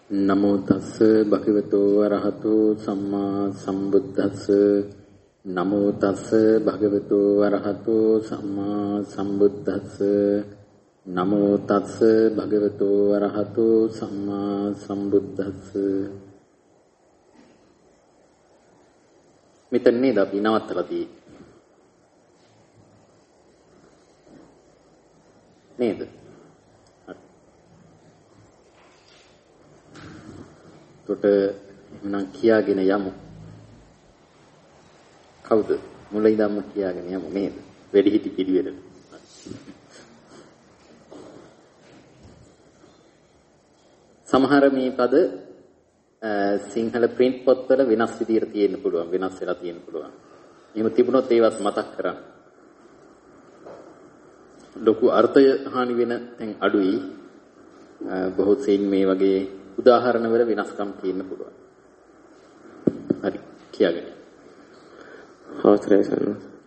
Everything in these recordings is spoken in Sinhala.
නමෝ තස්ස භගවතු වරහතු සම්මා සම්බුද්දස්ස නමෝ තස්ස භගවතු වරහතු සම්මා සම්බුද්දස්ස නමෝ තස්ස භගවතු වරහතු සම්මා සම්බුද්දස්ස. මෙතන නේද අපි නවත්තලා තියෙන්නේ නේද? තොට එහෙනම් කියාගෙන යමු. කවුද? මුලින් ඉඳන්ම කියාගෙන යමු නේද? වැඩිහිටි පිළිවෙලට. සමහර මේ පද සිංහල print පොත්වල වෙනස් විදියට තියෙන්න පුළුවන්, වෙනස් වෙලා තියෙන්න පුළුවන්. එහෙම තිබුණොත් ඒවත් මතක් කරගන්න. ලොකු අර්ථය හානි වෙන තැන් අඩුයි. බොහෝ සෙයින් මේ වගේ උදාහරණ වල වෙනස්කම් තියෙන්න පුළුවන්. හරි කියාගෙන. අවසරයි සන්න.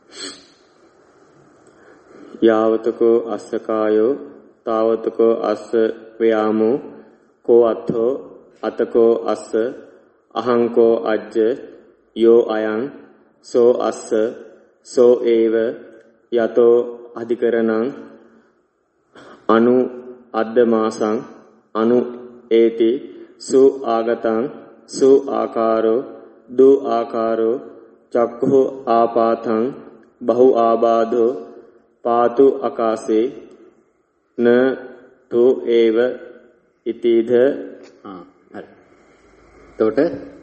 යාවතකෝ අස්සකායෝ තාවතකෝ අස්ස ව්‍යාමෝ කෝ අත්ථෝ අතකෝ අස්ස අහංකෝ අජ්ජ යෝ අයං සෝ අස්ස සෝ ඒව යතෝ අධිකරණං අනු අද්දමාසං අනු ඒති සු ආගතං සු ආකාරෝ දු ආකාරෝ චක්ඛු ආපාතං බහු ආබාධෝ පාතු අකාසේ න තු ඒව ඉතිද. හරි. එතකොට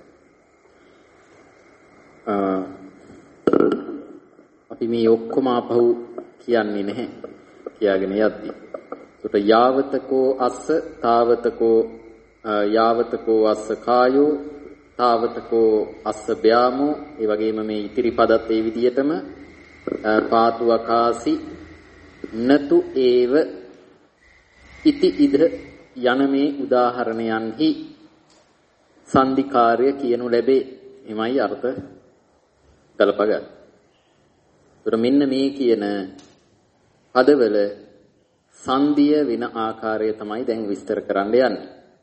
අපි මේ ඔක්කොම ආපහු කියන්නේ නැහැ. කියාගෙන යද්දී. එතකොට යාවතකෝ අස්ස තාවතකෝ යාවතකෝ අස්ස කායෝ තාවතකෝ අස්ස බ්‍යාමෝ. ඒ වගේම මේ ඉතිරි පදත් ඒ විදිහටම පාතු අකාසි නතු ඒව ඉති ඉද යන මේ උදාහරණයන්හි සන්ධිකාර්ය කියනු ලැබේ. එමයි අර්ථ ගලපගන්න. ඒතර මෙන්න මේ කියන පදවල සංධිය වෙන ආකාරය තමයි දැන් විස්තර කරන්න යන්නේ.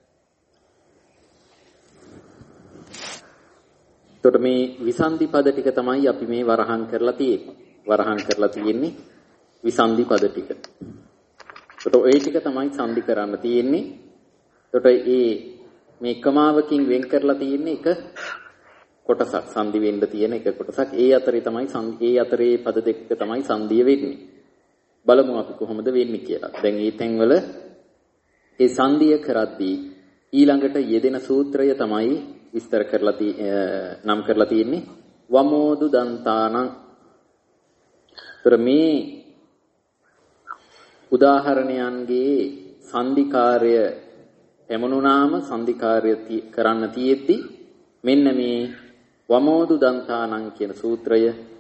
එතකොට මේ විසන්ධි පද ටික තමයි අපි මේ වරහන් කරලා තියෙන්නේ. වරහන් කරලා තියෙන්නේ විසන්ධි පද ටික. එතකොට ඒ ටික තමයි සංධි කරන්න තියෙන්නේ. එතකොට මේ කමාවකින් වෙන් කරලා තියෙන්නේ එක කොටසක්, සංධි වෙන්න තියෙන එක කොටසක්. ඒ අතරේ තමයි ඒ අතරේ පද දෙක තමයි සංධිය වෙන්නේ. බලමු අපි කොහොමද වෙන්නේ කියලා. දැන් මේ තැන්වල ඒ සංධිය කරද්දී ඊළඟට යෙදෙන සූත්‍රය තමයි විස්තර කරලා නම් කරලා තියෙන්නේ වමෝදු දන්තානං. මේ උදාහරණයන්ගේ සංධිකාර්ය එමුණුනාම සංධිකාර්ය කරන්න තියෙද්දි මෙන්න මේ වමෝදු දන්තානං කියන සූත්‍රය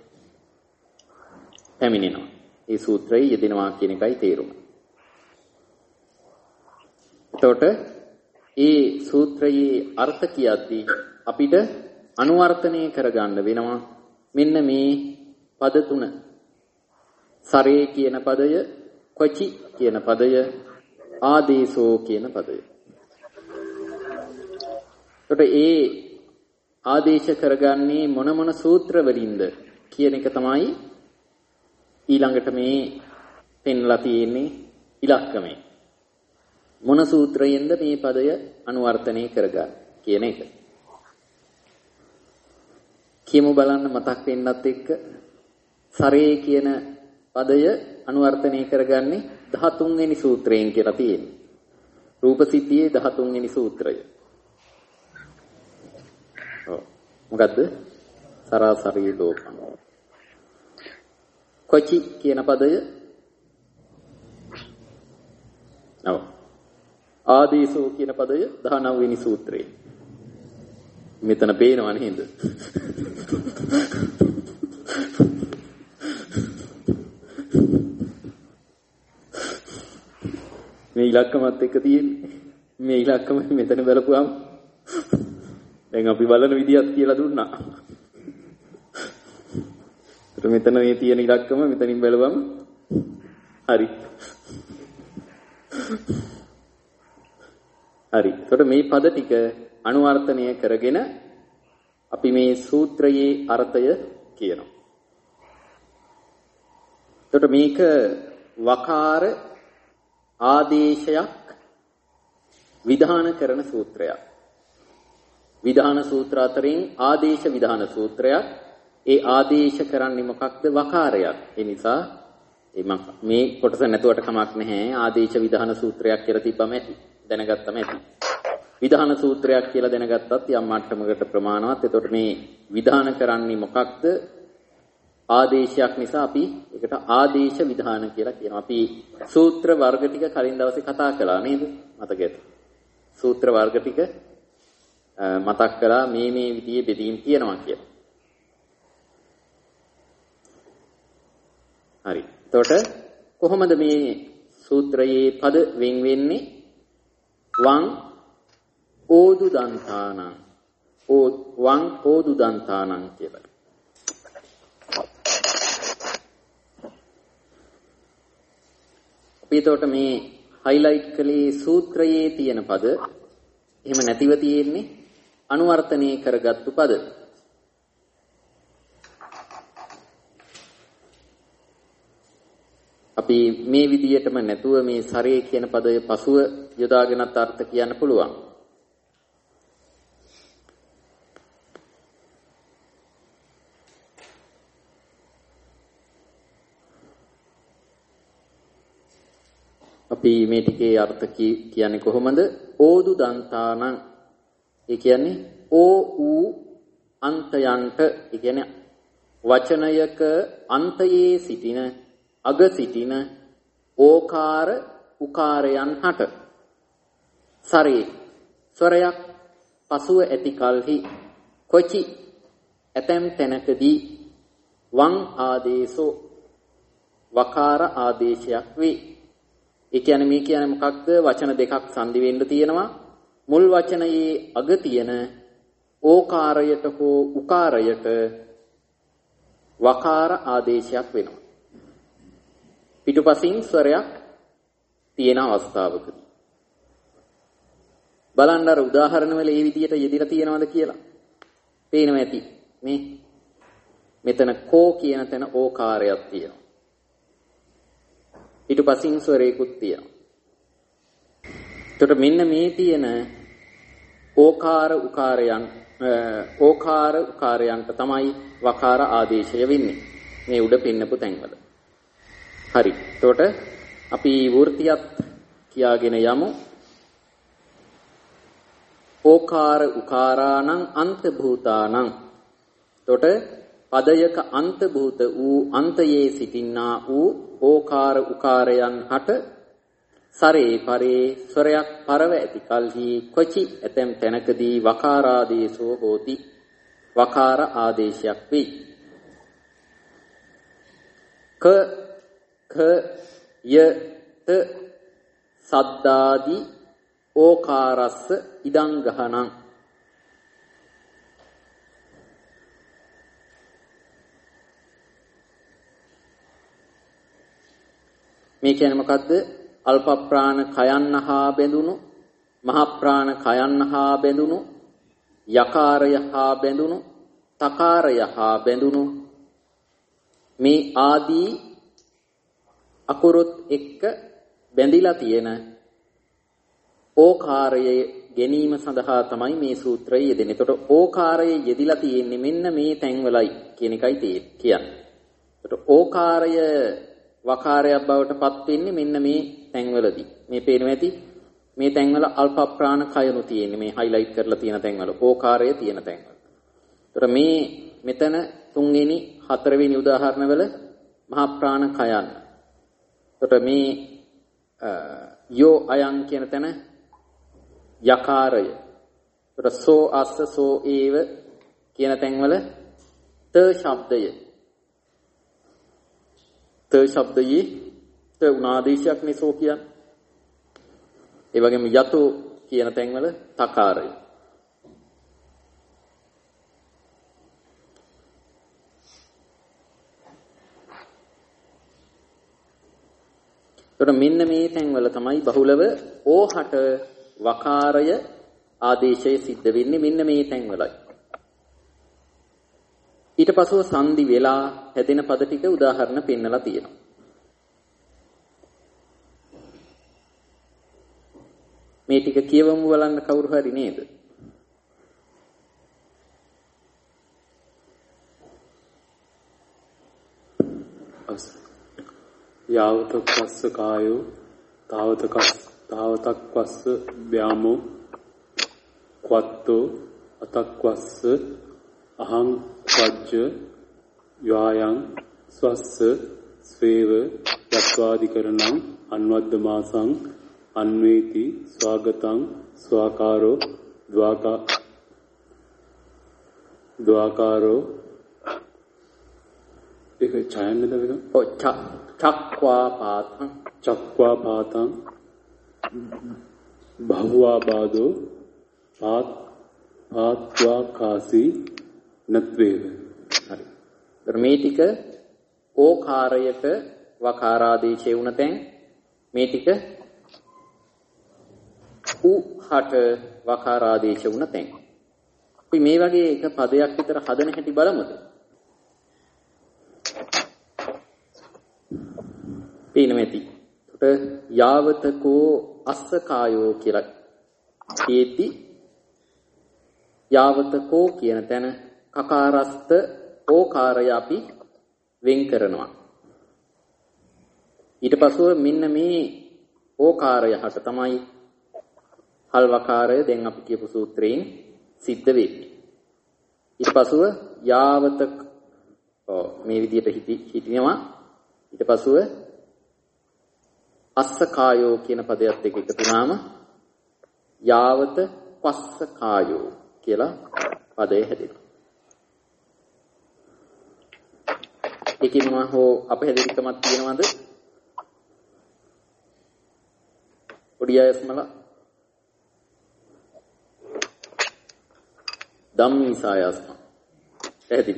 පැමිණෙනවා. ඒ සූත්‍රයේ යෙදෙනවා කියන එකයි තේරුම. එතකොට ඒ සූත්‍රයේ අර්ථ කියද්දී අපිට අනුවර්තනය කරගන්න වෙනවා මෙන්න මේ පද තුන. සරේ කියන පදය, කොචි කියන පදය, ආදේශෝ කියන පදය. එතකොට ඒ ආදේශ කරගන්නේ මොන මොන සූත්‍ර වලින්ද කියන එක තමයි ඊළඟට මේ පෙන්ලා තියෙන්නේ ඉලක්කමයි. මොන සූත්‍රයෙන්ද මේ පදය අනුවර්තනය කරගන්න කියන එක. කියමු බලන්න මතක් වෙන්නත් එක්ක සරේ කියන පදය අනුවර්තනය කරගන්නේ 13 වෙනි සූත්‍රයෙන් කියලා තියෙන්නේ. රූපසිද්ධියේ 13 වෙනි සූත්‍රය. මොකද්ද? සරාසරී ලෝකං. කොචි කියන පදය ආදීසෝ කියන පදය 19 වෙනි සූත්‍රයේ. මෙතන පේනව නේද? මේ ඉලක්කමත් එක්ක තියෙන්නේ. මේ ඉලක්කම මෙතන බලපුවාම දැන් අපි බලන විදියත් කියලා දුන්නා. මෙතන මේ තියෙන ඉලක්කම මෙතනින් බලුවම හරි. හරි. එතකොට මේ පද ටික අනුවර්තනය කරගෙන අපි මේ සූත්‍රයේ අර්ථය කියනවා. එතකොට මේක වකාර ආදේශයක් විධාන කරන සූත්‍රයක්. විධාන සූත්‍ර අතරින් ආදේශ විධාන සූත්‍රයක්. ඒ ආදේශ කරන්නේ මොකක්ද? වකාරයක්. ඒ නිසා මේ කොටස නැතුවට කමක් නැහැ. ආදේශ විධාන සූත්‍රයක් කියලා තිබ්බම ඇති. දැනගත්තම ඇති. විධාන සූත්‍රයක් කියලා දැනගත්තත් යම් මට්ටමකට ප්‍රමාණවත්. එතකොට මේ විධාන කරන්නේ මොකක්ද? ආදේශයක් නිසා අපි ඒකට ආදේශ විධාන කියලා කියනවා. අපි සූත්‍ර වර්ග ටික කලින් දවසේ කතා කළා නේද? මතකද? සූත්‍ර වර්ග ටික මතක් කළා මේ විදිහේ බෙදීම් තියෙනවා කියලා. හරි. එතකොට කොහොමද මේ සූත්‍රයේ පද වෙන් වෙන්නේ? වං ඕදු දන්තානං වං ඕදු දන්තානං කියලා. අපි එතකොට මේ highlight කළේ සූත්‍රයේ තියෙන පද එහෙම නැතිව තියෙන්නේ අනුවර්තනය කරගත්තු පද. අපි මේ විදියටම නැතුව මේ සරේ කියන පදය පසුව යොදාගෙනත් අර්ථ කියන්න පුළුවන්. අපි මේ ටිකේ අර්ථ කියන්නේ කොහොමද? ඕදු දන්තානං. ඒ කියන්නේ ඕ ඌ අන්තයන්ට, ඒ කියන්නේ වචනයක අන්තයේ සිටින අග සිටින ඕකාර උකාරයන් හට සරේ ස්වරයක් පසුව ඇති කලෙහි කොචි ඇතැම් තැනකදී වං ආදේශෝ වකාර ආදේශයක් වේ. ඒ කියන්නේ මේ කියන්නේ මොකක්ද? වචන දෙකක් සංදි වෙන්න තියෙනවා. මුල් වචනයේ අග තියෙන ඕකාරයට හෝ උකාරයට වකාර ආදේශයක් වෙනවා. පිටුපසින් ස්වරයක් තියෙන අවස්ථාවකදී බලන්න අර උදාහරණ වල මේ විදිහට යෙදিলা තියෙනවද කියලා පේනවා ඇති. මේ මෙතන කෝ කියන තැන ඕකාරයක් තියෙනවා. පිටුපසින් ස්වරයකුත් තියෙනවා. එතකොට මෙන්න මේ තියෙන ඕකාර උකාරයන්ට තමයි වකාර ආදේශය වෙන්නේ. මේ උඩ පෙන්නපු තැන්වල. හරි. එතකොට අපි වෘත්තියත් කියාගෙන යමු. ඕකාර උකාරාණං අන්තභූතානං. එතකොට පදයක අන්තභූත වූ අන්තයේ සිටින්නා වූ ඕකාර උකාරයන් හට සරේ පරේ ස්වරයක් පරව ඇති කල්හි කොචි ඇතැම් තැනකදී වකාරාදේශෝ හෝති. වකාර ආදේශයක් වේ. ක ය ත සද්දාදි ඕකාරස්ස ඉදං ගහනං. මේ කියන්නේ මොකද්ද? අල්ප ප්‍රාණ කයන්න හා බැඳුණු, මහ ප්‍රාණ කයන්න හා බැඳුණු, යකාරය හා බැඳුණු, තකාරය හා බැඳුණු මේ ආදී අකුරුත් එක්ක බැඳිලා තියෙන ඕකාරයේ ගැනීම සඳහා තමයි මේ සූත්‍රය යෙදෙන්නේ. එතකොට ඕකාරයේ යෙදිලා තියෙන්නේ මෙන්න මේ තැන්වලයි කියන එකයි කියන්නේ. එතකොට ඕකාරය වකාරයක් බවට පත් වෙන්නේ මෙන්න මේ තැන්වලදී. මේ පේනවා ඇති. මේ තැන්වල අල්ප ප්‍රාණ කයනු තියෙන්නේ. මේ highlight කරලා තියෙන තැන්වල ඕකාරය තියෙන තැන්වල. එතකොට මේ මෙතන තුන්වෙනි හතරවෙනි උදාහරණවල මහ ප්‍රාණ කයන්. එතකොට මේ යෝ අයං කියන තැන යකාරය. එතකොට සෝ අස්ස සෝ ඒව කියන තැන්වල ත ශබ්දය. ත ශබ්දයේ ත උනාදේශයක් නිසෝ කියන්නේ. ඒ වගේම යතෝ කියන තැන්වල තකාරය. එතකොට මෙන්න මේ තැන්වල තමයි බහුලව ඕහට වකාරය ආදේශය සිද්ධ වෙන්නේ මෙන්න මේ තැන්වලයි. ඊට පස්ව සංදි වෙලා හැදෙන පද ටික උදාහරණ පෙන්නලා තියෙනවා. මේ ටික කියවමු බලන්න කවුරු හරි නේද? යාවතක්ස්ස කායෝ තාවතක්වස්ස ව්‍යාමෝ ක්වත්තෝ අතක්වස්ස අහං වජ්ජ යායන් ස්වස්ස ස්වේව යත්වාදිකරණං අන්වද්දමාසං අන්වේති ස්වාගතං ස්වාකාරෝ ද්වාකාරෝ ඒක ඡායන්නද වෙන චක්වා පාතං භවවා බාදෝ පාත්වා කාසී නත්වේව. හරි. මේ ටික ඕකාරයට වකාරාදේශය වුණ තැන් මේ ටික උහට වකාරාදේශ වුණ තැන්. අපි මේ වගේ එක පදයක් විතර හදන හැටි බලමුද? පේනමෙති. උට යාවතකෝ අස්ස කායෝ කියලා තියෙද්දි යාවතකෝ කියන තැන කකාරස්ත ඕකාරය අපි වෙන් කරනවා. ඊට පස්ව මෙන්න මේ ඕකාරය හට තමයි හල්වකාරය දැන් අපි කියපු සූත්‍රයෙන් සිද්ධ වෙන්නේ. ඊට පස්ව යාවත මේ විදිහට හිටිනවා. ඊට පස්ව අස්ස කායෝ කියන පදයට එකතු වුණාම යාවත පස්ස කායෝ කියලා පදේ හැදෙනවා. ඒකින්ම හෝ අපහැදිලිකමක් තියෙනවද? පොඩි අයස්මල ධම්මිසායස්ම පැහැදිලි.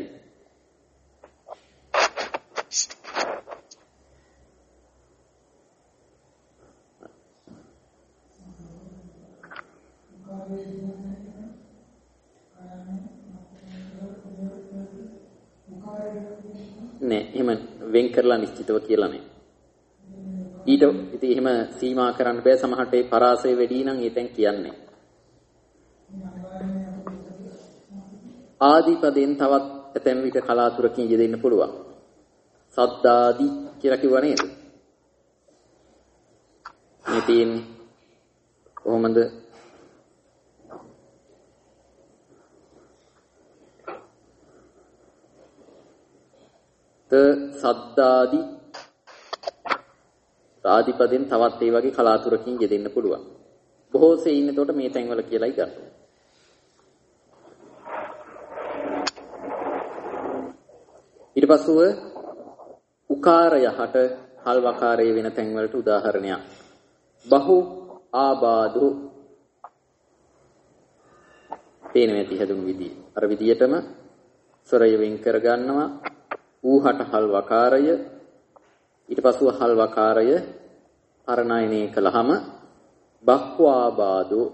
නෑ එහෙම වෙන් කරලා නිශ්චිතව කියලා නෑ. ඊට ඉතින් එහෙම සීමා කරන්න බෑ. සමහරට ඒ පරාසය වැඩි නම් ඒතෙන් කියන්නේ. ආදිපදයෙන් තවත් ඇතැම් විට කලාතුරකින් යෙදෙන්න පුළුවන්. සද්දාදි කියලා කිව්වා නේද? මේ තියෙන්නේ කොහොමද? සද්දාදි ආදිපදයෙන් තවත් ඒ වගේ කලාතුරකින් යෙදෙන්න පුළුවන්. බොහෝ සෙයින් එතකොට මේ තැන්වල කියලායි ගන්න. ඊට පස්සෙව උකාරය හට හල් වකාරය වෙන තැන්වලට උදාහරණයක්. බහු ආබාධු තේන ඇති හැදුණු විදිය. අර විදියටම ස්වරය වෙන් කර ගන්නවා. ඌහට හල් වකාරය ඊට පස්සෙව හල් වකාරය පරණයනේ කළාම බහ්වාබාධු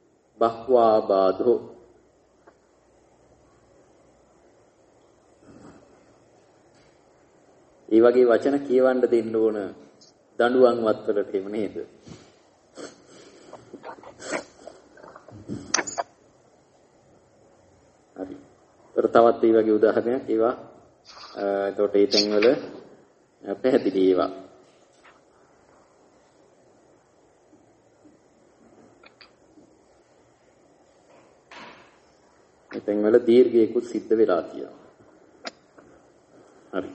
ඒ වගේ වචන කියවන්න දෙන්න ඕන දඬුවම් වත්වලට එහෙම නේද? හරි. තවත් ඒ වගේ උදාහරණයක් ඒවා එතකොට ඒ තැන්වල පැහැදිලි ඒවා. ඒ තැන්වල දීර්ඝයකුත් සිද්ධ වෙලා තියෙනවා. හරි.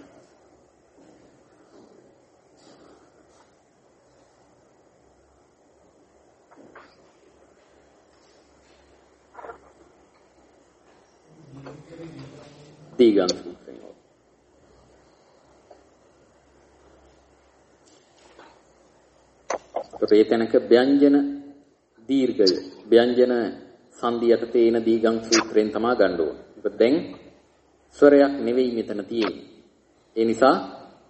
දීගං සූත්‍රය. ඒතනක ව්‍යංජන දීර්ඝය ව්‍යංජන සංධියට තේන දීගං සූත්‍රයෙන් තමයි ගන්න ඕන. මොකද දැන් ස්වරයක් නෙවෙයි මෙතන තියෙන්නේ. ඒ නිසා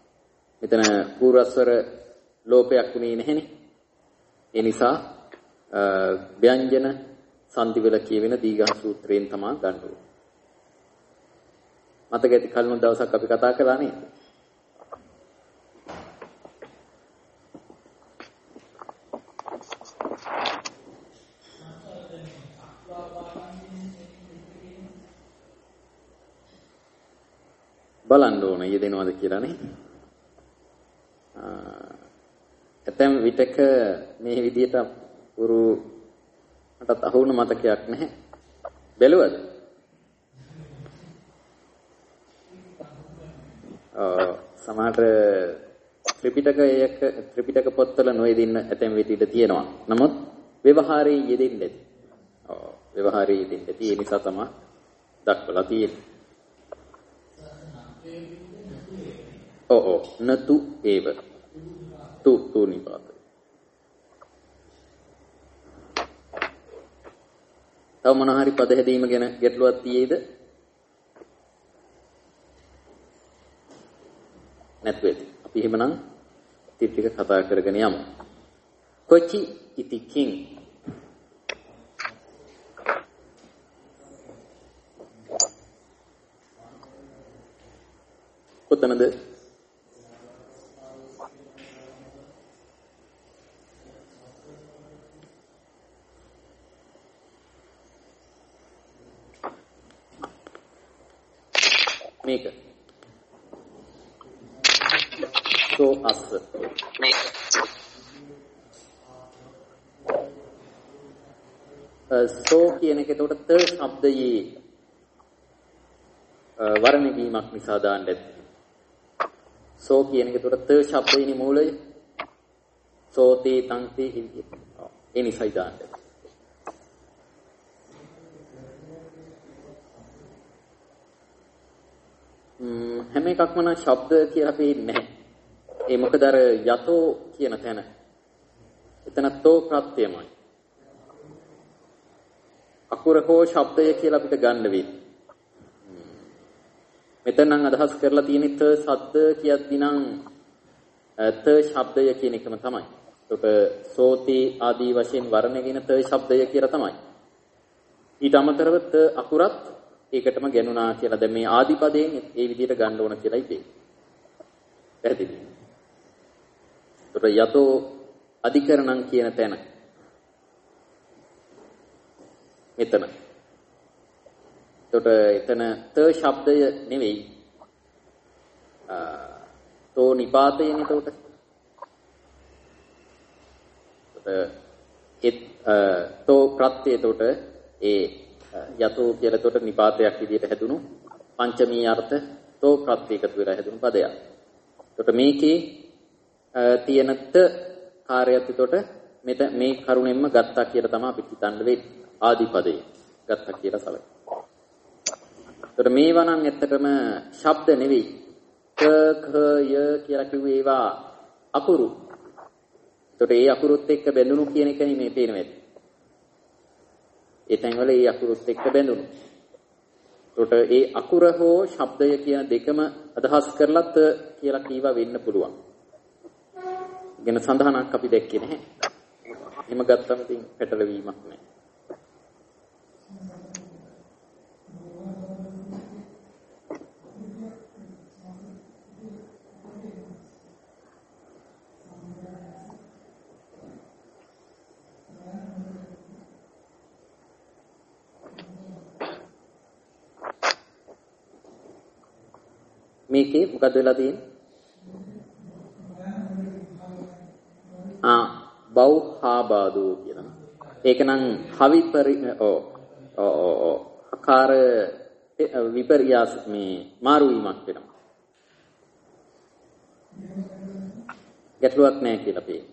මෙතන පූර්වස්වර ලෝපයක් උනේ නැහෙනේ. ඒ නිසා ව්‍යංජන සංදි වල කියවෙන දීඝ සූත්‍රයෙන් තමයි ගන්න ඕනේ. මතක ඇති කලින් දවසක් අපි කතා කළා නේද? බලන්න ඕන යෙදෙනවද කියලා නේ. ඇතැම් විටක මේ විදියට උරු මටත් අහුණු මතකයක් නැහැ. බැලුවද? සමහර ත්‍රිපිටක පොත්වල නොයෙදින්න ඇතැම් විදියට තියෙනවා. නමුත් ව්‍යවහාරයේ යෙදෙන්නේ. ව්‍යවහාරයේ යෙදෙන්නේ. ඒ නිසා තමයි දක්වලා තියෙන්නේ. නතු ඒව තු නිපාත. තව මොන හරි පද හැදීම ගැන ගැටලුවක් තියෙයිද? නැත්නම් අපි එහෙමනම් ටික කතා කරගෙන යමු. කොචි ඉති කිං කොතනද? මේක සෝ අස්ස මේක සෝ කියන එක එතකොට ත ශබ්දයේ වර්ණ වීමක් නිසා දාන්න ඇති. සෝ කියන එක එතකොට ත ශබ්දයේ මූලය සෝතේ තන්තේ ඒ නිසායි දාන්න ඇති. හැම එකක්ම නම් ශබ්ද කියලා පේන්නේ නැහැ. ඒ මොකද අර යතෝ කියන තැන එතන තෝ ප්‍රත්‍යයමයි. අකුර හෝ ශබ්දය කියලා අපිට ගන්න වෙයි. මෙතන නම් අදහස් කරලා තියෙන්නේ ත සද්ද කියද්දී නම් ත ශබ්දය කියන එකම තමයි. ඒක සෝති ආදී වශයෙන් වර්ණගෙන ත ශබ්දය කියලා තමයි. ඊට අමතරව ත අකුරත් ඒකටම ගණුණා කියලා දැන් මේ ආදිපදයෙන් ඒ විදිහට ගන්න ඕන කියලායි තියෙන්නේ. පැහැදිලි. ඒතර යතෝ අධිකරණම් කියන තැන මෙතන. ඒතර එතන ත ශබ්දය නෙවෙයි. තෝ නිපාතයනේ ඒතකොට. තෝ ප්‍රත්‍ය ඒතකොට ඒ යතෝ කියලා එතකොට නිපාතයක් විදිහට හැදුණු පංචමී අර්ථ තෝ ප්‍රත්‍ය එකතු වෙලා හැදුණු පදයක්. එතකොට මේකේ තියෙන ත කාර්යයත් එතකොට මේ කරුණෙන්ම ගත්තා කියලා තමයි අපි හිතන්න වෙන්නේ. ආදිපදේ ගත්තා කියලා සැලකෙනවා. එතකොට මේවා නම් ඇත්තටම ශබ්ද නෙවෙයි. ක ඛ ය කියලා කිව්වේ ඒවා අකුරු. එතකොට ඒ අකුරුත් එක්ක බැඳුණු කියන එකනේ මේ පේනවා. ඒ තැන්වල ඒ අකුරුත් එක්ක බැඳුණු. එතකොට ඒ අකුර හෝ ශබ්දය කියන දෙකම අදහස් කරලත් කියලා කීවා වෙන්න පුළුවන්. ගැන සඳහනක් අපි දැක්කේ නැහැ. එහෙම ගත්තම ඉතින් පැටලවීමක් නැහැ. මේකේ මොකද වෙලා තියෙන්නේ? බෞහාබාදෝ කියන. ඒක නම් ආකාර විපර්යාස මේ මාරු වීමක් වෙනවා. ගැටලුවක් නැහැ කියලා පේනවා.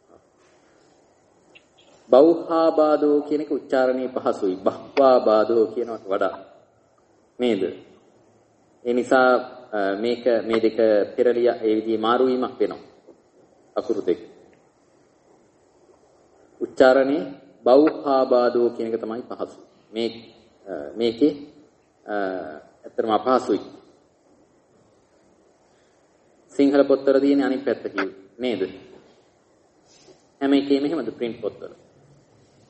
බෞහාබාදෝ කියන එක උච්චාරණේ පහසුයි. බහ්වාබාදෝ කියනවට වඩා නේද? ඒ නිසා මේක මේ දෙක පෙරලිය ඒ විදිහේ මාරු වීමක් වෙනවා. අකුරු දෙක. උච්චාරණේ බෞහාබාදෝ කියන එක තමයි පහසු. මේකේ ඇත්තටම අපහසුයි. සිංහල පොත්වල තියෙන අනිත් පැත්ත කිව්වේ නේද? හැම එකේම එහෙමද print පොත්වල.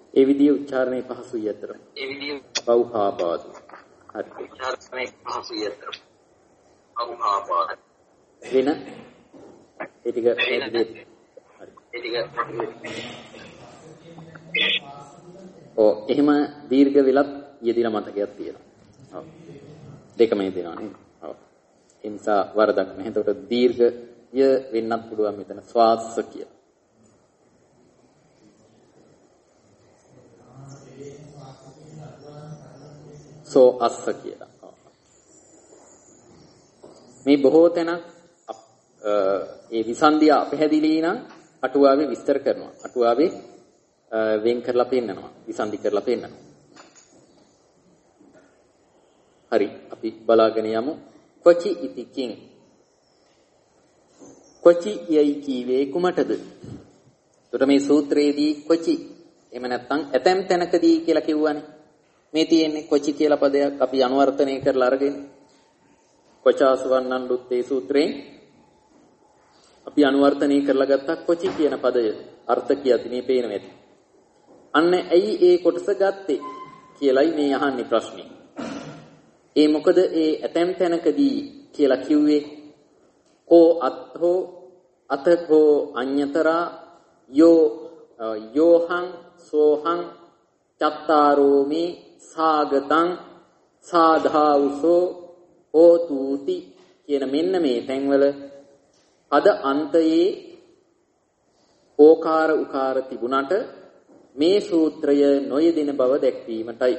ඒ විදිහේ උච්චාරණය පහසුයි අතර. ඒ විදිහේ බෞපාපාදු. හරි. උච්චාරණය පහසුයි අතර. බෞපාපාදු. වෙන ඒ ටික හරි. ඒ ටික එහෙම දීර්ඝ විලත් යෙදිලා මතකයක් තියෙනවා. ඔව්. දෙකම යෙදෙනවා නේද? ඔව්. ඒ නිසා වරදක් නැහැ. එතකොට දීර්ඝය වෙන්නත් පුළුවන් මෙතන ස්වාස්ස කියලා. සෝ අස්ස කියලා. මේ බොහෝ තැනක් ඒ විසන්දිය අපහැදිලි නම් අටුවාවේ විස්තර කරනවා. අටුවාවේ වෙන් කරලා පෙන්නනවා. විසන්දි කරලා පෙන්නනවා. හරි අපි බලාගෙන යමු. කොචි ඉතිකින් කොචි යයි කීවේ කුමටද? එතකොට මේ සූත්‍රයේදී කොචි එහෙම නැත්නම් ඇතැම් තැනකදී කියලා කිව්වනේ. මේ තියෙන්නේ කොචි කියලා පදයක් අපි අනුවර්තනය කරලා අරගෙන කොචාසවන්නන් දුත්තේ සූත්‍රයෙන් අපි අනුවර්තනය කරලා ගත්තා කොචි කියන පදය අර්ථ කියති මේ පේන වෙති. අන්න ඇයි ඒ කොටස ගත්තේ කියලායි මේ අහන්නේ ප්‍රශ්නේ. ඒ මොකද ඒ ඇතැම් තැනකදී කියලා කිව්වේ කෝ අත්හෝ අතකෝ අඤ්‍යතරා යෝහං සෝහං චත්තාරෝමි සාගතං සාධාවුසෝ ඕතුති කියන මෙන්න මේ තැන්වල අද අන්තයේ ඕකාර උකාර තිබුණට මේ සූත්‍රය නොයෙදින බව දැක්වීමටයි.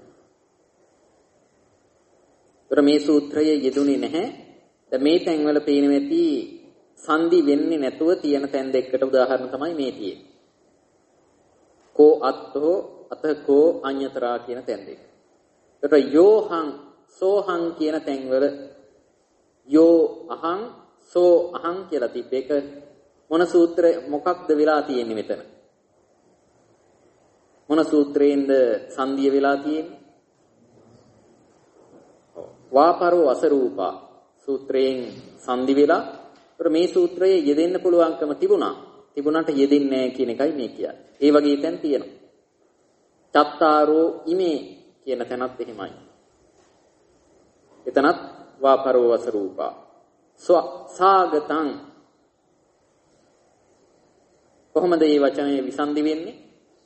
මේ සූත්‍රයේ යෙදුනේ නැහැ. දැන් මේ තැන්වල පේන වෙති සංදි වෙන්නේ නැතුව තියෙන තැන් දෙකකට උදාහරණ තමයි මේ තියෙන්නේ. කෝ අත්තෝ අතකෝ අඤ්‍යතරා කියන තැන් දෙක. ඒකට යෝහං සෝහං කියන තැන්වල යෝ අහං සෝ අහං කියලා තිබ්බේක මොන සූත්‍රය මොකක්ද වෙලා තියෙන්නේ මෙතන? මොන සූත්‍රයෙන්ද සංදිය වෙලා තියෙන්නේ? වාපරෝ අසරූපා සූත්‍රයෙන් සංදි වෙලා මේ සූත්‍රයේ යෙදෙන්න පුළුවන්කම තිබුණාට යෙදෙන්නේ නැහැ කියන එකයි මේ කියන්නේ. ඒ වගේ තැන් තියෙනවා. චත්තාරෝ ඉමේ කියන තැනත් එහෙමයි. එතනත් වාපරෝ අසරූපා සාගතං කොහොමද මේ වචනේ විසන්දි වෙන්නේ?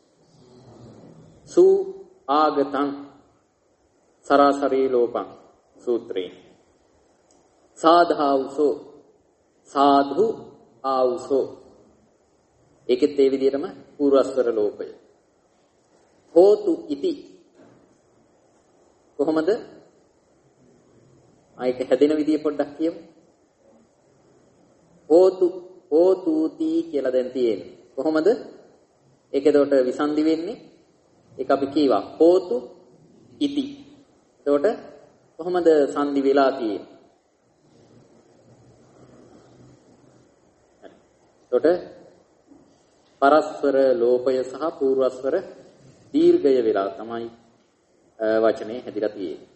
සු ආගතං සරාසරී ලෝපං සූත්‍රේ සාධාවුසෝ සාධු ආවුසෝ ඒකෙත් ඒ විදිහටම පූර්වස්වර ලෝපය හෝතු ඉති කොහොමද ආයක හැදෙන විදිය පොඩ්ඩක් කියමු හෝතුති කියලා දැන් තියෙන්නේ කොහොමද ඒක එතකොට විසන්දි වෙන්නේ ඒක අපි කීවා හෝතු ඉති එතකොට කොහොමද සංදි වෙලා තියෙන්නේ? එතකොට පරස්පර ලෝපය සහ පූර්වස්වර දීර්ඝය වෙලා තමයි වචනේ හැදිලා තියෙන්නේ.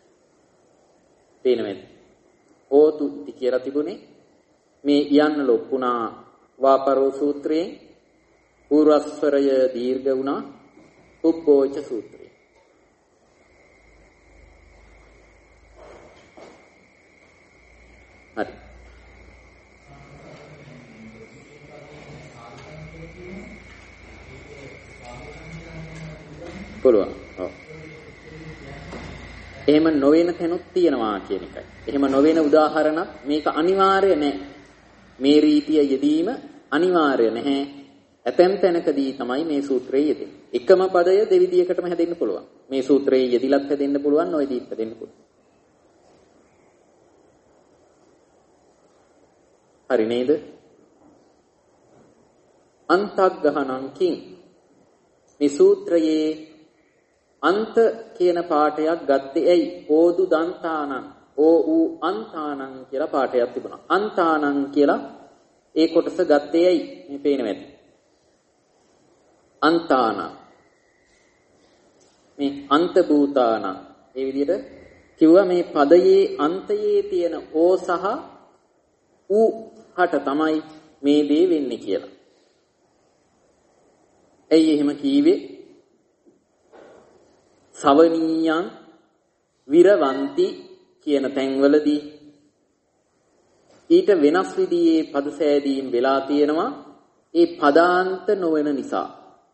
තේනවද? හෝතු ඉති කියලා තිබුණේ මේ යන්න ලොක්ුණා වාපරෝ සූත්‍රයෙන් පූර්වස්වරය දීර්ඝ වුණා උප්පෝච සූත්‍රයෙන්. හරි. පුළුවන්. ඔව්. එහෙම නොවන තැනුත් තියෙනවා කියන එකයි. එහෙම නොවන උදාහරණක් මේක අනිවාර්ය නැහැ. මේ රීතිය යෙදීම අනිවාර්ය නැහැ. ඇතැම් තැනකදී තමයි මේ සූත්‍රයේ යෙදෙන්නේ. එකම පදය දෙවිදියකටම හැදෙන්න පුළුවන්. මේ සූත්‍රයේ යෙදිලත් හැදෙන්න පුළුවන්, නොයෙදිත් හැදෙන්න පුළුවන්. හරි නේද? අන්තග්ගහණං කිං මේ සූත්‍රයේ අන්ත කියන පාඩයක් ගත්තේ ඇයි? ඕදු දන්තානං ඕ අන්තානං කියලා පාඩයක් තිබුණා. අන්තානං කියලා ඒ කොටස ගත්තේ ඇයි? මේ පේනවද? අන්තාන මේ අන්ත භූතාන ඒ විදිහට කිව්වා මේ පදයේ අන්තයේ තියෙන ඕ සහ ඌ හට තමයි මේ දේ වෙන්නේ කියලා. ඇයි එහෙම කීවේ? සවනීයං විරවಂತಿ කියන තැන්වලදී ඊට වෙනස් විදිහේ පද සෑදීම් වෙලා තියෙනවා ඒ පදාන්ත නොවන නිසා.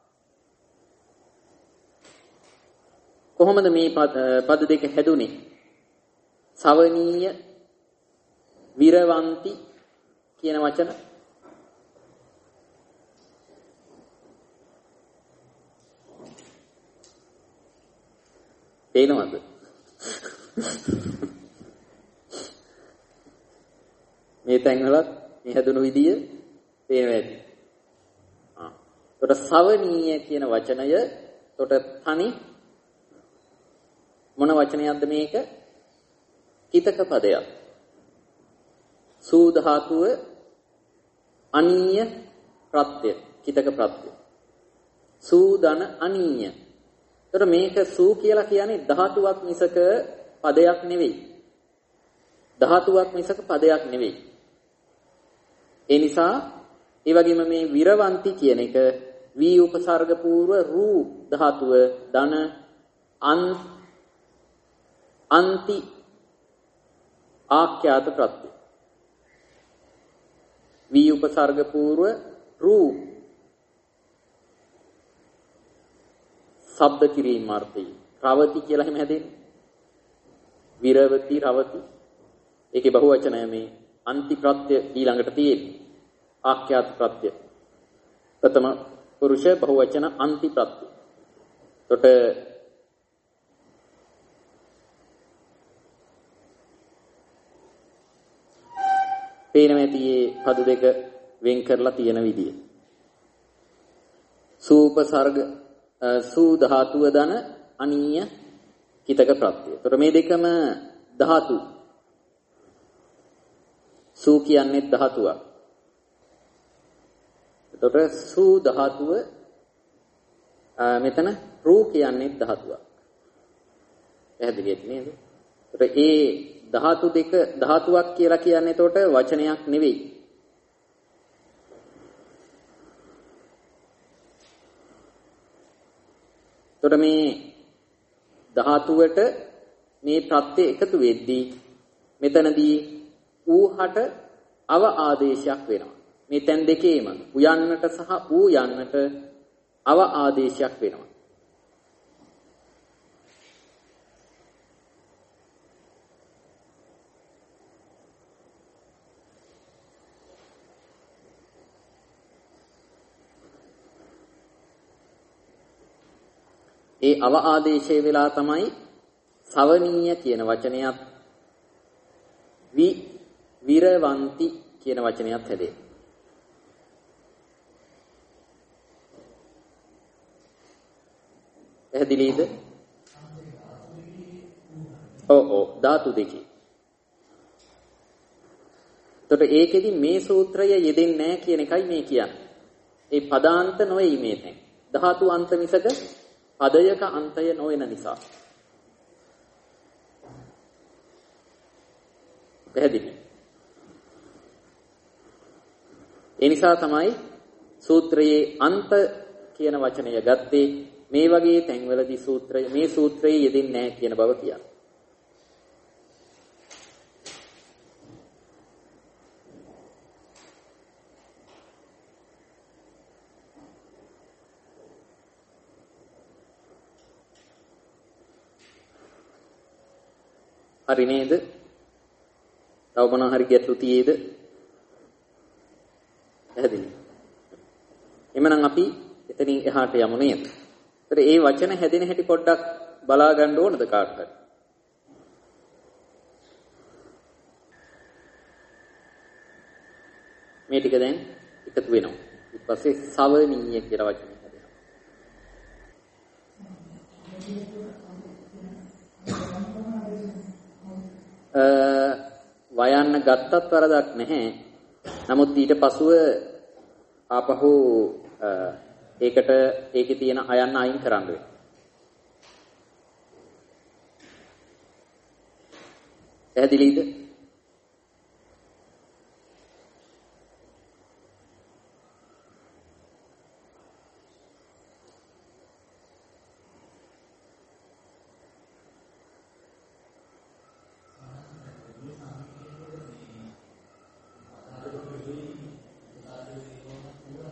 කොහොමද මේ පද දෙක හැදුනේ? සවනීය විරවಂತಿ කියන වචන පේනවද? මේ තැන්වලත් මේ හැදුණු විදිය පේනවා ඇති. එතකොට සවනීය කියන වචනය එතකොට තනි මොන වචනයක්ද මේක? කිතක පදයක්. සූ ධාතුව අනීය ප්‍රත්‍ය කිතක ප්‍රත්‍ය. සූදන අනීය. එතකොට මේක සූ කියලා කියන්නේ ධාතුවක් මිසක පදයක් නෙවෙයි. ධාතුවක් මිසක පදයක් නෙවෙයි. ඒ නිසා ඒ වගේම මේ විරවಂತಿ කියන එක වී උපසර්ග පූර්ව රූ ධාතුව ධන අන්ති ආඛ්‍යාත ප්‍රත්‍ය. වී උපසර්ග පූර්ව රූ ශබ්ද කිරීම අර්ථය. රවති කියලා එහෙම හැදෙන්නේ. විරවති රවති. ඒකේ බහුවචනය මේ අන්ති ප්‍රත්‍ය ඊළඟට තියෙන්නේ. ආඛ්‍යාත ප්‍රත්‍ය. ප්‍රථම පුරුෂ බහුවචන අන්ති ප්‍රත්‍ය. එතකොට පේනවා ඇති මේ පද දෙක වෙන් කරලා තියෙන විදිය. සූපසර්ග සූ ධාතුව දන අනීය කිතක ප්‍රත්‍ය. එතකොට මේ දෙකම ධාතු. සූ කියන්නේ ධාතුවක්. එතකොට සූ ධාතුව මෙතන රූ කියන්නේ ධාතුවක්. පැහැදිලිද නේද? එතකොට ඒ ධාතු දෙක ධාතුවක් කියලා කියන්නේ එතකොට වචනයක් නෙවෙයි. එතකොට මේ ධාතුවට මේ ප්‍රත්‍ය එකතු වෙද්දී මෙතනදී ඌහට අව ආදේශයක් වෙනවා. මේ තැන් දෙකේම උයන්නට සහ ඌ යන්නට අව ආදේශයක් වෙනවා. ඒ අව ආදේශය වෙලා තමයි සවනීය කියන වචනයත් විරවಂತಿ කියන වචනයත් හැදෙන්නේ. පැහැදිලිද? ඔව් ධාතු දෙකේ. එතකොට ඒකෙදි මේ සූත්‍රය යෙදෙන්නේ නැහැ කියන එකයි මේ කියන්නේ. ඒ පදාන්ත නොවේ මේ තැන්. ධාතු අන්ත මිසක පදයක අන්තය නොවන නිසා. පැහැදිලි. ඒ නිසා තමයි සූත්‍රයේ අන්ත කියන වචනය ගත්තේ මේ වගේ තැන්වලදී මේ සූත්‍රයේ යෙදෙන්නේ නැහැ කියන බව කියන්නේ. හරි නේද? තව මොනවා හරි ගැටලු තියේද? පැහැදිලි. එමනම් අපි එතනින් එහාට යමු නේද? ඒතර ඒ වචන හැදෙන හැටි පොඩ්ඩක් බලා ගන්න ඕනද කාටද? මේ ටික දැන් එකතු වෙනවා. ඊට පස්සේ සවනීය කියලා වචනේ හැදෙනවා. වයන්න ගත්තත් වරදක් නැහැ. නමුත් ඊට පසුව ආපහු ඒකට ඒකේ තියෙන අයන්න අයින් කරන්න වෙනවා. පැහැදිලිද?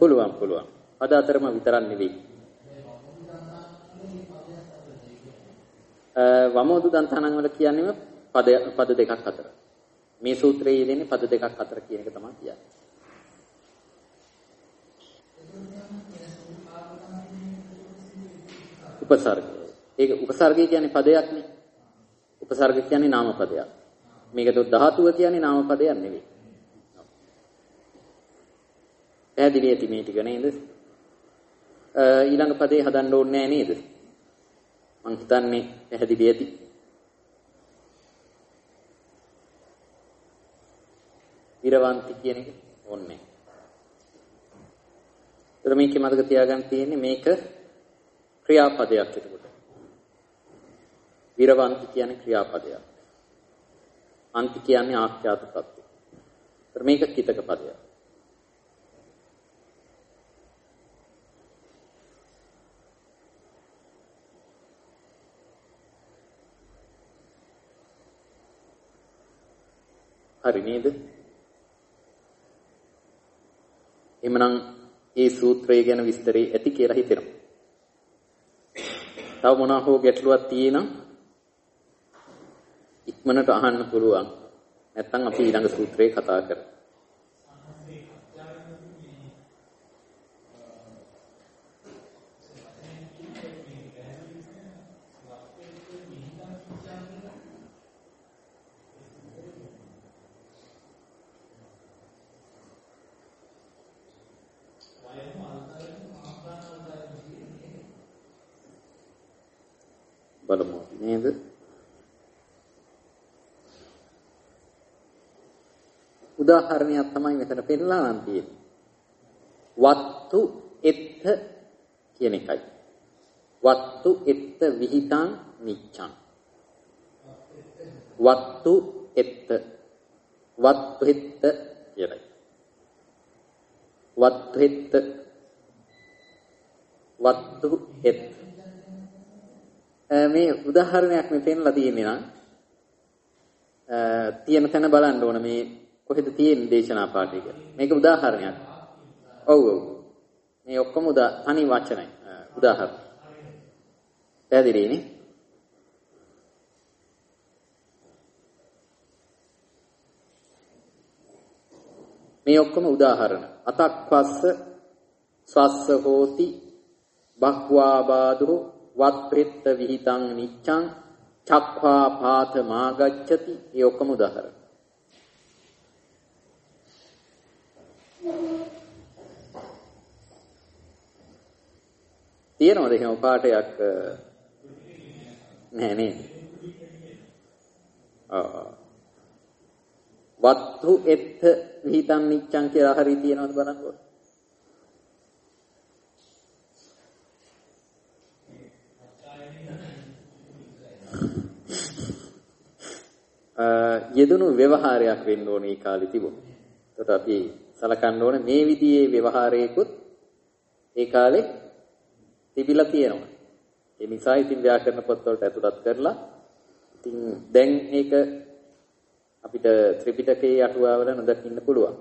පුළුවන්. පද අතරම විතරක් නෙවෙයි. වමෝදු දන්තනන් වල කියන්නේම පද දෙකක් අතර. මේ සූත්‍රයේ යෙදෙන්නේ පද දෙකක් අතර කියන එක තමයි කියන්නේ. උපසර්ගය. ඒක උපසර්ගය කියන්නේ පදයක් නේ. උපසර්ග කියන්නේ නාම පදයක්. මේකට ධාතුව කියන්නේ නාම පදයක් නෙවෙයි. පැහැදිලි ඇති මේ ටික නේද? ඊළඟ පදේ හදන්න ඕනේ නෑ නේද? මං හිතන්නේ පැහැදිලි ඇති. විරවන්ති කියන එක ඕනේ. ඒතර මේකේ මතක තියාගන්න තියෙන්නේ මේක ක්‍රියාපදයක් එතකොට. විරවන්ති කියන්නේ ක්‍රියාපදයක්. අන්ති කියන්නේ ආඛ්‍යාත ප්‍රත්‍ය. ඒතර මේක කිතක පදයක්. හරි නේද? එhmenan මේ සූත්‍රය ගැන විස්තරي ඇති කියලා හිතෙනවා. තව මොනවා හෝ ගැටලුවක් තියෙනම් ඉක්මනට අහන්න පුළුවන්. නැත්නම් අපි ඊළඟ සූත්‍රේ කතා කරමු. බලමු නේද? උදාහරණයක් තමයි මෙතන පෙන්නලා නම් තියෙන්නේ. වත්තු එත්ත කියන එකයි. වත්තු එත්ත විහිතං නිච්ඡං. වත්තු එත්ත කියලයි. වත්තු එත්ත මේ උදාහරණයක් මේ පෙන්නලා තියෙන්නේ නම් තියෙන තැන බලන්න ඕන මේ කොහෙද තියෙන දේශනා පාඩේ කියලා. මේක උදාහරණයක්. ඔව්. මේ ඔක්කොම තනි වචනයි. උදාහරණ. පැහැදිලි නේ? මේ ඔක්කොම උදාහරණ. අතක්වස්ස ස්වස්ස හෝති බහ්වා බාදෝ වත්ප්‍රෙත්ත විහිතං නිච්ඡං චක්ඛා පාත මාගච්ඡති. මේ ඔක්කොම උදාහරණ. තියෙනවද එහෙම පාඩයක්? නෑ නේද? වත්තු එත්ත විහිතං නිච්ඡං කියලා හරිය තියෙනවද බලන්නකෝ. යෙදුණු ව්‍යවහාරයක් වෙන්න ඕනේ ඒ කාලේ තිබුණා. ඒකට අපි සලකන්න ඕනේ මේ විදිහේ ව්‍යවහාරයකුත් ඒ කාලේ තිබිලා තියෙනවා. ඒ නිසා ඉතින් ව්‍යාකරණ පොත්වලට ඇතුළත් කරලා ඉතින් දැන් ඒක අපිට ත්‍රිපිටකයේ අටුවාවල නොදකින්න පුළුවන්.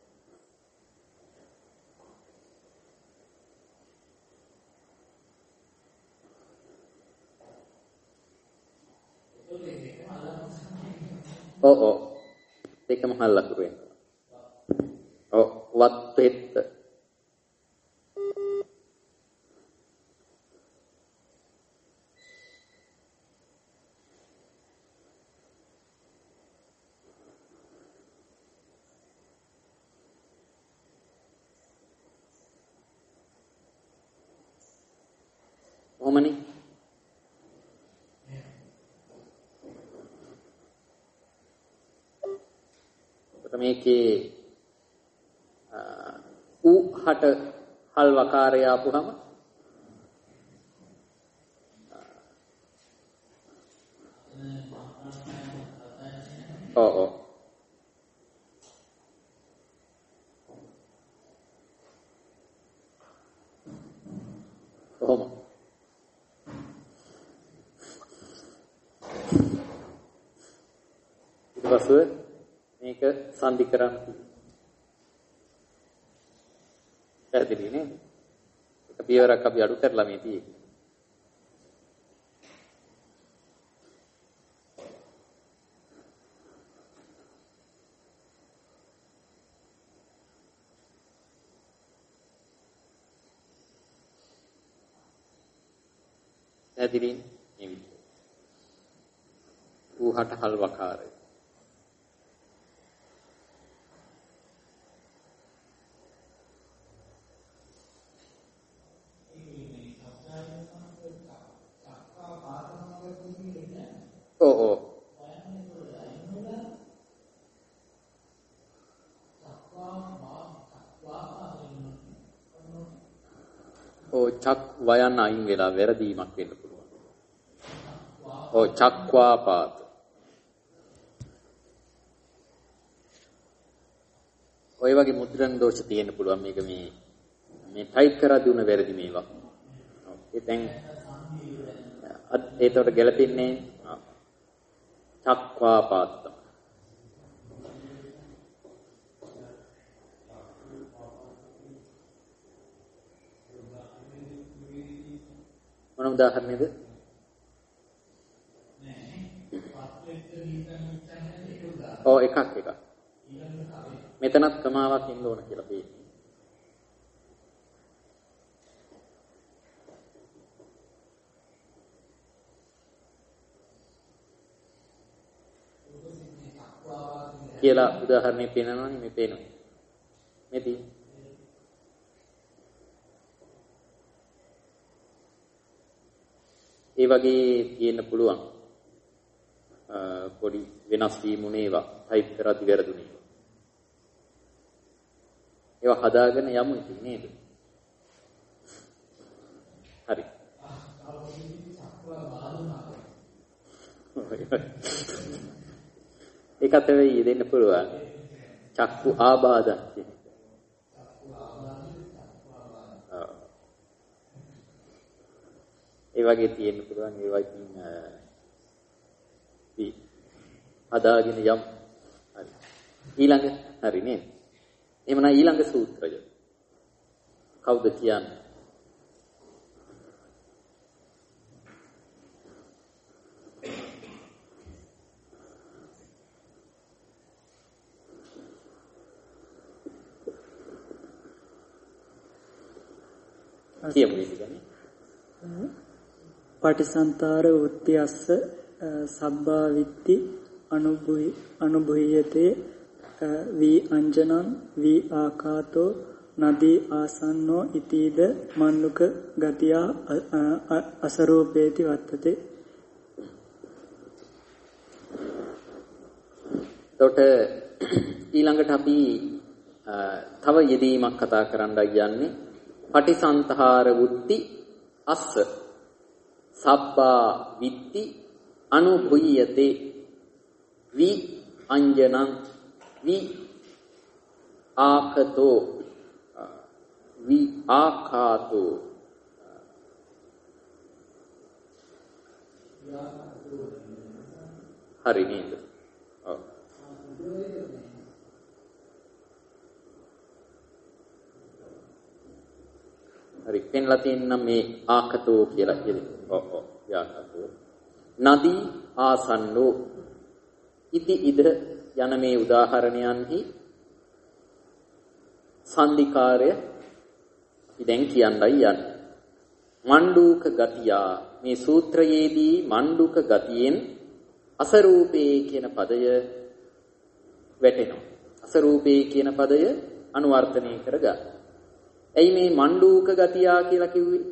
ඔව් දෙකම හල් ලකුරු වෙනවා. ඔව් වත්පෙත්ත මොමනි මේකේ හට හල් වකාරය ආපුහම ඔව් කොහොම ඊට පස්සේ මේක සම්දි කරන්න පැහැදිලි නේද? එක පියවරක් අපි අඩු කරලා මේ තියෙන්නේ. පැහැදිලි නෙමෙයි. ඌහට හල්වකාරය. චක් වයන් අයින් වෙලා වැරදීමක් වෙන්න පුළුවන්. චක්වාපාත. ඔය වගේ මුද්‍රණ දෝෂ තියෙන්න පුළුවන් මේක මේ ටයිප් කරද්දී උන වැරදි මේවා. ඒ දැන් ඒතකොට ගැලපෙන්නේ චක්වාපාත. මොන උදාහරණයද? එකක්. මෙතනත් ක්‍රමාවක් ඉන්න ඕන කියලා පේන්නේ. කියලා උදාහරණයක් පේනවනේ මේ පේනවා. මෙතී ඒ වගේ තියෙන්න පුළුවන් පොඩි වෙනස් වීමුනේ ඒවා ටයිප් කරද්දි වැරදුනේ. ඒවා හදාගෙන යමු ඉතින් නේද? හරි. ඒකත් වෙයි දෙන්න පුළුවන්. චක්කු ආබාධ කියන එක. ඒ වගේ තියෙන්න පුළුවන් ඒවා ඉතින් හදාගෙන යම්. හරි. ඊළඟ හරි නේද? එහෙමනම් ඊළඟ සූත්‍රය. කවුද කියන්නේ? කියමු ඉතින්. පටිසන්තර උත්‍යස්ස සබ්බා විත්ති අනුභූයතේ වී අංජනං වී ආකාතෝ නදී ආසන්නෝ ඉතිද මන්නුක ගතියා අසරෝපේති වත්තතේ. එතකොට ඊළඟට අපි තව යෙදීමක් කතා කරන්නයි යන්නේ. පටිසන්තර වුත්ති අස්ස සබ්බා විත්ති අනුභූයතේ වි අංජනං වි ආකතෝ වි ආකාතෝ හරි නේද? ඔව්. හරි පෙන්ලා තියෙන මේ ආකතෝ කියලා කියන්නේ. ඔව් යාකතෝ. නදී ආසන්නෝ ඉති ඉද යන මේ උදාහරණයන්හි සන්ධිකාරය අපි දැන් කියන්නයි යන්නේ. මණ්ඩූක ගතියා මේ සූත්‍රයේදී මණ්ඩූක ගතියෙන් අසරූපේ කියන පදය වැටෙනවා. අසරූපේ කියන පදය අනුවර්තනය කරගන්න. එයි මේ මණ්ඩූක ගතියා කියලා කිව්වේ?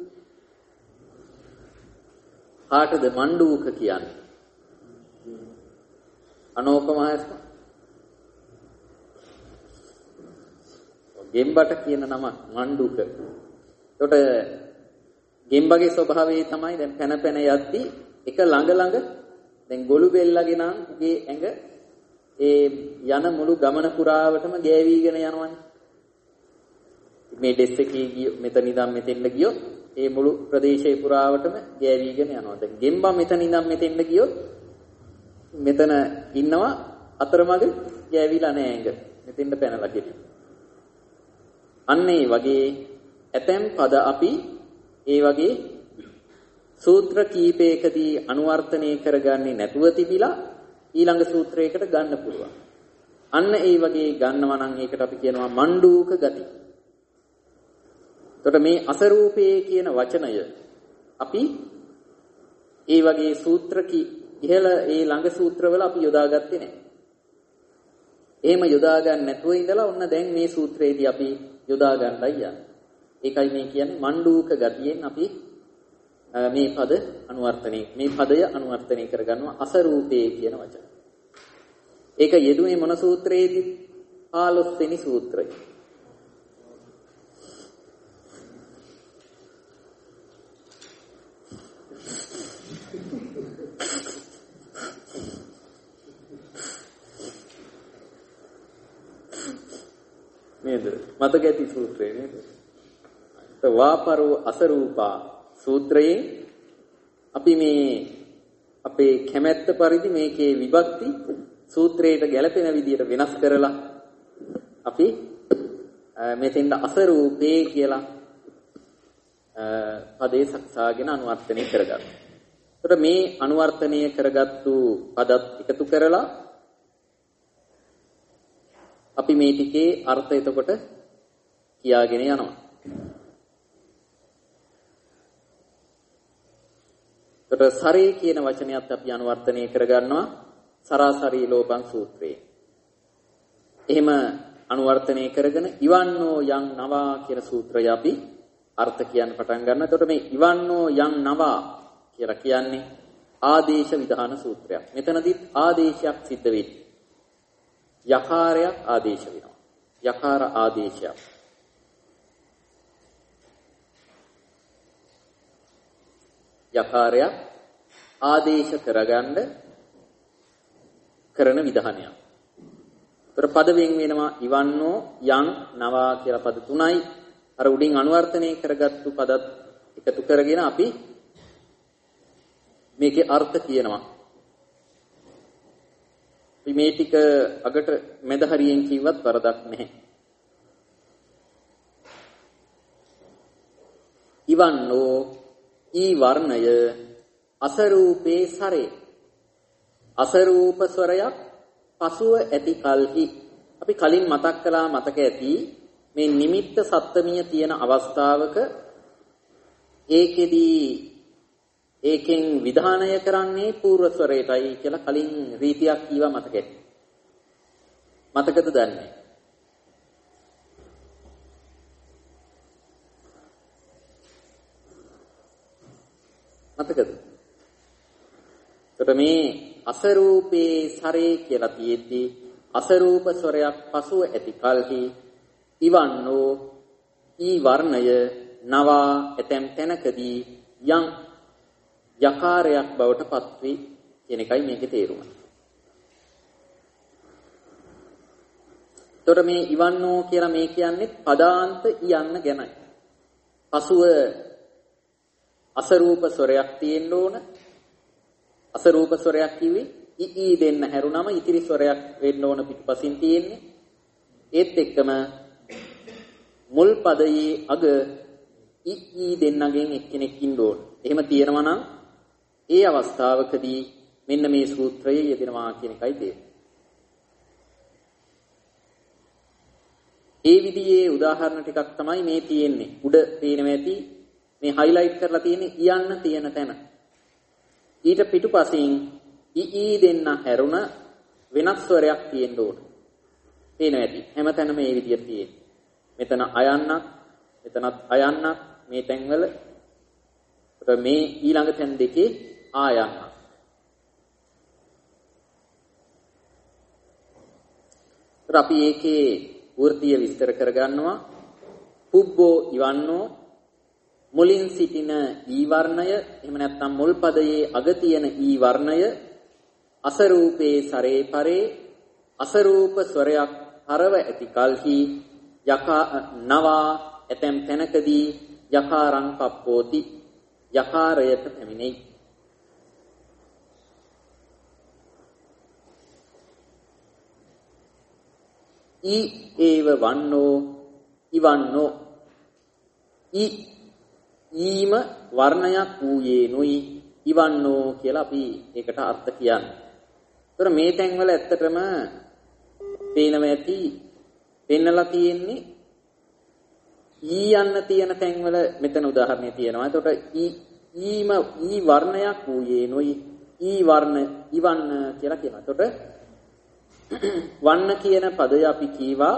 කාටද මණ්ඩූක කියන්නේ? අනෝපමහස් ගෙම්බට කියන නම මණ්ඩුක. එතකොට ගෙම්බගේ ස්වභාවය තමයි දැන් පැන පැන යද්දී එක ළඟ දැන් ගොළු බෙල්ලගේ නම් උගේ ඇඟ ඒ යන මුළු ගමන පුරාවටම ගෑවිගෙන යනවනේ. මේ ඩෙස් එකේ ගිය මෙතන ඉඳන් මෙතෙන්ට ගියොත් ඒ මුළු ප්‍රදේශය පුරාවටම ගෑවිගෙන යනවා. දැන් ගෙම්බා මෙතන ඉඳන් මෙතෙන්ට ගියොත් මෙතන ඉන්නවා අතරමඟ ගෑවිලා නැහැ ඇඟ. මෙතෙන්ට පැනලා ගිහින්. අන්න ඒ වගේ ඇතැම් පද අපි ඒ වගේ සූත්‍ර කීපයකදී අනුවර්තනය කරගන්නේ නැතුව තිබිලා ඊළඟ සූත්‍රයකට ගන්න පුළුවන්. අන්න ඒ වගේ ගන්නවා නම් ඒකට අපි කියනවා මණ්ඩූක ගති. එතකොට මේ අසරූපේ කියන වචනය අපි ඒ වගේ සූත්‍ර ඉහළ ඒ ළඟ සූත්‍රවල අපි යොදාගත්තේ නැහැ. එහෙම යොදා ගන්න නැතුව ඉඳලා ඔන්න දැන් මේ සූත්‍රයේදී අපි යොදා ගන්නයි යන්නේ. ඒකයි මේ කියන්නේ මණ්ඩූක ගතියෙන් අපි මේ පදය අනුවර්තනය කරගන්නවා අසරූපේ කියන වචන. ඒක යෙදුනේ මොන සූත්‍රයේදී? 15 වෙනි සූත්‍රය. නේද? මතක ඇති සූත්‍රය නේද? වාපරෝ අසරූපා සූත්‍රයේ අපි මේ අපේ කැමැත්ත පරිදි මේකේ විභක්ති සූත්‍රයට ගැලපෙන විදිහට වෙනස් කරලා අපි මෙතෙන්ද අසරූපේ කියලා පදේ සක්සාගෙන අනුවර්තනය කරගත්තා. එතකොට මේ අනුවර්තනය කරගත්තු පදත් එකතු කරලා අපි මේ ටිකේ අර්ථය එතකොට කියාගෙන යනවා. එතකොට සරේ කියන වචනයත් අපි අනුවර්තනය කරගන්නවා සරාසරී ලෝපං සූත්‍රයේ. එහෙම අනුවර්තනය කරගෙන ඉවන්නෝ යං නවා කියන සූත්‍රය අපි අර්ථ කියන්න පටන් ගන්නවා. එතකොට මේ ඉවන්නෝ යං නවා කියලා කියන්නේ ආදේශ විධාන සූත්‍රයක්. මෙතනදිත් ආදේශයක් සිද්ධ වෙන්නේ. යකාරයක් ආදේශ වෙනවා. යකාර ආදේශයක්. යකාරයක් ආදේශ කරගන්න කරන විධානයක්. ඒතර පද වෙන් වෙනවා ඉවන්නෝ යං නවා කියලා පද තුනයි. අර උඩින් අනුවර්තනය කරගත්තු පදත් එකතු කරගෙන අපි මේකේ අර්ථ කියනවා. මේ ටික අගට මැද හරියෙන් කිව්වත් වරදක් නැහැ. ඉවන්නෝ ඊ වර්ණය අසරූපේ සරේ අසරූප ස්වරයක් පසුව ඇති කල්හි අපි කලින් මතක් කළා මතක ඇති මේ නිමිත්ත සප්තමිය තියෙන අවස්ථාවක ඒකෙන් විධානය කරන්නේ පූර්ව ස්වරයටයි කියලා කලින් රීතියක් කීවා මතක ඇති. මතකද දන්නේ? මතකද? එතකොට මේ අසරූපේ සරේ කියලා තියෙද්දි අසරූප ස්වරයක් පසුව ඇති කල්හි ඉවන්නෝ ඊ වර්ණය නවා ඇතැම් තැනකදී යම් යකාරයක් බවට පත්වි කියන එකයි මේකේ තේරුම. එතකොට මේ ඉවන්නෝ කියලා මේ කියන්නේ පදාන්ත යන්න ගැනයි. පසුව අසරූප ස්වරයක් තියෙන්න ඕන. අසරූප ස්වරයක් කිව්වේ ඊ දෙන්න හැරුණම ඉතිරි ස්වරයක් වෙන්න ඕන පිටපසින් තියෙන්නේ. ඒත් එක්කම මුල් පදයේ අග ඊ දෙන්නගෙන් එක්කෙනෙක් ඉන්න ඕන. එහෙම තියෙනවා නම් ඒ අවස්ථාවකදී මෙන්න මේ සූත්‍රයේ යෙදෙනවා කියන එකයි තේරෙන්නේ. ඒ විදිහේ උදාහරණ ටිකක් තමයි මේ තියෙන්නේ. උඩ පේනවා ඇති මේ highlight කරලා තියෙන්නේ යන්න තියෙන තැන. ඊට පිටුපසින් ඊ දෙන්න හැරුණ වෙනස් ස්වරයක් තියෙන්න ඕන. පේනවා ඇති. හැමතැනම මේ විදිහට තියෙන්නේ. මෙතන අයන්නක්, මෙතනත් අයන්නක් මේ තැන්වල. මේ ඊළඟ තැන් දෙකේ ආයන්න. අපි ඒකේ වෘත්තීය විස්තර කරගන්නවා. පුබ්බෝ ඉවන්නෝ මුලින් සිටින ඊ වර්ණය එහෙම නැත්නම් මුල් පදයේ අග තියෙන ඊ වර්ණය අසරූපේ සරේ පරේ අසරූප ස්වරයක් හරව ඇති කල්හි යකා නවා ඇතැම් තැනකදී යකාරං පප්පෝති යකාරයට පැමිණෙයි. ඊ ඒව වන්නෝ ඉවන්නෝ ඊම වර්ණයක් වූයේ නොයි ඉවන්නෝ කියලා අපි ඒකට අර්ථ කියන්නේ. ඒතර මේ තැන්වල ඇත්තටම පේනව ඇති පෙන්නලා තියෙන්නේ ඊ යන්න තියෙන තැන්වල මෙතන උදාහරණේ තියෙනවා. එතකොට ඊම ඊ වර්ණයක් වූයේ නොයි ඊ වර්ණ ඉවන්න කියලා කියනවා. එතකොට වන්න කියන පදය අපි කීවා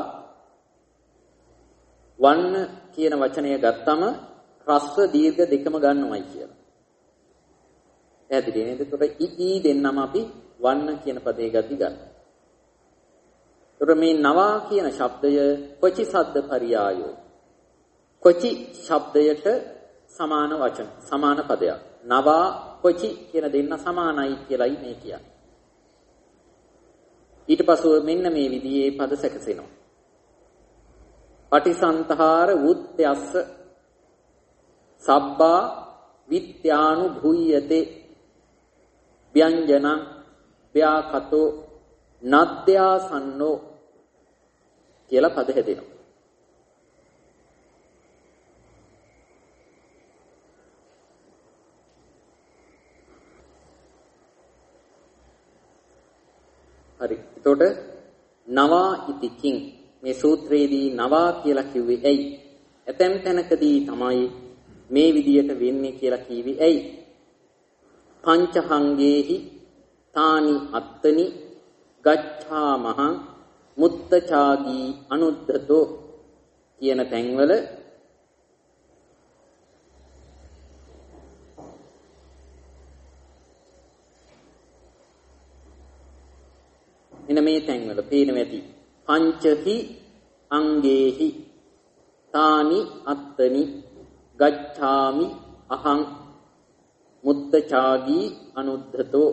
වන්න කියන වචනය ගත්තම රස්ව දීර්ඝ දෙකම ගන්නවයි කියලා. පැහැදිලි නේද? එතකොට ඊ දෙන්නම අපි වන්න කියන පදේ ගති ගන්න. එතකොට මේ නවා කියන ශබ්දය කොචි සද්ද පරියායෝ. කොචි ශබ්දයට සමාන වචන සමාන පදයක්. නවා කොචි කියන දෙන්න සමානයි කියලායි මේ කියන්නේ. ඊට පස්ව මෙන්න මේ විදිහේ පද සැකසෙනවා. පටිසන්තහාර වුත්ත්‍යස්ස සබ්බා විත්‍යානු භුය්‍යතේ ව්‍යංජනං ව්‍යාකතෝ නද්යාසන්නෝ කියලා පද හැදෙනවා. හරි. එතකොට නවා ඉතිකින් මේ සූත්‍රයේදී නවා කියලා කිව්වේ ඇයි? ඇතැම් තැනකදී තමයි මේ විදියට වෙන්නේ කියලා කිව්වේ ඇයි? පංචහංගේහි තානි අත්තනි ගච්ඡාමහං මුත්තචාගී අනුද්දතෝ කියන තැන්වල එන මේ තැන්වල පේනවා ඇති පංචහි අංගේහි තානි අත්තනි ගච්ඡාමි අහං මුත්තචාගී අනුද්දතෝ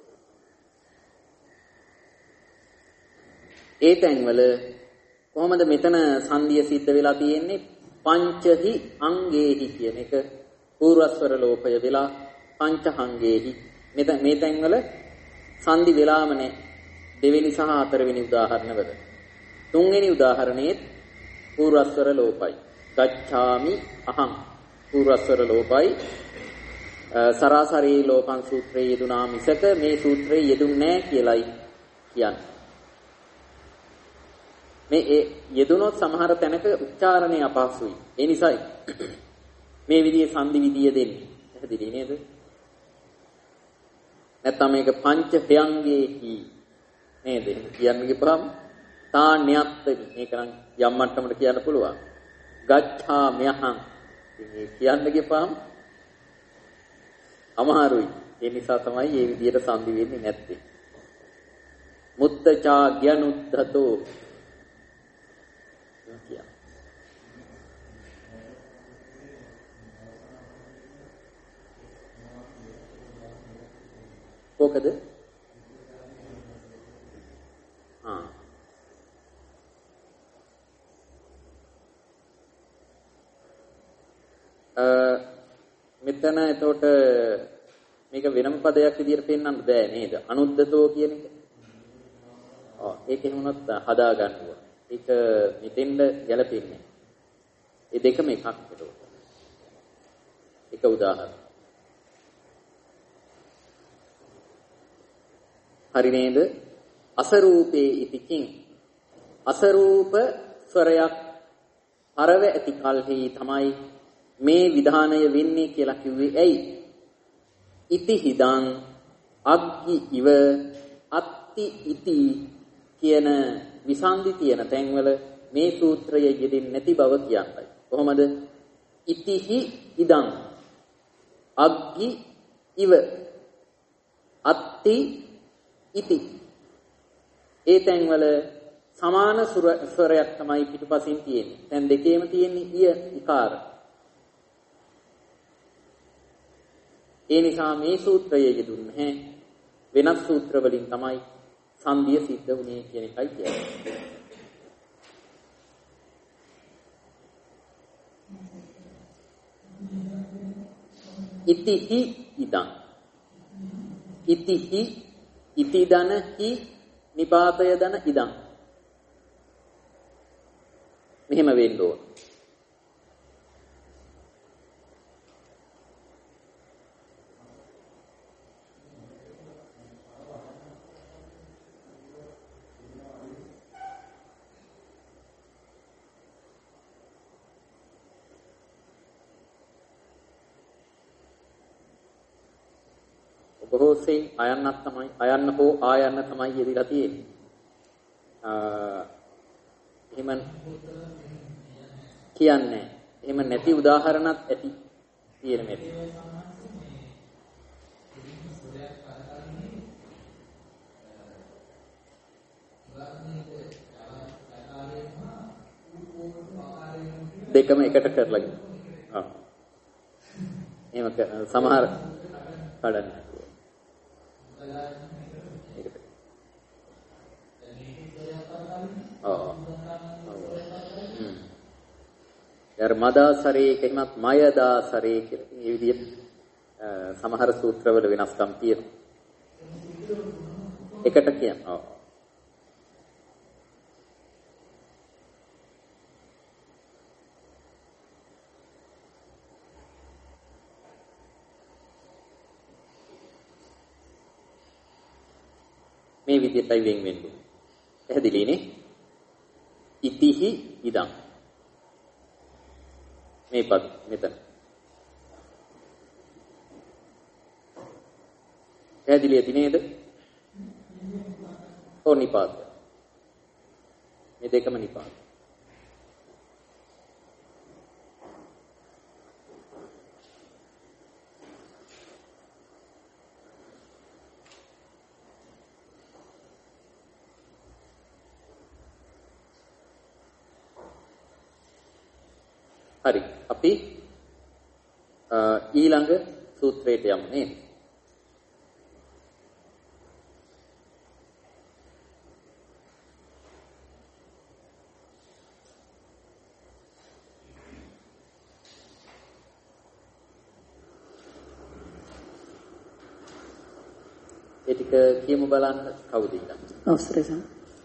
ඒ තැන්වල කොහොමද මෙතන සංධිය සිද්ධ වෙලා තියෙන්නේ පංචහි අංගේහි කියන එක පූර්වස්වර ලෝපය වෙලා පංචහංගේහි මේ තැන්වල සංධි වෙලාම නැහැ දෙවෙනි සහ හතරවෙනි උදාහරණවල තුන්වෙනි උදාහරණයේ පූර්වස්වර ලෝපයි ගච්ඡාමි අහං පූර්වස්වර ලෝපයි සරාසරී ලෝපං සූත්‍රයේ යෙදුනා මිසක මේ සූත්‍රයේ යෙදුන්නේ නැහැ කියලයි කියන්නේ. මේ යෙදුනොත් සමහර තැනක උච්චාරණය අපහසුයි. ඒ නිසායි මේ විදිහේ සංදි විදිය දෙන්නේ. පැහැදිලි නේද? නැත්නම් මේක පංච හයංගේහි නේද? කියන්නේ ගියපහම තාන්‍යත්තනි මේක නම් යම් මට්ටමකට කියන්න පුළුවන්. ගච්ඡා මෙහං මේ කියන්න ගියපහම අමාරුයි. ඒ නිසා තමයි මේ විදිහට සංදි වෙන්නේ නැත්තේ. මුත්තචා ඥානුද්ධතෝ කොකද? මෙතන එතකොට මේක වෙනම පදයක් විදිහට පෙන්වන්න බෑ නේද? අනුද්දතෝ කියන එක. ඒක එහෙම වුණත් හදා ගන්නවා. ඒක මෙතෙන්ද ගැලපෙන්නේ. ඒ දෙකම එකක් එතකොට. එක උදාහරණ. හරි නේද? අසරූපේ ඉතිකින් අසරූප ස්වරයක් අරව ඇති කල්හි තමයි මේ විධානය වෙන්නේ කියලා කිව්වේ ඇයි? ඉති හිදං අග්ගි ඉව අත්ති ඉති කියන විසන්දි තියෙන තැන්වල මේ සූත්‍රය යෙදෙන්නේ නැති බව කියන්නයි. කොහොමද? ඉතිහි ඉදං අග්ගි ඉව අත්ති ඉති ඒ තැන්වල සමාන ස්වරයක් තමයි පිටුපසින් තියෙන්නේ. දැන් දෙකේම තියෙන්නේ ඉය ඉකාර. ඒ නිසා මේ සූත්‍රයේ යෙදුන්නේ නැහැ. වෙනත් සූත්‍ර වලින් තමයි සංධිය සිද්ධ වුණේ කියන එකයි කියන්නේ. ඉතිහි ඉදං ඉතිහි ඉති දන හි නිපාතය දන ඉදං මෙහෙම වෙන්න ඕන. බොහෝ සෙයින් අයන්නක් තමයි අයන්න හෝ ආයන්න තමයි යෙදিলা තියෙන්නේ. එහෙම කියන්නේ. එහෙම නැති උදාහරණත් ඇති තියෙන මෙතන. දෙකම එකට කරලා ගන්න. එහෙම සමහර කඩන්න. ඒකට. ධර්මදාසරේ කෙනත් මයදාසරේ කියලා. මේ විදිහට සමහර සූත්‍රවල වෙනස්කම් තියෙනවා. එකට කියනවා. මේ විදිහටයි වෙන් වෙන්නේ. පැහැදිලිනේ? ඉතිහි ඉදං. මේ පද මෙතන. පැහැදිලිද නේද? නිපාත. මේ දෙකම නිපාත. හරි. අපි ඊළඟ සූත්‍රයට යමු නේද? ඒ ටික කියමු බලන්න කවුද ඉන්නේ? අවසරයි සම්.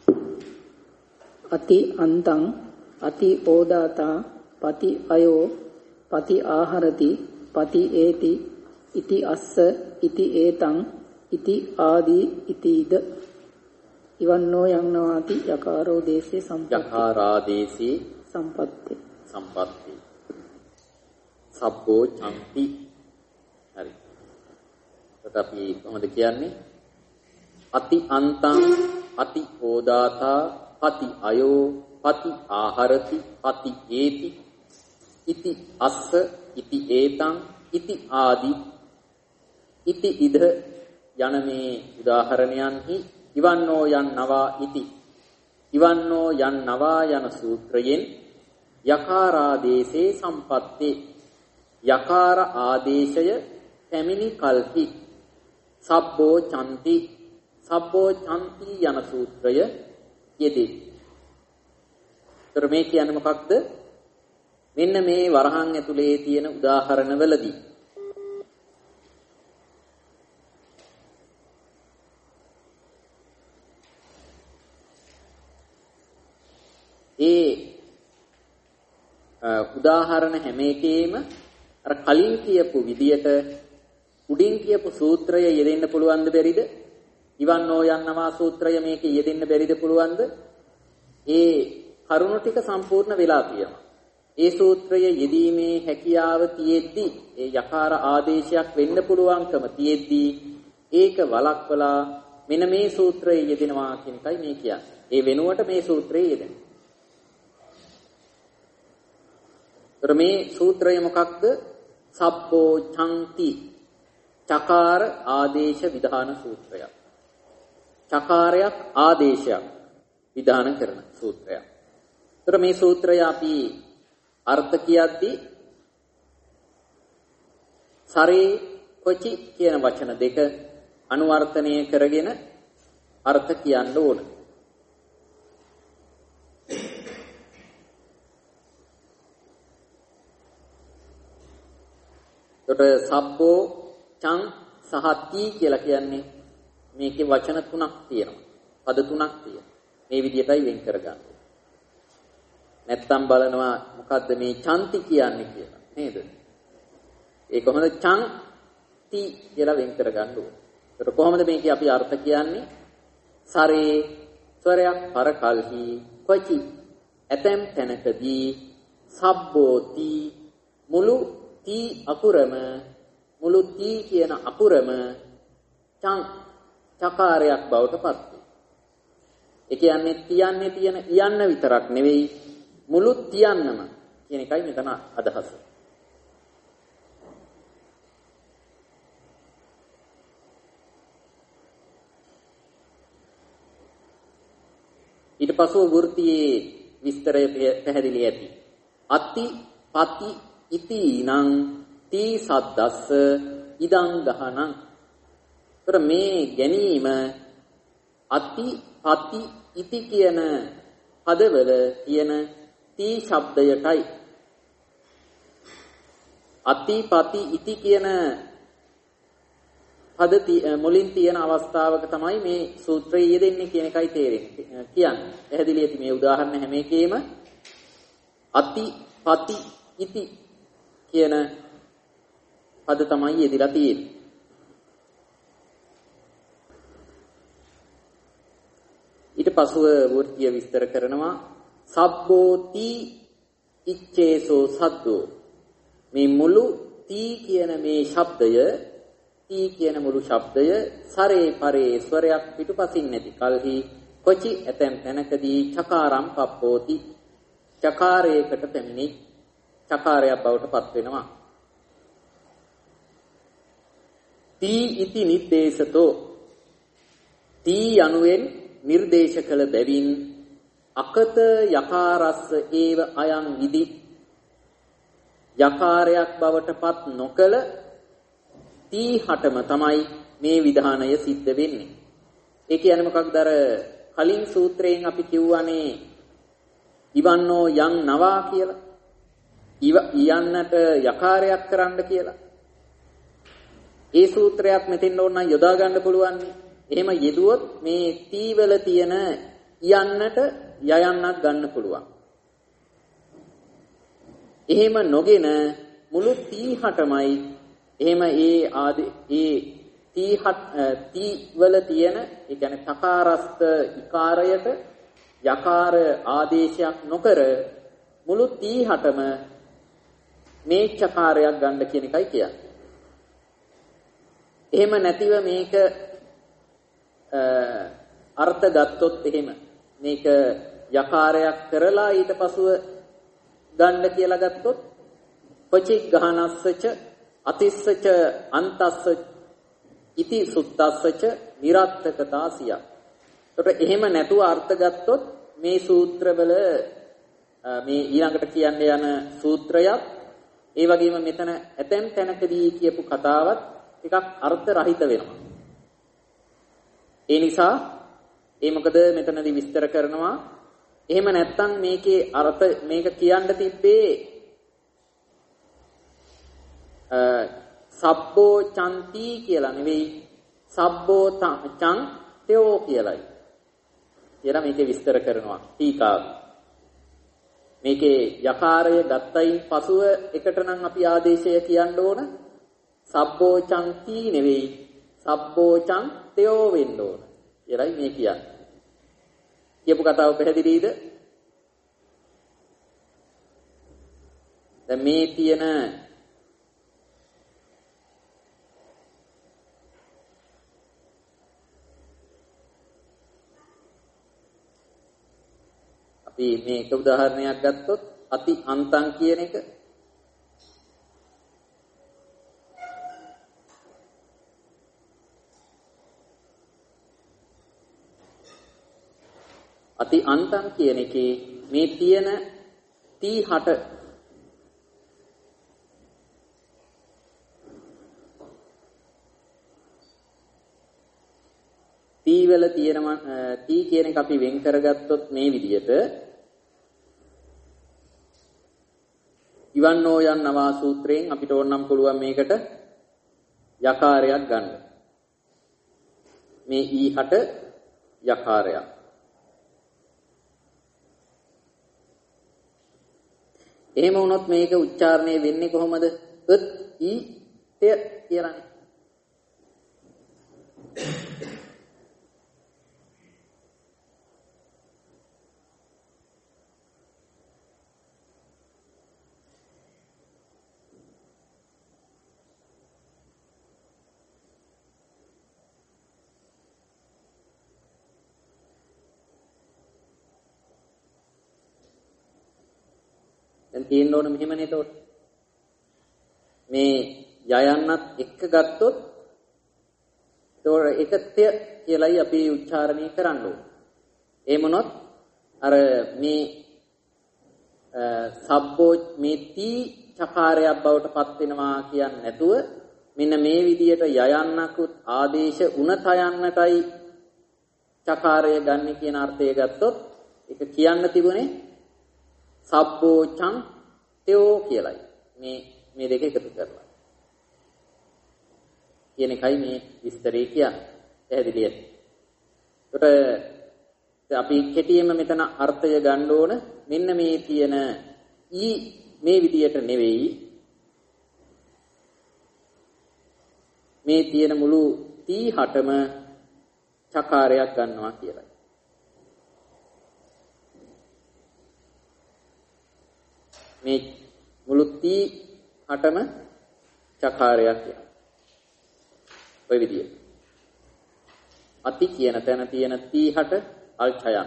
අති අන්තං අති ඕදාතා පති අයෝ පති ආහරති පති ඒති ඉති අස්ස ඉති ඒතං ඉති ආදී ඉතිද ඉවන්නෝ යන්නවාති යකාරෝ දේශේ සම්පatti යකාරාදේශේ සම්පatti සබ්බෝ චන්ති. හරි. අපි කොහොමද කියන්නේ? අති අන්තං අති ඕදාතා පති අයෝ පති ආහරති පති ඒති ඉති අස්ස ඉති ඒතං ඉති ආදි ඉති ඉද යන මේ උදාහරණයන්හි ඉවන්නෝ යන්නවා ඉති ඉවන්නෝ යන්නවා යන සූත්‍රයෙන් යකාරාදේශේ සම්පත්තේ යකාර ආදේශය පැමිණි කල්හි සබ්බෝ චන්ති යන සූත්‍රය යෙදේ. මේ කියන්නේ මොකක්ද? මෙන්න මේ වරහන් ඇතුලේ තියෙන උදාහරණවලදී ඒ උදාහරණ හැම එකේම අර කලින් කියපු විදියට උඩින් කියපු සූත්‍රය යෙදෙන්න පුළුවන්ද බැරිද? ඉවන්නෝ යන්නවා සූත්‍රය මේකේ යෙදෙන්න බැරිද පුළුවන්ද? ඒ කරුණු ටික සම්පූර්ණ වෙලා තියෙනවා. ඒ සූත්‍රය යෙදීමේ හැකියාව තියෙද්දි ඒ යකාර ආදේශයක් වෙන්න පුළුවන්කම තියෙද්දි ඒක වළක්වලා මෙන්න මේ සූත්‍රයේ යෙදෙනවා කියන එකයි මේ කියන්නේ. ඒ වෙනුවට මේ සූත්‍රයේ යෙදෙනවා. මේ සූත්‍රය මොකක්ද? සබ්බෝ චන්ති චකාර ආදේශ විධාන සූත්‍රයක්. චකාරයක් ආදේශයක් විධාන කරන සූත්‍රයක්. මේ සූත්‍රය අපි අර්ථ කියද්දී සරේ කොචි කියන වචන දෙක අනුවර්තනය කරගෙන අර්ථ කියන්න ඕන. සබ්බෝ චං සහ ති කියලා කියන්නේ මේකේ වචන තුනක් තියෙනවා. පද තුනක් තියෙනවා. මේ විදිහටයි වෙන් කරගන්න. නැත්තම් බලනවා මොකද්ද මේ චන්ති කියන්නේ කියලා නේද? ඒ කොහොමද චං ති කියලා වෙන් කරගන්න ඕනේ. ඒතර කොහොමද මේකේ අපි අර්ථ කියන්නේ? සරේ ස්වරයක් පරකල්හි කොචි ඇතැම් තැනකදී සබ්බෝති මුළු ති අකුරම මුළු ති කියන අකුරම චකාරයක් බවට පත් වේ. ඒ කියන්නේ තියන්නේ තියෙන යන්න විතරක් නෙවෙයි මුළු තියන්නම කියන එකයි මෙතන අදහස. ඊට පස්ව වෘත්තියේ විස්තරය පැහැදිලි ඇති. අති පති ඉති නං තී සද්දස්ස ඉදං ගහනං. ତර මේ ගැනීම අති පති ඉති කියන පදවල තියෙන තී ශබ්දයටයි. අති පති ඉති කියන පද මුලින් තියෙන අවස්ථාවක තමයි මේ සූත්‍රය යෙදෙන්නේ කියන එකයි තේරෙන්නේ. කියන්නේ පැහැදිලි ඇති මේ උදාහරණ හැම එකේම අති පති ඉති කියන පද තමයි යෙදලා තියෙන්නේ. ඊට පසුව වෘත්තිය විස්තර කරනවා සබ්බෝති ඉච්ඡේසෝ සද්දෝ. මේ මුළු තී කියන මේ ශබ්දය තී කියන මුළු ශබ්දය සරේ පරේ ස්වරයක් පිටුපසින් නැති කලෙහි කොචි ඇතැම් තැනකදී චකාරම් පප්පෝති. චකාරයකට පැමිණි චකාරයක් බවට පත් වෙනවා. තී ඉති නිද්දේශතෝ. තී යනුවෙන් නිර්දේශ කළ බැවින් අකත යකාරස්ස ඒව අයං විදි. යකාරයක් බවට පත් නොකළ තී හටම තමයි මේ විධානය සිද්ධ වෙන්නේ. ඒ කියන්නේ මොකක්ද? අර කලින් සූත්‍රයෙන් අපි කියවනේ ඉවන්නෝ යං නවා කියලා. යන්නට යකාරයක් කරන්න කියලා. ඒ සූත්‍රයක් මෙතෙන් ඕන නම් යොදා ගන්න පුළුවන්. එහෙම යෙදුවොත් මේ තීවල තියෙන යන්නට යයන්නක් ගන්න පුළුවන්. එහෙම නොගෙන මුළු තී හටමයි එහෙම ඒ තී වල තියෙන ඒ කියන්නේ තකාරස්ත ඉකාරයට යකාර ආදේශයක් නොකර මුළු තී හටම මේ චකාරයක් ගන්න කියන එකයි කියන්නේ. එහෙම නැතිව මේක අර්ථ ගත්තොත් එහෙම මේක යකාරයක් කරලා ඊට පසුව ගන්න කියලා ගත්තොත් පචික් ගහනස්සච අතිස්සච අන්තස්ස ඉති සුත්තස්සච නිරත්තකතාසිය. එතකොට එහෙම නැතුව අර්ථ ගත්තොත් මේ සූත්‍රවල මේ ඊළඟට කියන්න යන සූත්‍රයක් ඒ වගේම මෙතන ඇතැම් තැනකදී කියපු කතාවත් ටිකක් අර්ථ රහිත වෙනවා. ඒ නිසා මොකද මෙතනදී විස්තර කරනවා එහෙම නැත්තම් මේකේ අර්ථ මේක කියන්න තිබ්බේ සබ්බෝ චන්ති කියලා නෙවෙයි සබ්බෝ චං තයෝ කියලායි. කියලා මේකේ විස්තර කරනවා ටීකාව. මේකේ යකාරය ගත්තයින් පසුව එකට නම් අපි ආදේශය කියන්න ඕන සබ්බෝ චන්ති නෙවෙයි සබ්බෝ චං තයෝ වෙන්න ඕන කියලායි මේ කියන්නේ. කියපු කතාව පැහැදිලිද? දැන් මේ තියෙන අපි මේක උදාහරණයක් ගත්තොත් අති අන්තං කියන එක අති අන්තං කියන එකේ මේ තියෙන තී හට තී වල තියෙනවා තී කියන එක අපි වෙන් කරගත්තොත් මේ විදිහට ඉවන්නෝ යන්නවා සූත්‍රයෙන් අපිට ඕනනම් පුළුවන් මේකට යකාරයක් ගන්න. මේ ඊ හට යකාරයක්. එහෙම වුණොත් මේක උච්චාරණය වෙන්නේ කොහොමද? ըත් ඊ තය කියලානේ. දැන් තියෙන්න ඕන මෙහෙමනේ එතකොට. මේ යයන්නත් එක්ක ගත්තොත් එතකොට එකත්‍ය කියලායි අපි උච්චාරණය කරන්න ඕනේ. ඒ මොනොත් අර මේ සබ්බෝ මේ තී චකාරයක් බවට පත් වෙනවා කියන්නේ නැතුව මෙන්න මේ විදියට යයන්නකුත් ආදේශ උනත යන්නටයි චකාරය ගන්න කියන අර්ථය ගත්තොත් ඒක කියන්න තිබුණේ සබ්බෝචං තයෝ කියලයි. මේ දෙක එකතු කරලා කියන එකයි මේ විස්තරේ කියන්නේ. පැහැදිලිද? ඒකට අපි කෙටියෙන්ම මෙතන අර්ථය ගන්න ඕන මෙන්න මේ තියෙන ඊ මේ විදියට නෙවෙයි මේ තියෙන මුළු 30ටම චකාරයක් ගන්නවා කියලා. මේ මුළු 30ටම චකාරයක් කියනවා. ඔය විදියට. අති කියන තැන තියෙන 30ට අල්ඡයන්.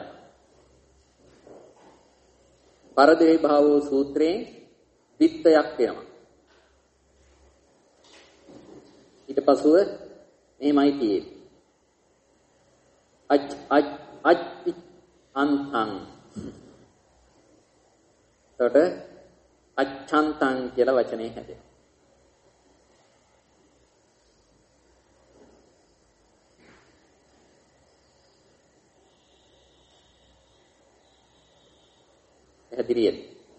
පරදේ භාවෝ සූත්‍රයෙන් විත්තයක් වෙනවා. ඊට පසුව මෙහෙමයි තියෙන්නේ. අච්චි අන්තං. එතකොට අච්ඡන්තං කියලා වචනේ හැදෙනවා. හැදිරියෙත්.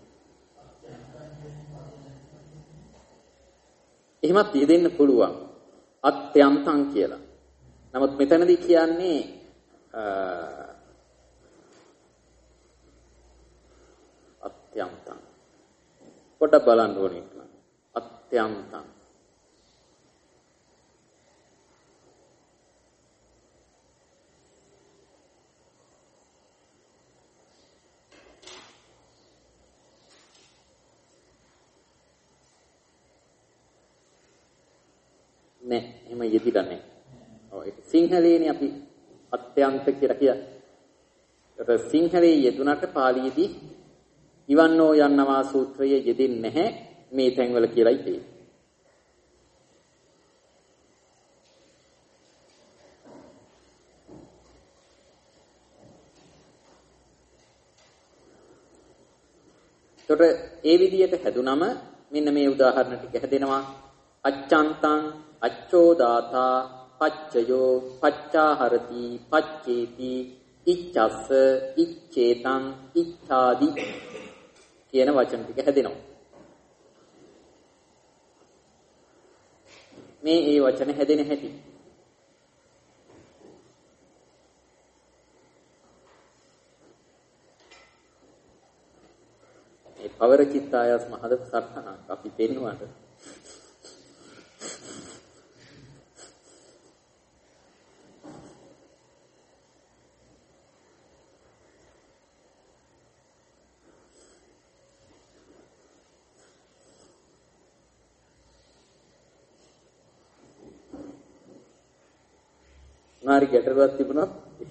එහෙමත් යෙදෙන්න පුළුවන්. අත්‍යන්තං කියලා. නමුත් මෙතනදී කියන්නේ අත්‍යන්තං. පොඩ්ඩක් බලන්න ඕනේ නේද? අත්‍යන්තං. නේ එහෙම යෙදිලා නැහැ. ඔව් ඒක සිංහලේනේ අපි අත්‍යන්ත කියලා කියන්නේ. ඒක සිංහලේ යෙදුනට පාලියේදී ඉවන්නෝ යන්නවා සූත්‍රයේ යෙදෙන්නේ නැහැ මේ තැන්වල කියලායි තියෙන්නේ. ඒතර ඒ විදිහට හැදුනම මෙන්න මේ උදාහරණ ටික හැදෙනවා. අච්ඡන්තං අච්ඡෝදාතා පච්චයෝ පච්චාහරති පච්චේති ඉච්ඡස්ස ඉච්ඡේතං ඉච්ඡාදි කියන වචන ටික හැදෙනවා. මේ ඒ වචන හැදෙන හැටි. මේ පවරචිත්තායස් මහද සත්හනක් අපි පෙන්වන්නට මාරි ගැටලුවක් තිබුණා.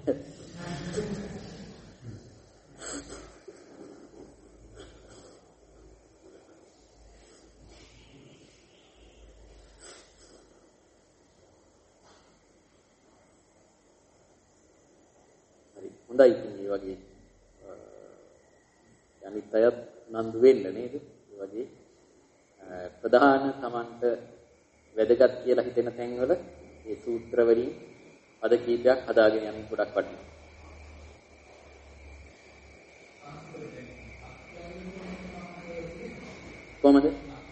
හරි හොඳයි ඉතින් මේ වගේ අනිත් අයත් නන්දු වෙන්න නේද? මේ වගේ ප්‍රධාන Tamanට වැදගත් කියලා හිතෙන තැන්වල මේ සූත්‍ර වලින් අද කීපයක් හදාගෙන යන්න ගොඩක් වටිනවා. කොහමද?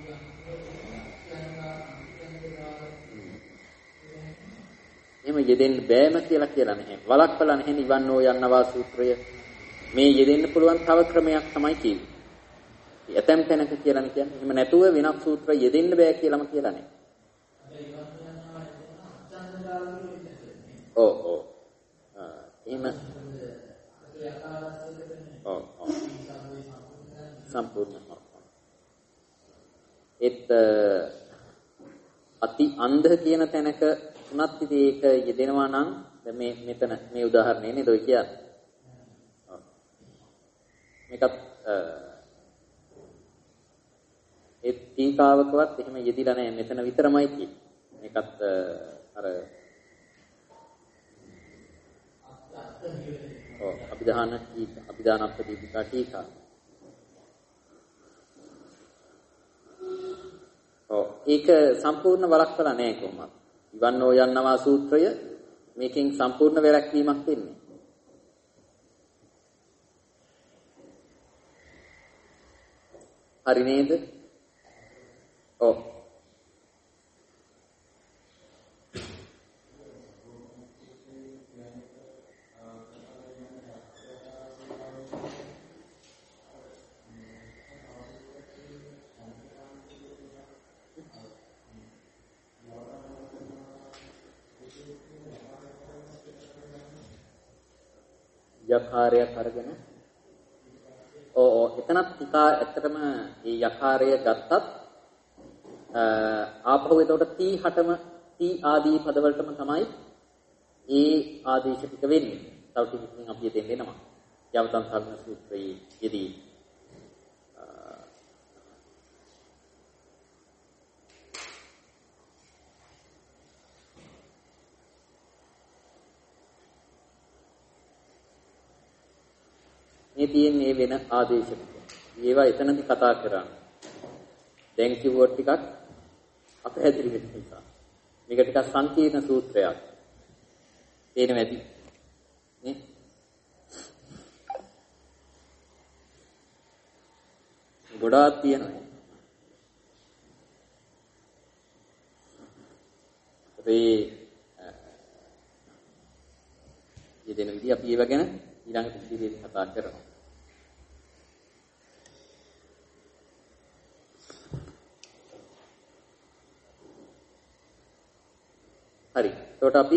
එහෙම යෙදෙන්න බෑම කියලා නැහැ. වලක්වලා නැහැ නිවන්නෝ යන්නවා සූත්‍රය. මේ යෙදෙන්න පුළුවන් තව ක්‍රමයක් තමයි කියන්නේ. ඇතැම් තැනක කියලා කියන්නේ. එහෙම නැතුව වෙනත් සූත්‍ර යෙදෙන්න බෑ කියලාම කියලා නැහැ. ඔව් එහෙම ඔව් සම්පූර්ණ අති අන්ධ කියන තැනක තුනත් ඉතින් ඒක යෙදෙනවා නම් දැන් මේ මෙතන මේ උදාහරණය නේද ඔය කියන්නේ. මේකත් ඒ ටීකාවකවත් එහෙම යෙදිලා නැහැ. මෙතන විතරමයි තියෙන්නේ. මේකත් අර අභිදානත්ථ දීපිකා ටීකා. ඒක සම්පූර්ණ වළක්වලා නැහැ කොහොමද? ඉවන්නෝ යන්නවා සූත්‍රය මේකෙන් සම්පූර්ණ වැරැක්වීමක් වෙන්නේ. හරි නේද? ඔව්. යකාරයක් අරගෙන එතනත් ටිකා ඇත්තටම මේ යකාරය ගත්තත් ආපහු එතකොට තී හටම තී ආදී පදවලටම තමයි ඒ ආදේශ ටික වෙන්නේ. තව ටිකකින් අපි දෙන්න එනවා. යවතන් සාධන සූත්‍රයේ යෙදී මේ තියෙන්නේ වෙන ආදේශ ටික. ඒවා එතනදි කතා කරන්නේ. දැන් කිව්වොත් ටිකක් අපහැදිලි වෙන නිසා. මේක ටිකක් සංකීර්ණ සූත්‍රයක්. තේරෙන්නේ නැති. නේ? ගොඩාක් තියෙනවා. ඒ යෙදෙන විදිහ අපි ඒව ගැන ඊළඟ පිළිවෙලෙන් කතා කරනවා. හරි. එතකොට අපි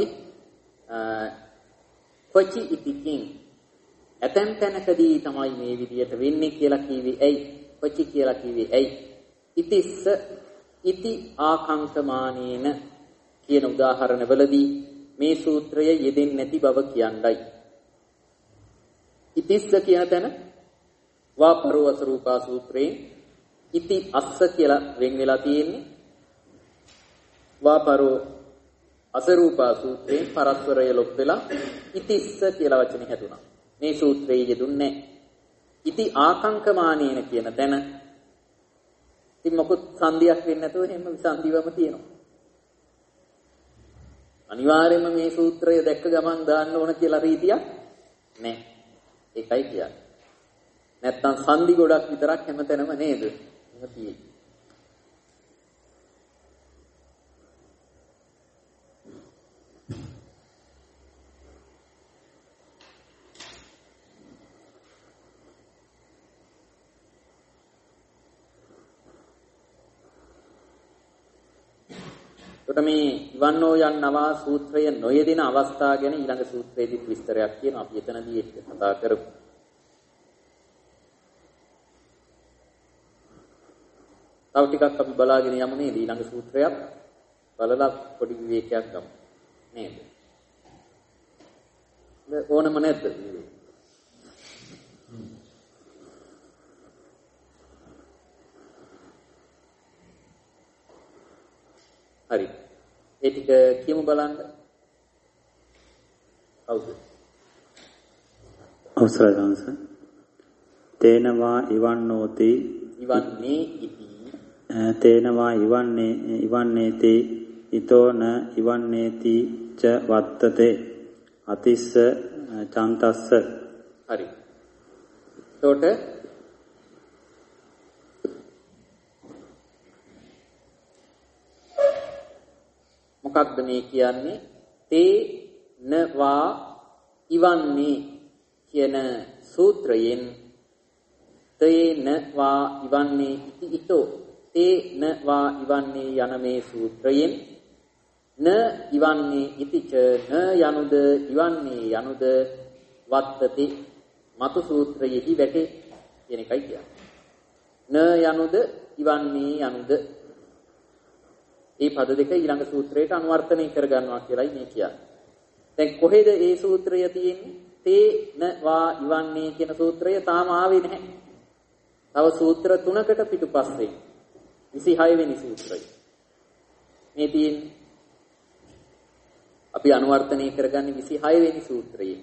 කොචි ඉතිකින් ඇතැම් තැනකදී තමයි මේ විදියට වෙන්නේ කියලා කිව්වේ ඇයි? කොචි කියලා කිව්වේ ඇයි? ඉතිස්ස ඉති ආකංකමානේන කියන උදාහරණවලදී මේ සූත්‍රය යෙදෙන්නේ නැති බව කියන්නයි. ඉතිස්ස කියන තැන වාපරෝ අසරූපා සූත්‍රයෙන් ඉති අස්ස කියලා වෙන් වෙලා තියෙන්නේ. වාපරෝ අසරූපා සූත්‍රයෙන් පරස්පරය ලොප් වෙලා ඉතිස්ස කියලා වචනේ හැදුනා. මේ සූත්‍රයේ යෙදුන්නේ නැහැ. ඉති ආකංකමානේන කියන තැන ඉතින් මොකද සංදියක් වෙන්නේ නැතුව එහෙම විසන්දිවම තියෙනවා. අනිවාර්යයෙන්ම මේ සූත්‍රය දැක්ක ගමන් දාන්න ඕන කියලා රීතියක් නැහැ. ඒකයි කියන්නේ. නැත්තම් සංදි ගොඩක් විතරක් හැමතැනම නේද? එහෙම තියෙන්නේ. මේ ඉවන්නෝ යන්නවා සූත්‍රය නොයෙදෙන අවස්ථා ගැන ඊළඟ සූත්‍රයේදී විස්තරයක් කියනවා. අපි එතනදී ඒක කතා කරමු. තව ටිකක් අපි බලාගෙන යමු නේද? ඊළඟ සූත්‍රයක් බලලා පොඩි විවේකයක් ගමු. නේද? ඕනම නැද්ද? හරි. ඒ ටික කියමු බලන්න. කවුද? අවසරයි සංස. තේනවා ඉවන්නෝති ඉවන්නේ ඉති. තේනවා ඉවන්නේති ඊතෝන ඉවන්නේති ච වත්තතේ අතිස්ස චන්තස්ස. හරි. එතකොට මොකක්ද මේ කියන්නේ? තේ නවා ඉවන්නේ කියන සූත්‍රයෙන් තේ නවා ඉවන්නේ ඉති ඊතෝ තේ නවා ඉවන්නේ යන මේ සූත්‍රයෙන් න ඉවන්නේ ඉතිච න යනුද ඉවන්නේ යනුද වත්තති මතු සූත්‍රයෙහි වැටේ කියන එකයි කියන්නේ. න යනුද ඉවන්නේ යනුද මේ පද දෙක ඊළඟ සූත්‍රයට අනුවර්තනය කර ගන්නවා කියලායි මේ කියන්නේ. දැන් කොහෙද මේ සූත්‍රය තියෙන්නේ? තේ නවා ඉවන්නේ කියන සූත්‍රය තාම ආවේ නැහැ. තව සූත්‍ර 3කට පිටුපස්සේ 26 වෙනි සූත්‍රය. මේ තියෙන්නේ අපි අනුවර්තනය කරගන්නේ 26 වෙනි සූත්‍රයේ.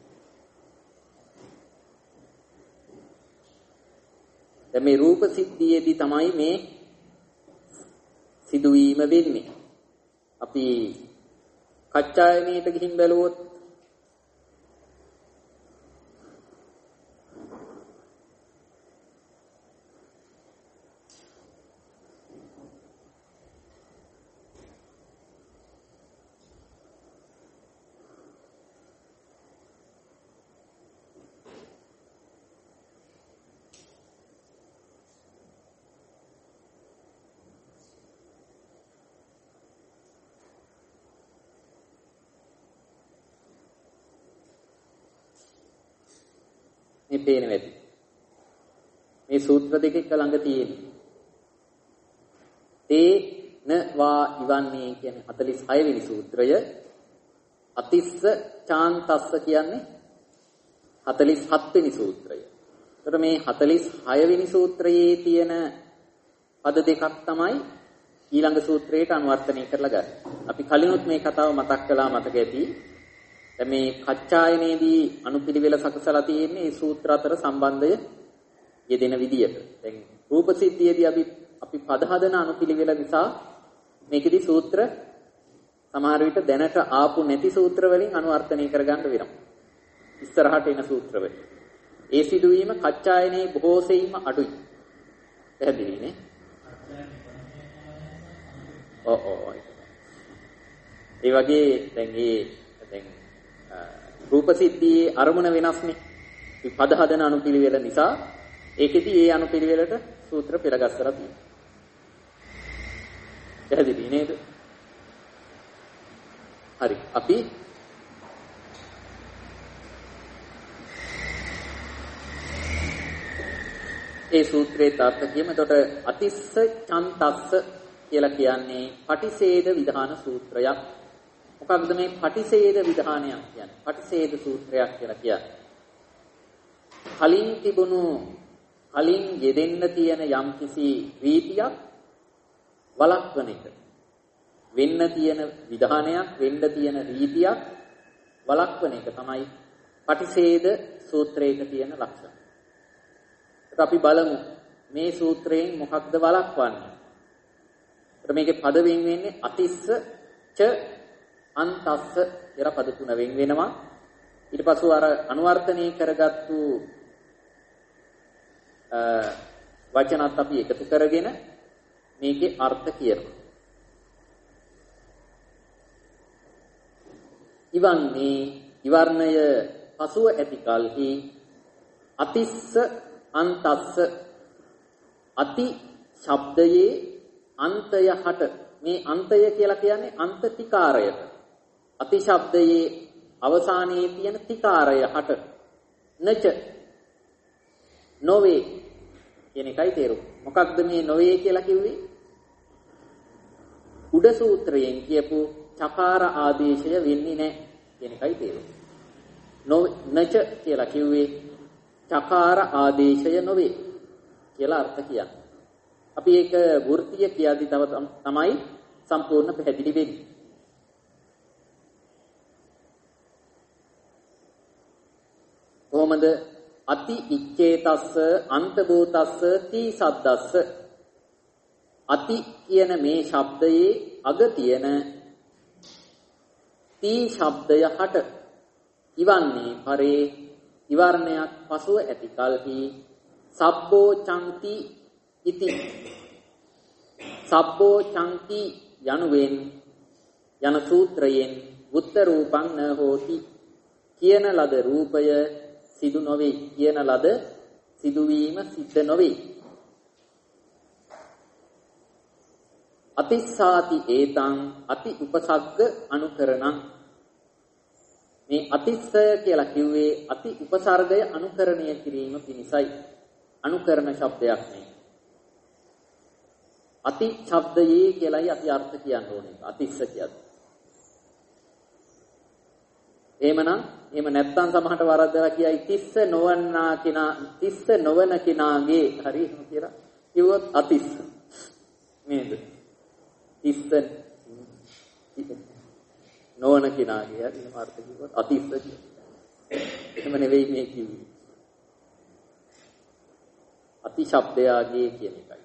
දැන් මේ රූප සිද්ධියේදී තමයි මේ සිදුවීම වෙන්නේ. අපි කච්චායනයට ගිහින් බැලුවොත් මේ පේන වැඩි. මේ සූත්‍ර දෙක එක ළඟ තියෙන්නේ. තේනවා ඉවන්නේ කියන්නේ 46 වෙනි සූත්‍රය. අතිස්ස චාන්තස්ස කියන්නේ 47 වෙනි සූත්‍රය. ඒතර මේ 46 වෙනි සූත්‍රයේ තියෙන පද දෙකක් තමයි ඊළඟ සූත්‍රයට අනුවර්තනය කරලා ගන්න. අපි කලිනුත් මේ කතාව මතක් කළා මතක ඇති. දැන් මේ කච්චායනයේදී අනුපිළිවෙල සකසලා තියෙන්නේ මේ සූත්‍ර අතර සම්බන්ධය යෙදෙන විදියට. දැන් රූප සිද්ධියේදී අපි පද හදන අනුපිළිවෙල නිසා මේකෙදි සූත්‍ර සමහර විට දැනට ආපු නැති සූත්‍ර වලින් අනුවර්තනය කරගන්න වෙනවා. ඉස්සරහට එන සූත්‍ර වලින්. ඒ සිදුවීම කච්චායනයේ බොහෝ සෙයින්ම අඩුයි. පැහැදිලි නේ? ඒ වගේ දැන් රූප සිද්ධියේ අරමුණ වෙනස්නේ. මේ පද හදන අනුපිළිවෙල නිසා ඒකෙදි ඒ අනුපිළිවෙලට සූත්‍ර පෙරගස්සලා තියෙනවා. පැහැදිලි නේද? හරි. අපි ඒ සූත්‍රයේ තාර්ථ කියමු. එතකොට අතිස්ස චන්තස්ස කියලා කියන්නේ පටිසේද විධාන සූත්‍රයක්. මොකක්ද මේ පටිසේද විධානයක් කියන්නේ? පටිසේද සූත්‍රයක් කියලා කියන්නේ. කලින් යෙදෙන්න තියෙන යම්කිසි රීතියක් වළක්වන එක. වෙන්න තියෙන විධානයක්, වෙන්න තියෙන රීතියක් වළක්වන එක තමයි පටිසේද සූත්‍රයක තියෙන ලක්ෂණ. ඒක අපි බලමු මේ සූත්‍රයෙන් මොකක්ද වළක්වන්නේ? මේකේ පද වෙන් වෙන්නේ අතිස්ස ච අන්තස්ස කියලා පද තුන වෙන් වෙනවා. ඊට පස්ව අර අනුවර්තනය කරගත්තු වචනත් අපි එකතු කරගෙන මේකේ අර්ථ කියනවා. ඉවන්නේ ඉවර්ණය පසුව ඇති කලෙහි අතිස්ස අන්තස්ස අති ශබ්දයේ අන්තය හට මේ අන්තය කියලා කියන්නේ අන්ත තිකාරයට. අති ශබ්දයේ අවසානයේ තියෙන තිකාරය හට නච නොවේ කියන එකයි තේරුම. මොකක්ද මේ නොවේ කියලා කිව්වේ? උඩ සූත්‍රයෙන් කියපු චකාර ආදේශය වෙන්නේ නැහැ කියන එකයි තේරුම. නච කියලා කිව්වේ චකාර ආදේශය නොවේ කියලා අර්ථ කියන්නේ. අපි ඒක වෘත්තීය කියද්දි තමයි සම්පූර්ණ පැහැදිලි වෙන්නේ. කොහොමද? අති ඉච්ඡේතස්ස අන්ත භූතස්ස තී සද්දස්ස අති කියන මේ ශබ්දයේ අග තියෙන තී ශබ්දය හට ඉවන්නේ පරේ ඉවර්ණයක් පසුව ඇති කලෙහි සබ්බෝ චන්ති ඉති සබ්බෝ චන්ති යනුවෙන් යන සූත්‍රයෙන් උත්තර රූපං න හෝති කියන ලද රූපය සිදු නොවේ කියන ලද සිදුවීම සිද්ධ නොවේ. අතිස්සාති ඒතං අති උපසග්ග අනුකරණං මේ අතිස්ස කියලා කිව්වේ අති උපසර්ගය අනුකරණය කිරීම පිණිසයි. අනුකරණ શબ્දයක් නේ. අති ශබ්දයේ කියලායි අපි අර්ථ කියන්න ඕනේ. අතිස්ස කියන්නේ. එහෙම නැත්නම් සමහරට වරද්දලා කියයි තිස්ස නොවන කෙනාගේ හරි කියලා කිව්වොත් අතිස්ස. නේද? තිස්ස නොවන කෙනාගේ එහෙම අර්ථ කිව්වොත් අතිස්ස කියන්නේ. එහෙම නෙවෙයි මේ කිව්වේ. අති ශබ්දයාගේ කියන එකයි.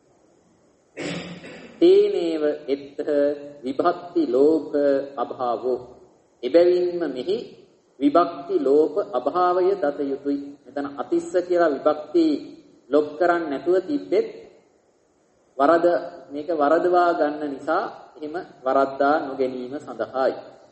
තේනේව එත්ත විභක්ති ලෝක අභාවෝ. එබැවින්ම මෙහි විභක්ති ලෝක අභාවය දත යුතුයි. මෙතන අතිස්ස කියලා විභක්ති ලොක් කරන්නේ නැතුව තිබ්බෙත් මේක වරදවා ගන්න නිසා එහෙම වරද්දා නොගැනීම සඳහායි.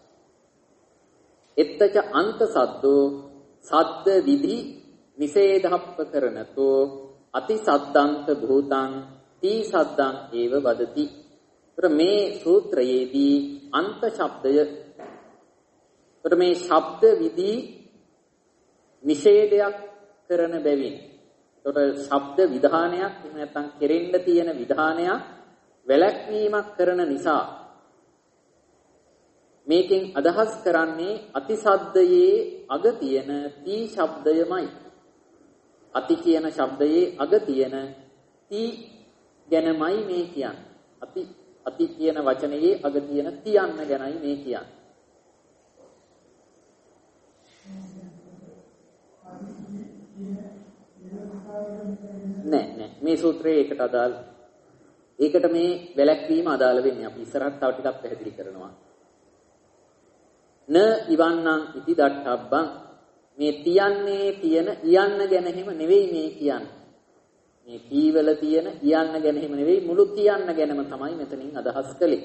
එත්තච අන්ත සද්දෝ සද්ද විධි නිසේධප්ප කරනතෝ අති සද්දන්ත භූතං තී සද්දං ඒව වදති. මේ සූත්‍රයේදී අන්ත ශබ්දය මේ ශබ්ද විධි නිෂේධයක් කරන බැවින් එතකොට ශබ්ද විධානයක් එහෙම නැත්නම් කෙරෙන්න තියෙන විධානයක් වැළැක්වීමක් කරන නිසා මේකෙන් අදහස් කරන්නේ අති සද්දයේ අග තියෙන තී ශබ්දයමයි. අති කියන ශබ්දයේ අග තියෙන තී ගැනමයි මේ කියන්නේ. අති කියන වචනයේ අග තියෙන තියන්න ගැනයි මේ කියන්නේ. නෑ මේ සූත්‍රයේ ඒකට අදාළ ඒකට මේ වැලැක්වීම අදාළ වෙන්නේ. අපි ඉස්සරහට තව ටිකක් පැහැදිලි කරනවා. න ඉවන්නං ඉති දට්ඨබ්බං මේ තියන්නේ තියෙන යන්න ගැන එහෙම නෙවෙයි මේ කියන්නේ. මේ කීවල තියෙන යන්න ගැන එහෙම නෙවෙයි මුළු තියන්න ගැනම තමයි මෙතනින් අදහස් කළේ.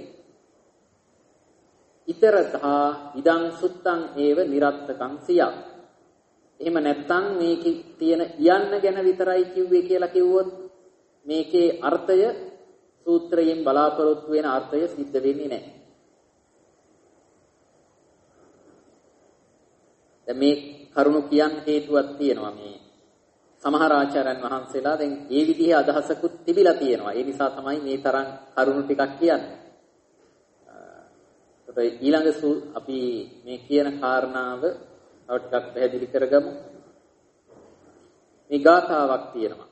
ඊතරතහා ඉදං සුත්තං ඒව නිරත්තකං සියක්. එහෙම නැත්නම් මේකේ තියෙන යන්න ගැන විතරයි කිව්වේ කියලා කිව්වොත් මේකේ අර්ථය සූත්‍රයෙන් බලාපොරොත්තු වෙන අර්ථය සිද්ධ වෙන්නේ නැහැ. දැන් මේ කරුණු කියන්න හේතුවක් තියෙනවා. මේ සමහර ආචාර්යයන් වහන්සේලා දැන් ඒ විදිහේ අදහසකුත් තිබිලා තියෙනවා. ඒ නිසා තමයි මේ තරම් කරුණු ටිකක් කියන්නේ. ඊළඟ අපි මේ කියන කාරණාව තව ටිකක් පැහැදිලි කරගමු. මේ ගාථාවක් තියෙනවා.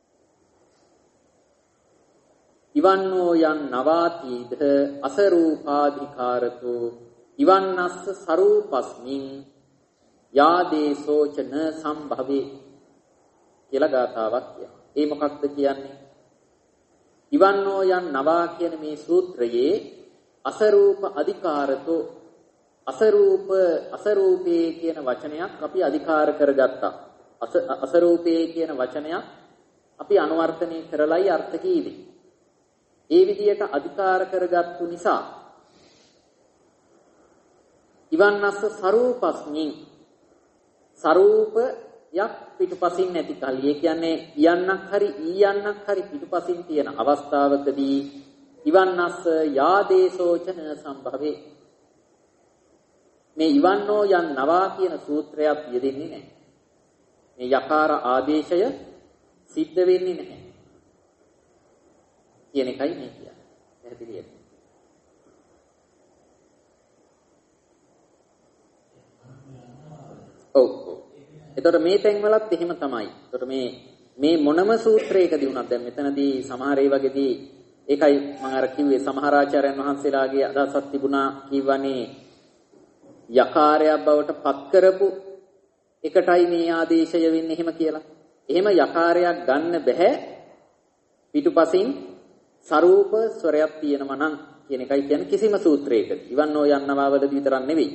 ඉවන්නෝ යන් නවාතීද අසරූපාධිකාරතෝ ඉවන්නස්ස සරූපස්මින් යාදේසෝචන සම්භවේ කියලා ගාථාවක් කියනවා. ඒ මොකක්ද කියන්නේ? ඉවන්නෝ යන් නවා කියන මේ සූත්‍රයේ අසරූප අධිකාරතෝ අසරූපේ කියන වචනයක් අපි අධිකාර කරගත්තා. අසරූපේ කියන වචනයක් අපි අනුවර්තනය කරලයි අර්ථ කීවේ. ඒ විදිහට අධිකාර කරගත්තු නිසා ඉවන්නස්ස සරූපස්මින් සරූපයක් පිටුපසින් නැති කල්ලි. ඒ කියන්නේ යන්නක් හරි ඊයන්නක් හරි පිටුපසින් තියෙන අවස්ථාවකදී ඉවන්නස්ස යාදේශෝචන සම්භවේ මේ ඉවන්නෝ යන් නවා කියන සූත්‍රයක් යෙදෙන්නේ නැහැ. මේ යකාර ආදේශය සිද්ධ වෙන්නේ නැහැ කියන එකයි මේ කියන්නේ. පැහැදිලිද? ඔව්. එතකොට මේ තැන්වලත් එහෙම තමයි. එතකොට මේ මොනම සූත්‍රයකදී වුණත් දැන් මෙතනදී සමහර ඒ වගේදී ඒකයි මම අර කිව්වේ සමහර ආචාර්යයන් වහන්සේලාගේ අදහසක් තිබුණා කියවනේ යකාරයක් බවට පත් කරපු එකටයි මේ ආදේශය වෙන්නේ එහෙම කියලා. එහෙම යකාරයක් ගන්න බෑ පිටුපසින් සරූප ස්වරයක් තියෙනවා නම් කියන එකයි කියන්නේ කිසිම සූත්‍රයකදී. ඉවන්නෝ යන්නවා වලදී විතරක් නෙවෙයි.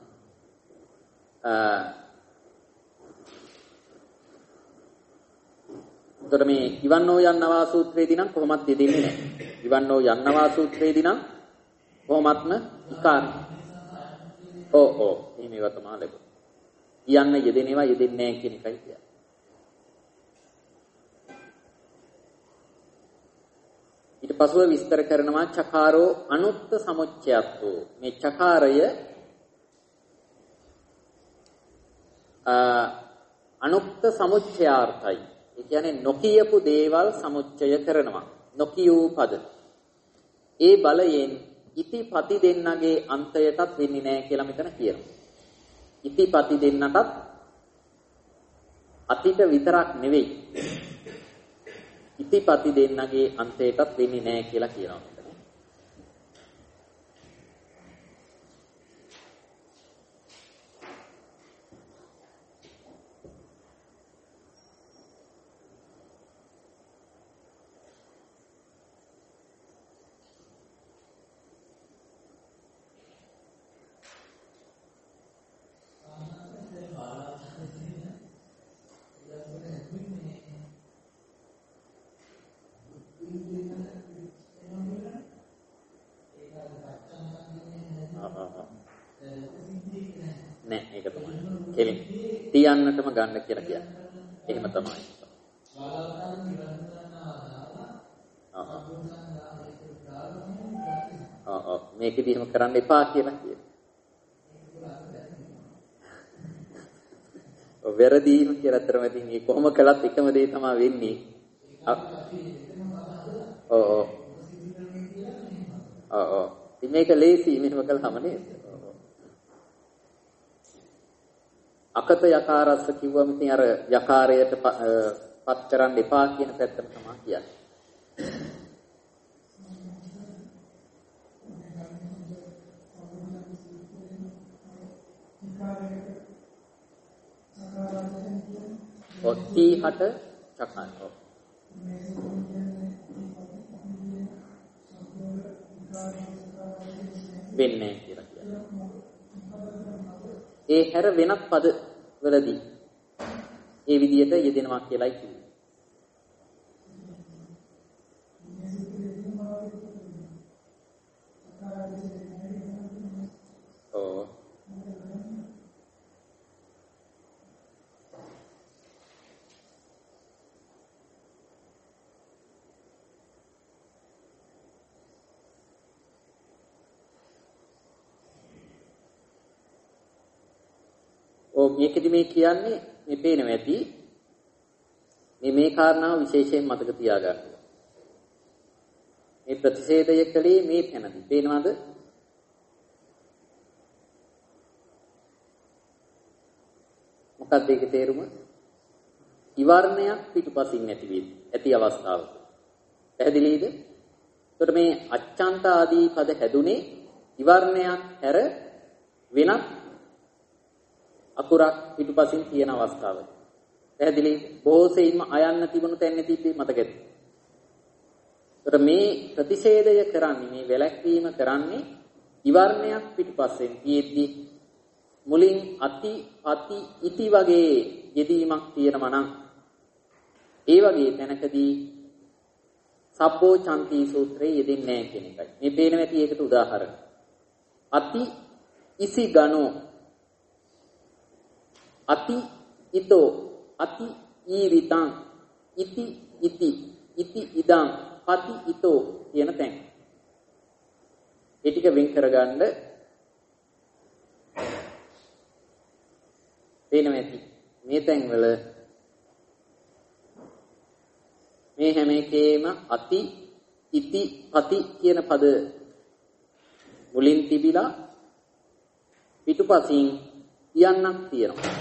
එතකොට මේ ඉවන්නෝ යන්නවා සූත්‍රයේදී නම් කොහොමත් දෙදෙන්නේ නැහැ. ඉවන්නෝ යන්නවා සූත්‍රයේදී නම් කොහොමත්ම ඉකාර. ඔව් එහෙම ඒවා තමයි ලැබෙන්නේ. කියන්න යෙදෙනවා යෙදෙන්නේ නැහැ කියන එකයි කියන්නේ. ඊට පස්ව විස්තර කරනවා චකාරෝ අනුත්ත සමුච්ඡයත්ෝ. මේ චකාරය අනුක්ත සමුච්ඡයාර්ථයි. ඒ කියන්නේ නොකියපු දේවල් සමුච්ඡය කරනවා. නොකියූ පද. ඒ බලයෙන් ඉතිපති දෙන්නගේ අන්තයටත් වෙන්නේ නැහැ කියලා මෙතන කියනවා. ඉතිපති දෙන්නටත් අතිට විතරක් නෙවෙයි. ඉතිපති දෙන්නගේ අන්තයටත් වෙන්නේ නැහැ කියලා කියනවා. නෑ ඒක තමයි. කෙලින් තියන්නටම ගන්න කියලා කියන්නේ. එහෙම තමයි. මේකෙදි එහෙම කරන්න එපා කියලා කියනවා. ඔව් වැරදීම කියලා අතරම ඉතින් මේ කොහොම කළත් එකම දේ තමයි වෙන්නේ. ඔව්. ඉතින් මේක ලේසි මෙහෙම කළාම නේද? අකත යකාරස්ස කිව්වම ඉතින් අර යකාරයට පත් කරන්න එපා කියන පැත්තම තමයි කියන්නේ. ඔත්ති හට චකන්තෝ වෙන්නේ කියලා කියනවා. ඒ හැර වෙනත් පද වලදී ඒ විදිහට යෙදෙනවා කියලායි කියන්නේ. ඔව්. මේකෙදි මේ කියන්නේ මේ පේනවා ඇති මේ කාරණාව විශේෂයෙන් මතක තියාගන්න. මේ ප්‍රතිෂේධය කලේ මේ තැනදී පේනවද? මොකක්ද ඒකේ තේරුම? ඉවර්ණයක් පිටුපසින් ඇති අවස්ථාවක. පැහැදිලිද? එතකොට මේ අච්ඡන්ත ආදී පද හැදුනේ ඉවර්ණයක් හැර වෙනත් අකුරක් පිටුපසින් තියෙන අවස්ථාවක. පැහැදිලි? බොහෝසෙයින්ම අයන්න තිබුණු තැන්නේ තිබ්බේ මතකද? ඒතර මේ ප්‍රතිෂේධය කරන්නේ මේ වැලැක්වීම කරන්නේ ඉවර්ණයක් පිටුපස්සෙන් තියෙද්දි මුලින් අති අති ඉති වගේ යෙදීමක් තියෙනවා නම් ඒ වගේ තැනකදී සබ්බෝ චන්ති සූත්‍රයේ යෙදෙන්නේ නැහැ කියන එකයි. මේ පේන ඇති ඒකට උදාහරණ. අති ඉසි ගණෝ අති ඊතෝ අති ඊරිතං ඉති ඉති ඉති ඉදං පති ඊතෝ කියන තැන්. ඒ ටික වෙන් කරගන්න පේනවා ඇති. මේ තැන්වල මේ හැම එකේම අති ඉති පති කියන පද මුලින් තිබිලා පිටුපසින් කියන්නක් තියෙනවා.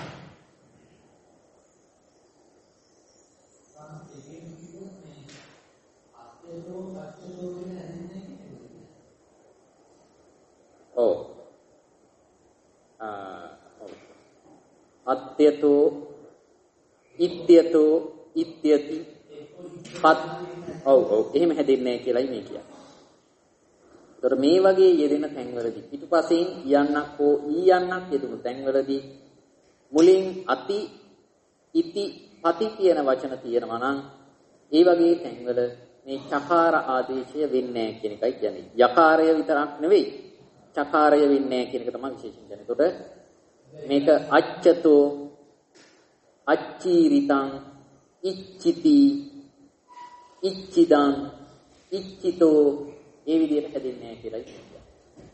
අත්‍යතෝ ඉත්‍යතෝ ඉත්‍යති පත් ඔව් එහෙම හැදෙන්නේ නැහැ කියලායි මේ කියන්නේ. ඒතර මේ වගේ යෙදෙන තැන්වලදී පිටුපසින් යන්නක් හෝ ඊයන්නක් යෙදුණු තැන්වලදී මුලින් අති ඉති පති කියන වචන තියෙනවා නම් ඒ වගේ තැන්වල මේ චකාර ආදේශය වෙන්නේ නැහැ කියන එකයි කියන්නේ. යකාරය විතරක් නෙවෙයි චකාරය වෙන්නේ නැහැ කියන එක තමයි විශේෂයෙන් කියන්නේ. ඒතකොට මේක අච්චතෝ අච්චීරිතං ඉච්චිති ඉච්චිදං ඉච්චිතෝ ඒ විදිහට හැදෙන්නේ නැහැ කියලා කියනවා.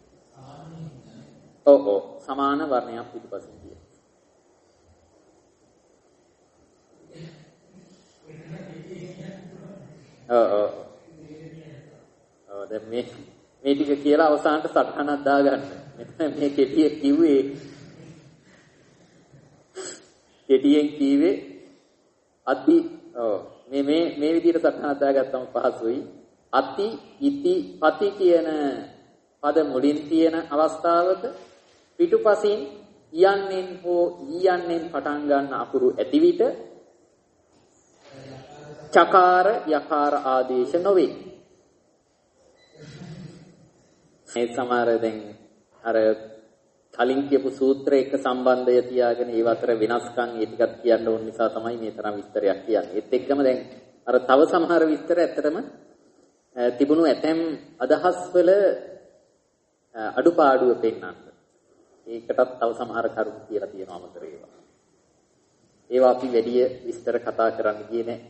ඔව් සමාන වර්ණයක් පිටුපසින් තියෙනවා. දැන් මේ ටික කියලා අවසානට සටහනක් දාගන්න. මෙතන මේ කෙටිය කිව්වේ කෙටියෙන් කිව්වේ අති මේ විදිහට සටහන දාගත්තම පහසුයි. අති ඉති පති කියන පද මුලින් තියෙන අවස්ථාවක පිටුපසින් යන්නෙන් හෝ ඊයන්නෙන් පටන් ගන්න අකුරු ඇති විට චකාර යකාර ආදේශ නොවේ. මේ සමහර දැන් අර කලින් කියපු සූත්‍ර එක්ක සම්බන්ධය තියාගෙන ඒ අතර වෙනස්කම් ඒ ටිකක් කියන්න ඕන නිසා තමයි මේ තරම් විස්තරයක් කියන්නේ. ඒත් එක්කම දැන් අර තව සමහර විස්තර ඇත්තටම තිබුණු ඇතැම් අදහස් වල අඩුපාඩුව පෙන්වන්න. ඒකටත් තව සමහර කරුණු කියලා තියෙනවා අමතර ඒවා. ඒවා අපි වැඩි විස්තර කතා කරන්න ගියේ නැහැ.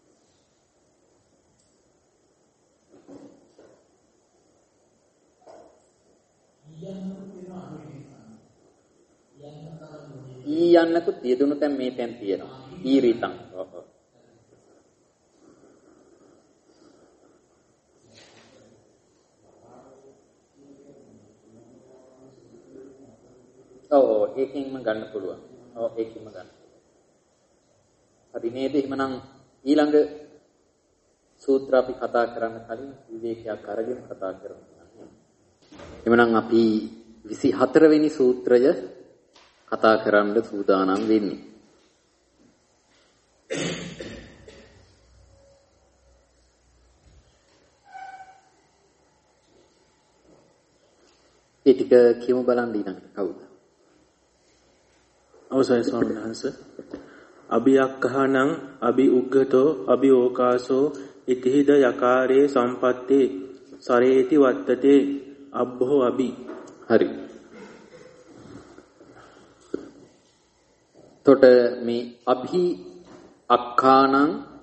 ඊ යන්නකුත් යෙදුණු තැන් මේ තැන් තියෙනවා. ඊරිතං. ඒකෙන්ම ගන්න පුළුවන්. ඒකෙන්ම ගන්න. හරි නේද? එහෙනම් ඊළඟ සූත්‍ර අපි කතා කරන්න කලින් විවේකයක් අරගෙන කතා කරමු. එhmenan අපි 24 වෙනි සූත්‍රය කතා කරන්න සූදානම් වෙන්නේ. ඒ ටික කියමු බලන්න ඊළඟට කවුද? අවසරයි ස්වාමීන් වහන්සේ. අභියක්ඛහනං අභි උග්ගතෝ අභි ඕකාසෝ ඉතිහිද යකාරේ සම්පත්තේ සරේති වත්තතේ අබ්බෝ අභි. හරි. තොට මේ අභි අක්ඛානං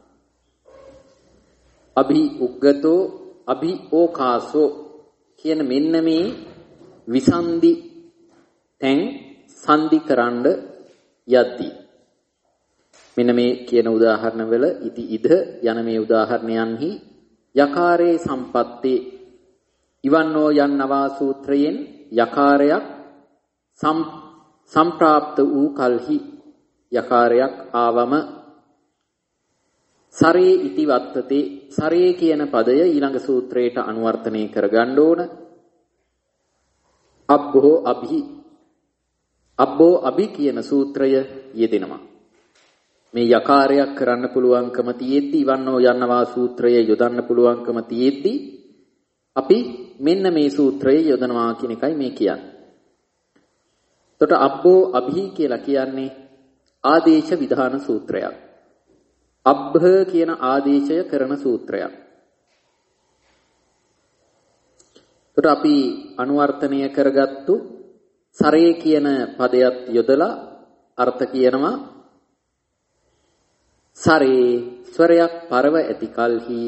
අභි උග්ගතෝ අභි ඕකාසෝ කියන මෙන්න මේ විසන්දි තැන් සංදි කරන්න යද්දී මෙන්න මේ කියන උදාහරණ වල ඉති ඉද යන මේ උදාහරණයන්හි යකාරේ සම්පත්තේ ඉවන්නෝ යන්නවා සූත්‍රයෙන් යකාරයක් සම්ප්‍රාප්ත වූ කල්හි යකාරයක් ආවම සරේ ඉති වත්තතේ සරේ කියන පදය ඊළඟ සූත්‍රයට අනුවර්තනය කරගන්න ඕන. අබ්බෝ අභි කියන සූත්‍රය යෙදෙනවා. මේ යකාරයක් කරන්න පුළුවන්කම තියෙද්දි ඉවන්නෝ යන්නවා සූත්‍රය යොදන්න පුළුවන්කම තියෙද්දි අපි මෙන්න මේ සූත්‍රය යොදනවා කියන එකයි මේ කියන්නේ. එතකොට අබ්බෝ අභි කියලා කියන්නේ ආදේශ විධාන සූත්‍රයක්. අබ්බ කියන ආදේශය කරන සූත්‍රයක්. එතකොට අපි අනුවර්තනය කරගත්තු සරේ කියන පදයක් යොදලා අර්ථ කියනවා සරේ ස්වරයක් පරව ඇති කල්හි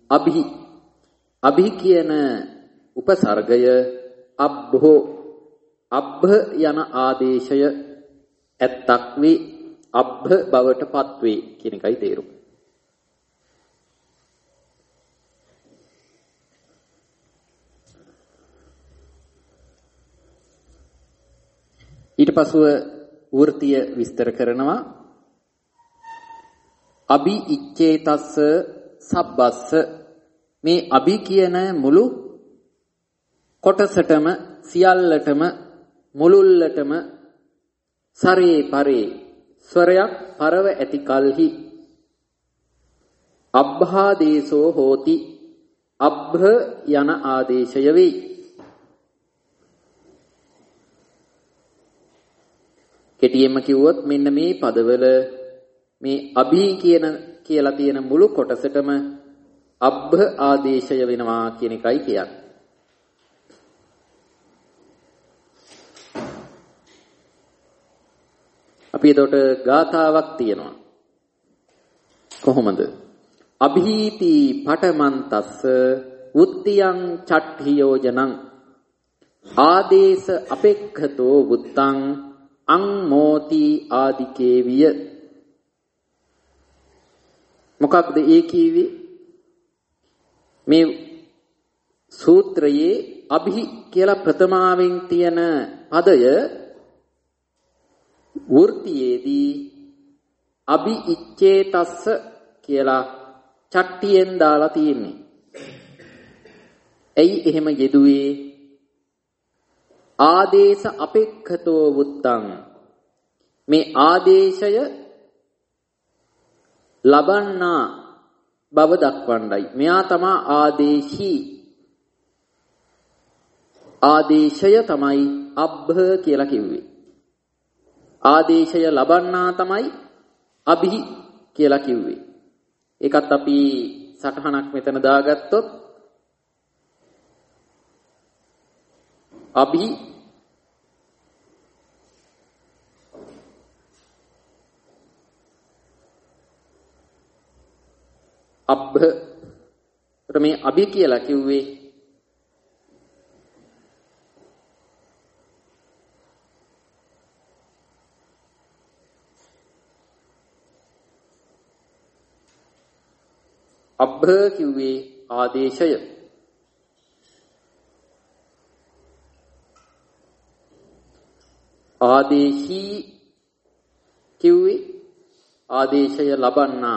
අභි කියන උපසර්ගය අබ්බෝ අබ්බ යන ආදේශය ඇත්තක් වේ අබ්බ බවට පත් වේ කියන එකයි තේරුම. ඊට පසුව වෘත්තීය විස්තර කරනවා අභි ඉච්ඡේතස්ස සබ්බස්ස මේ අභි කියන මුළු කොටසටම සියල්ලටම මුළුල්ලටම සරේ පරේ ස්වරයක් පරව ඇති කල්හි අබ්බාදේශෝ හෝති අබ්බ යන ආදේශය වේ. කෙටියෙන්ම කිව්වොත් මෙන්න මේ පදවල මේ අභි කියන කියලා තියෙන මුළු කොටසටම අබ්බ ආදේශය වෙනවා කියන එකයි කියන්නේ. අපි එතකොට ගාථාවක් තියෙනවා. කොහොමද? අභීති පඨමන්තස්ස උත්තියං චට්ඨි යෝජනං ආදේශ අපෙක්ඛතෝ වුත්තං අං මෝති ආදිකේ විය. මොකක්ද ඒ කිව්වේ? මේ සූත්‍රයේ අභි කියලා ප්‍රථමාවෙන් තියෙන පදය වෘත්තියේදී අභි ඉච්ඡේතස්ස කියලා චට්ටියෙන් දාලා තියෙන්නේ. ඇයි එහෙම යෙදුවේ? ආදේශ අපෙක්ඛතෝ වුත්තං. මේ ආදේශය ලබන්නා බව දක්වන්නයි. මෙයා තමා ආදේශී. ආදේශය තමයි අබ්බ කියලා කිව්වේ. ආදේශය ලබන්නා තමයි අභි කියලා කිව්වේ. ඒකත් අපි සටහනක් මෙතන දාගත්තොත් අභි අබ්බ. මේ අභි කියලා කිව්වේ අබ්බ කිව්වේ ආදේශය. ආදේශී කිව්වේ ආදේශය ලබන්නා.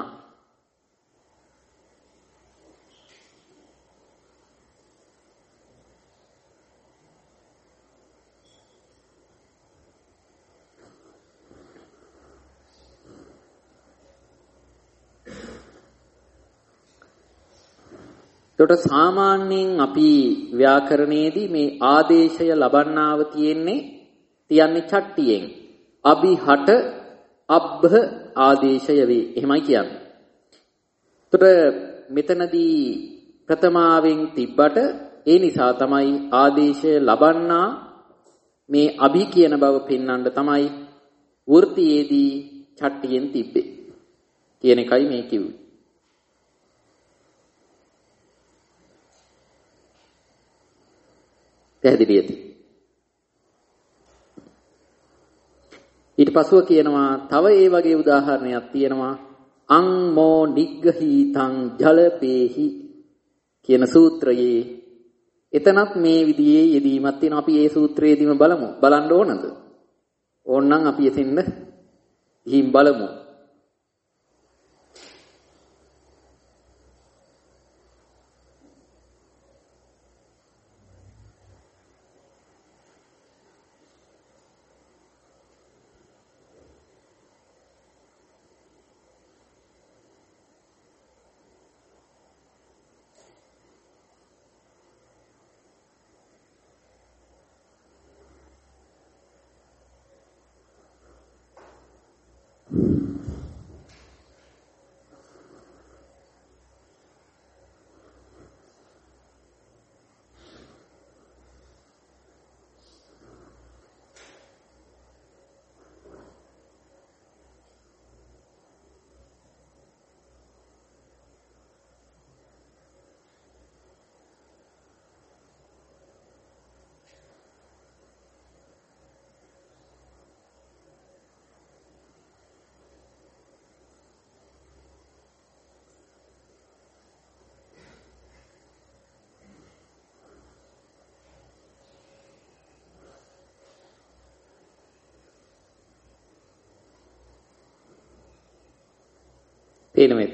එතකොට සාමාන්‍යයෙන් අපි ව්‍යාකරණයේදී මේ ආදේශය ලබන්නාව තියන්නේ චට්ටියෙන්. අභිහට අබ්බ ආදේශය වේ. එහෙමයි කියන්නේ. එතකොට මෙතනදී ප්‍රථමාවෙන් තිබ්බට ඒ නිසා තමයි ආදේශය ලබන්නා මේ අභි කියන බව පෙන්වන්න තමයි වෘත්තියේදී චට්ටියෙන් තිබ්බේ කියන එකයි මේ කිව්වේ. පැහැදිලිද? ඊට පස්ව කියනවා තව ඒ වගේ උදාහරණයක් තියෙනවා අං මෝ නිග්ගහීතං ජලපේහි කියන සූත්‍රයේ. එතනත් මේ විදිහේ යෙදීමක් තියෙනවා. අපි ඒ සූත්‍රයේදීම බලන්න ඕනද? ඕනනම් අපි එතෙන්ද ගිහින් බලමු. පේනවද?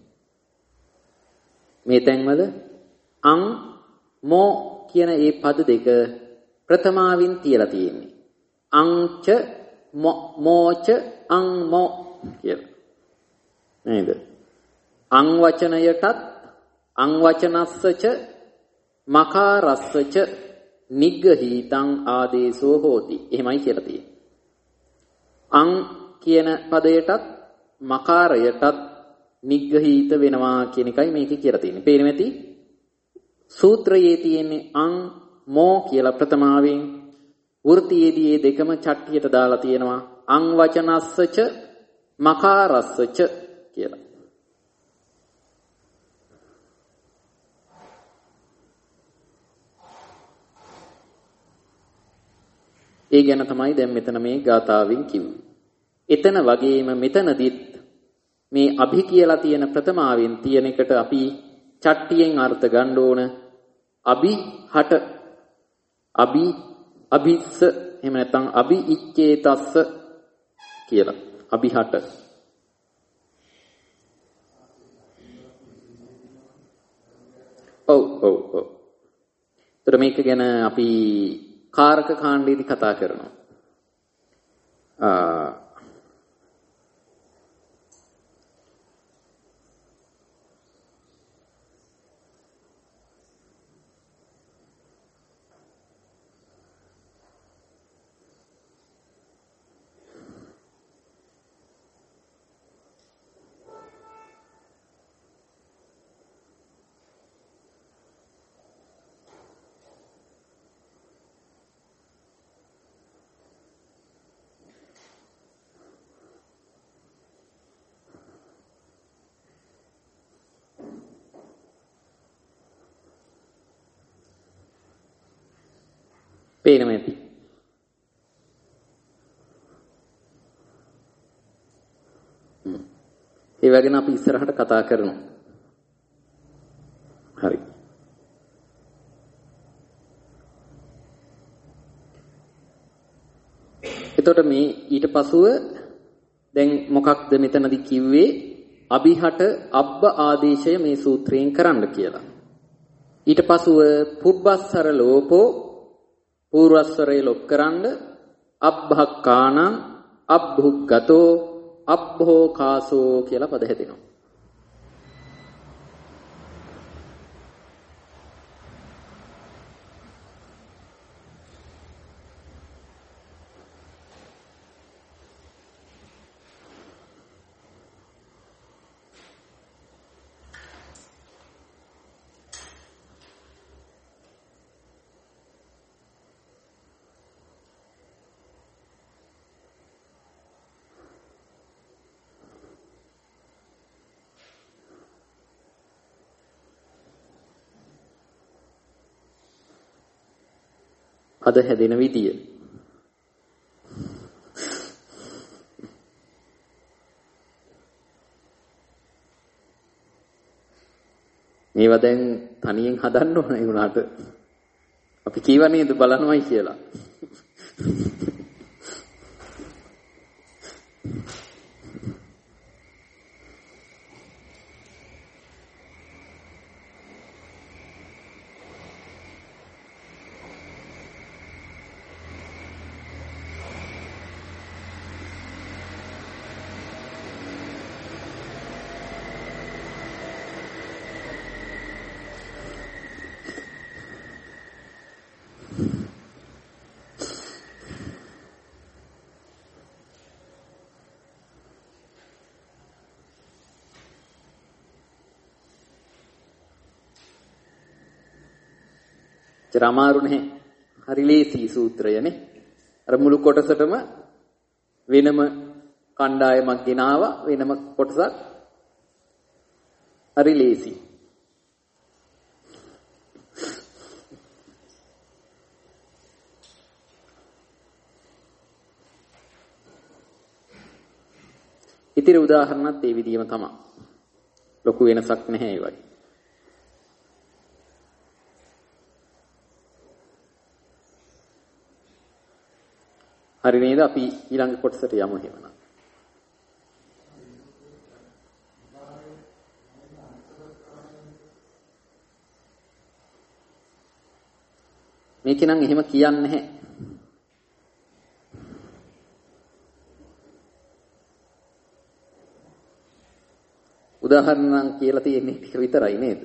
මේ තැන්වල අං මෝ කියන ඒ පද දෙක ප්‍රථමාවෙන් තියලා තියෙන්නේ. අංච මෝච අං මෝ කියලා. නේද? අං වචනයටත් අං වචනස්සච මකාරස්සච නිග්ගහීතං ආදේශෝ හෝති. එහෙමයි කියලා තියෙන්නේ. අං කියන පදයටත් මකාරයටත් නිග්ගහීත වෙනවා කියන එකයි මේකේ කියලා තියෙන්නේ. පේන්නේ නැති සූත්‍රයේ තියෙන්නේ අං මෝ කියලා ප්‍රථමාවෙන් වෘත්තියේදී මේ දෙකම චට්ටියට දාලා තියෙනවා අං වචනස්සච මකාරස්සච කියලා. ඒ ගැන තමයි දැන් මෙතන මේ ගාථාවෙන් කිව්වේ. එතන වගේම මෙතනදිත් මේ අභි කියලා තියෙන ප්‍රථමාවෙන් තියෙන එකට අපි චට්ටියෙන් අර්ථ ගන්න ඕන. අභි හට අභි අභිස්ස එහෙම නැත්නම් අභි ඉච්ඡේතස්ස කියලා. අභි හට ඒතර මේක ගැන අපි කාරක කාණ්ඩයේදී කතා කරනවා. පේනම ඇති. ඒ වගේ අපි ඉස්සරහට කතා කරනවා. හරි. එතකොට මේ ඊට පසුව දැන් මොකක්ද මෙතනදී කිව්වේ අභිහට අබ්බ ආදේශය මේ සූත්‍රයෙන් කරන්න කියලා. ඊට පසුව පුබ්බස්සර ලෝපෝ පූර්වස්වරය ලොක් කරන්න අබ්බහක්කානං අබ්බුග්ගතෝ අබ්බෝකාසෝ කියලා පද හැදෙනවා. අද හැදෙන විදිය. මේවා දැන් තනියෙන් හදන්න ඕන ඒ වුණාට අපි කීවා නේද බලනවයි කියලා. අමාරු නැහැ. හරි ලේසි සූත්‍රයනේ. අර මුළු කොටසටම වෙනම කණ්ඩායමක් ගෙනාවා වෙනම කොටසක්. හරි ලේසි. ඉතිරි උදාහරණත් ඒ විදිහම තමයි. ලොකු වෙනසක් නැහැ ඒ වගේ. හරි නේද? අපි ඊළඟ කොටසට යමු එහෙමනම්. මේකේ නම් එහෙම කියන්නේ නැහැ. උදාහරණ නම් කියලා තියෙන්නේ ටික විතරයි නේද?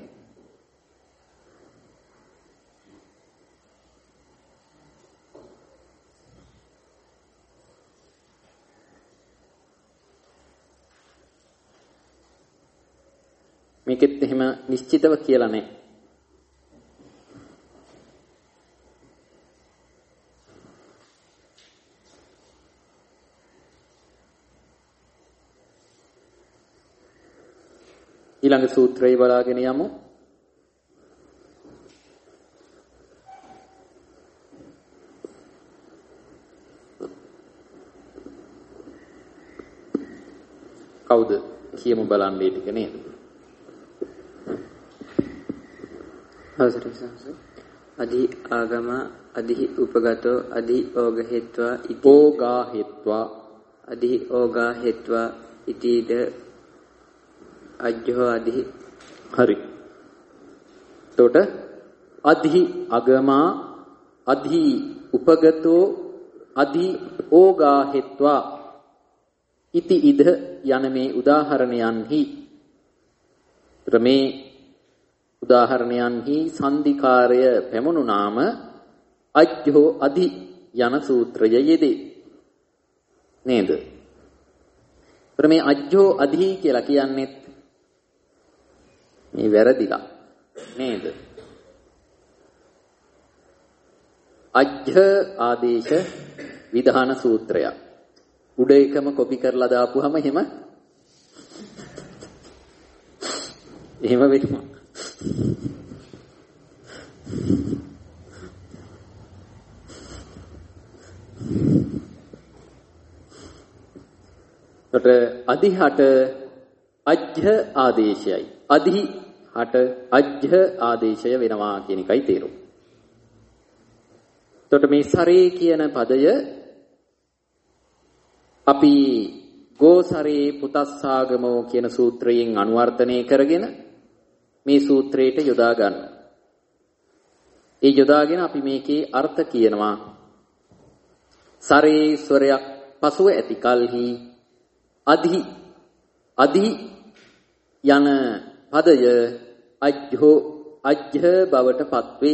මේකෙත් එහෙම නිශ්චිතව කියලා නැහැ. ඊළඟ සූත්‍රය බලාගෙන යමු. කවුද කියමු බලන්න මේ ටික නේද? අවසරයි සංස. අදි ආගම අදි උපගතෝ අදි ඕගහෙත්වා ඉති ඕගාහෙත්වා අදි ඕගාහෙත්වා ඉතිද අජ්ජෝ අදි. හරි. එතකොට අධි අගමා අධි උපගතෝ අධි ඕගා හෙත්වා ඉති ඉද යන මේ උදාහරණයන්හි මේ උදාහරණයන්හි සන්ධිකාරය පැමුණුනාම අජ්ජෝ අධි යන සූත්‍රය යෙදේ නේද? මේ අජ්ජෝ අධි කියලා කියන්නේ මේ වැරදිලා නේද? අජ්ජ ආදේශ විධාන සූත්‍රයක්. උඩ එකම කොපි කරලා දාපුවම එහෙම වෙනවා. කොට අධිහට අජ්ජ ආදේශයයි. අධිහට අජ්ජ ආදේශය වෙනවා කියන එකයි තේරුම. එතකොට මේ සරේ කියන පදය අපි ගෝසරේ පුතස්සාගමෝ කියන සූත්‍රයෙන් අනුවර්තනය කරගෙන මේ සූත්‍රයට යොදා ගන්න. ඒ යොදාගෙන අපි මේකේ අර්ථ කියනවා. සරේ ස්වරයක් පසුව ඇති කලෙහි අධි යන පදය අජ්ජ බවට පත්වේ.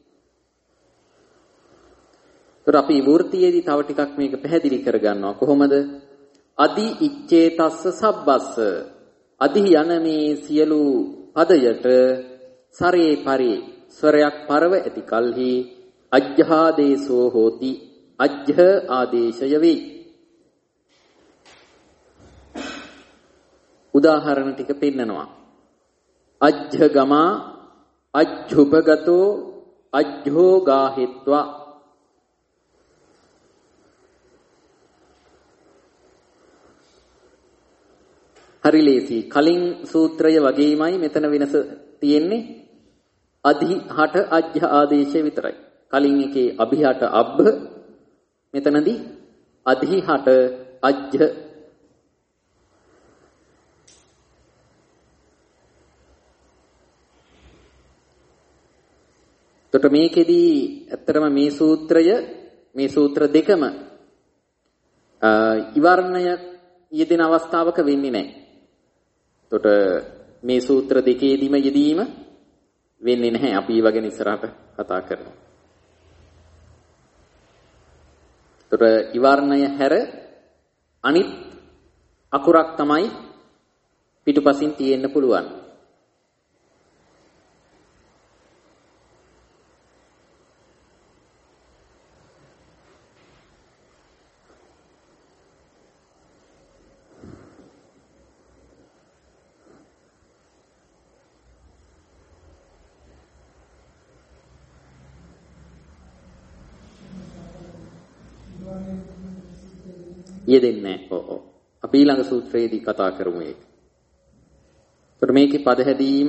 ඒතර අපි වෘත්තියේදී තව ටිකක් මේක පැහැදිලි කරගන්නවා. කොහොමද? අදි ඉච්ඡේතස්ස සබ්බස්ස අදි යන මේ සියලු පදයට සරේ පරේ ස්වරයක් පරව ඇති කලෙහි අජ්ජාදේශෝ හෝති අජ්ජ ආදේශය වේ. උදාහරණ ටික පෙන්නනවා. අජ්ජ ගමා අජ්ජුපගතෝ අජ්ජෝ ගාහෙත්වා. හරි ලේසි. කලින් සූත්‍රය වගේමයි මෙතන වෙනස තියෙන්නේ. අධිහට අජ්ජ ආදේශය විතරයි. කලින් එකේ අභිහට අබ්බ, මෙතනදී අධිහට අජ්ජ. එතකොට මේකෙදී ඇත්තටම මේ සූත්‍ර දෙකම ඉවර්ණය යෙදෙන අවස්ථාවක වෙන්නේ නැහැ. එතකොට මේ සූත්‍ර දෙකේදීම යෙදීම වෙන්නේ නැහැ. අපි ඊ වගේ ඉස්සරහට කතා කරනවා. එතකොට ඉවර්ණය හැර අනිත් අකුරක් තමයි පිටුපසින් තියෙන්න පුළුවන්. යෙදෙන්නේ නැහැ. අපි ඊළඟ සූත්‍රයේදී කතා කරමු ඒක. ඒතර මේකේ පද හැදීම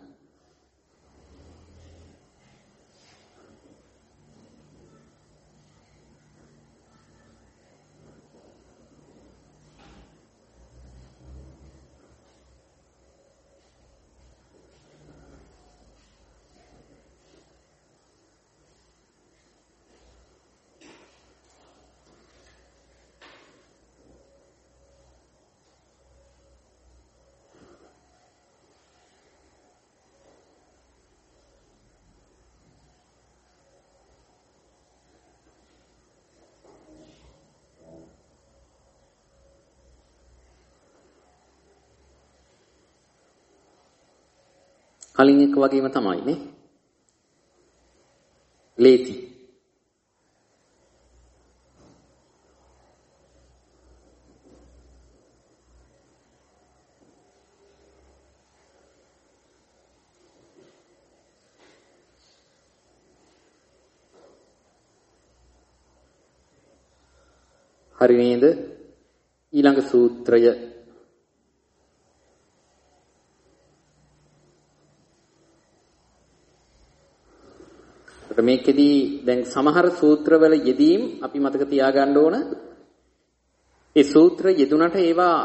කලින් එක වගේම තමයි නේ. ලේසි. හරි නේද? ඊළඟ සූත්‍රය මේකෙදී දැන් සමහර සූත්‍රවල යෙදීම් අපි මතක තියාගන්න ඕන. ඒ සූත්‍ර යෙදුනට ඒවා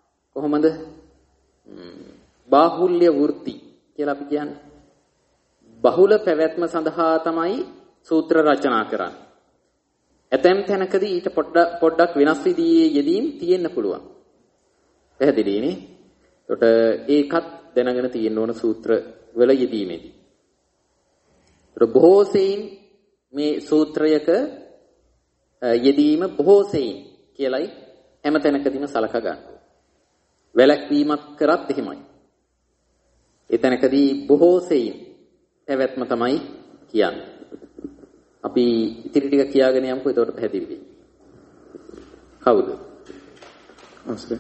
කොහොමද? බාහුල්‍ය වෘත්ති කියලා අපි කියන්නේ. බහුල පැවැත්ම සඳහා තමයි සූත්‍ර රචනා කරන්නේ. ඇතැම් තැනකදී ඊට පොඩ්ඩක් වෙනස් විදිහේ යෙදීම් තියෙන්න පුළුවන්. පැහැදිලිනේ? ඒකට ඒකත් දැනගෙන තියෙන්න ඕන සූත්‍ර වල යෙදීමේදී. ඒකට බොහෝ සෙයින් මේ සූත්‍රයක යෙදීම බොහෝ සෙයින් කියලයි හැම තැනකදීම සලකා ගන්න. වැලැක්වීමක් කරත් එහෙමයි. ඒ තැනකදී බොහෝ සෙයින් පැවැත්ම තමයි කියන්නේ. අපි ඉතිරි ටික කියාගෙන යමුකෝ එතකොට පැහැදිලි වෙයි. කවුද? අවසරයි.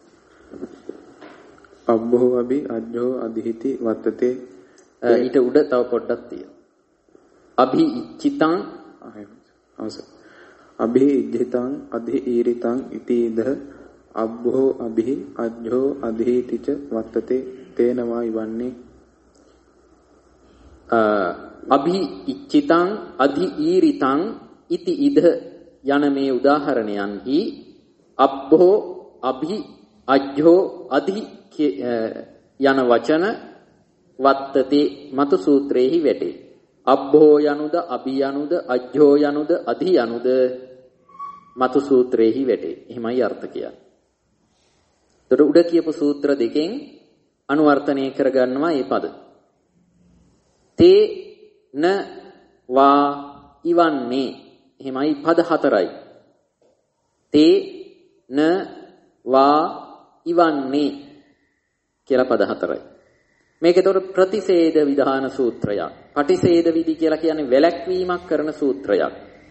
අබ්බෝ අබි අජ්ජෝ අධිහිති වත්තතේ ඊට උඩ තව පොඩ්ඩක් තියෙනවා. අභි ඉච්ඡිතං අවසරයි. අභි ඉච්ඡිතං අධි ඊරිතං ඉතිද අබ්බෝ අභි අජ්ජෝ අධිහිතිච වත්තතේ තේනවා ඉවන්නේ අභි ඉච්ඡිතං අධි ඊරිතං ඉති ඉද යන මේ උදාහරණයන්හි අබ්බෝ අභි අජ්ජෝ අධි යන වචන වත්තතේ මතු සූත්‍රයේහි වැටේ. අබ්බෝ යනුද අභි යනුද අජ්ජෝ යනුද අධි යනුද මතු සූත්‍රයේහි වැටේ. එහෙමයි අර්ථ කියන්නේ. ඒතර උඩ කියපු සූත්‍ර දෙකෙන් අනුවර්තනය කරගන්නවා මේ පද. තේ න වා ඉවන්නේ එහෙමයි පද හතරයි. තේ න වා ඉවන්නේ කියලා පද හතරයි. මේක ඒතකොට ප්‍රතිසේද විධාන සූත්‍රයක්. පටිසේද විධි කියලා කියන්නේ වැලැක්වීමක් කරන සූත්‍රයක්.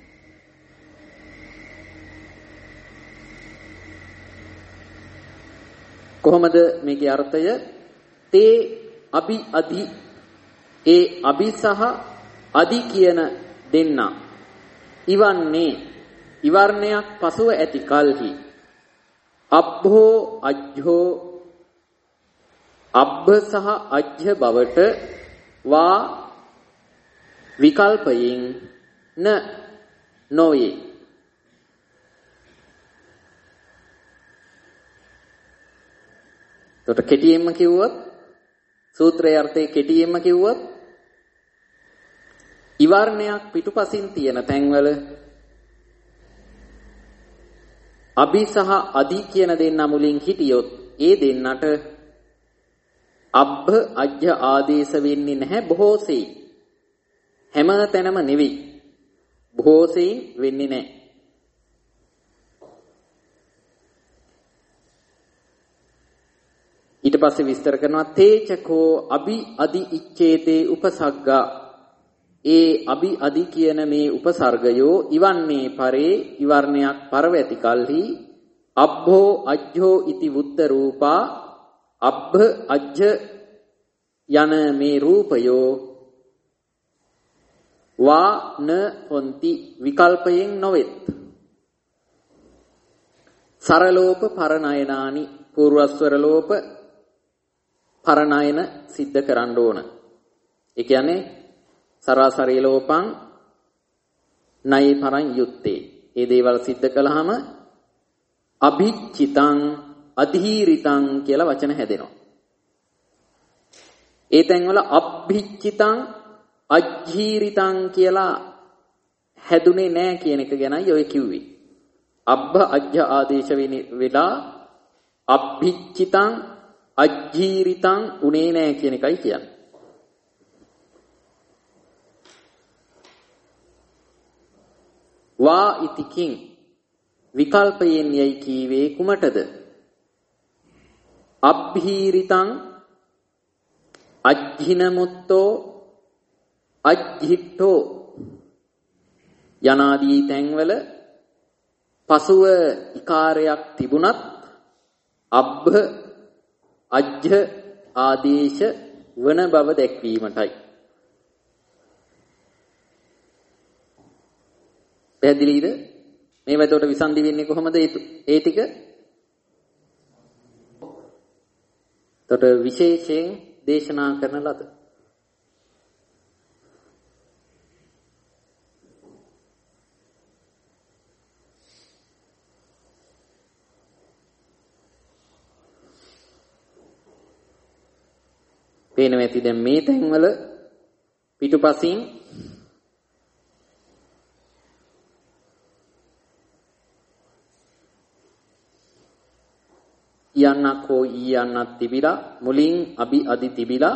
කොහොමද මේකේ අර්ථය? තේ අභි අධි ඒ අභි සහ අධි කියන දෙන්නා ඉවන්නේ ඉවර්ණයක් පසුව ඇති කල්හි අබ්බෝ අජ්ජෝ අබ්බ සහ අජ්ජ බවට වා විකල්පයෙන් න නොවේ. එතකොට කෙටියෙන්ම කිව්වොත් සූත්‍රයේ අර්ථය කෙටියෙන්ම කිව්වොත් ඉවර්ණයක් පිටුපසින් තියෙන තැන්වල අභි සහ අධි කියන දෙන්න මුලින් හිටියොත් ඒ දෙන්නට අබ්බ අජ්ජ ආදේශ වෙන්නේ නැහැ බොහෝ සෙයින්. හැම තැනම නෙවෙයි. බොහෝ සෙයින් වෙන්නේ නැහැ. ඊට පස්සේ විස්තර කරනවා තේචකෝ අභි අධි ඉච්ඡේතේ උපසග්ගා. ඒ අභි අධි කියන මේ උපසර්ගයෝ ඉවන්නේ පරේ ඉවර්ණයක් පරව ඇති කල්හි අබ්බෝ අජ්ජෝ ඉති වුත්ත රූපා අබ්බ අජ්ජ යන මේ රූපයෝ වා න හොಂತಿ විකල්පයෙන් නොවෙත්. සරලෝප පරණයනානි පූර්වස්වර ලෝප පරණයන සිද්ධ කරන්න ඕන. ඒ කියන්නේ සරාසරී ලෝපං නයි පරං යුත්තේ. මේ දේවල් සිද්ධ කළාම අභිච්චිතං අධීරිතං කියලා වචන හැදෙනවා. ඒ තැන්වල අභිච්චිතං අජීරිතං කියලා හැදුනේ නැහැ කියන එක ගැනයි ඔය කිව්වේ. අබ්බ අජ්ජ ආදේශ වෙලා අභිච්චිතං අජීරිතං උනේ නැහැ කියන එකයි කියන්නේ. වා ඉතිකින් විකල්පයෙන් යයි කීවේ කුමටද? අබ්බීරිතං අජ්ජිනමුත්තෝ අජ්ජිට්ඨෝ යනාදී තැන්වල පසුව ඉකාරයක් තිබුණත් අබ්බ අජ්ජ ආදේශ වන බව දැක්වීමටයි. පැහැදිලිද? මේවා එතකොට විසන්දි වෙන්නේ කොහොමද? ඒ ටික එතකොට විශේෂයෙන් දේශනා කරන ලද පේනවා ඇති දැන් මේ තැන්වල පිටුපසින් යන්නක් හෝ ඊයන්නක් තිබිලා මුලින් අභි අදි තිබිලා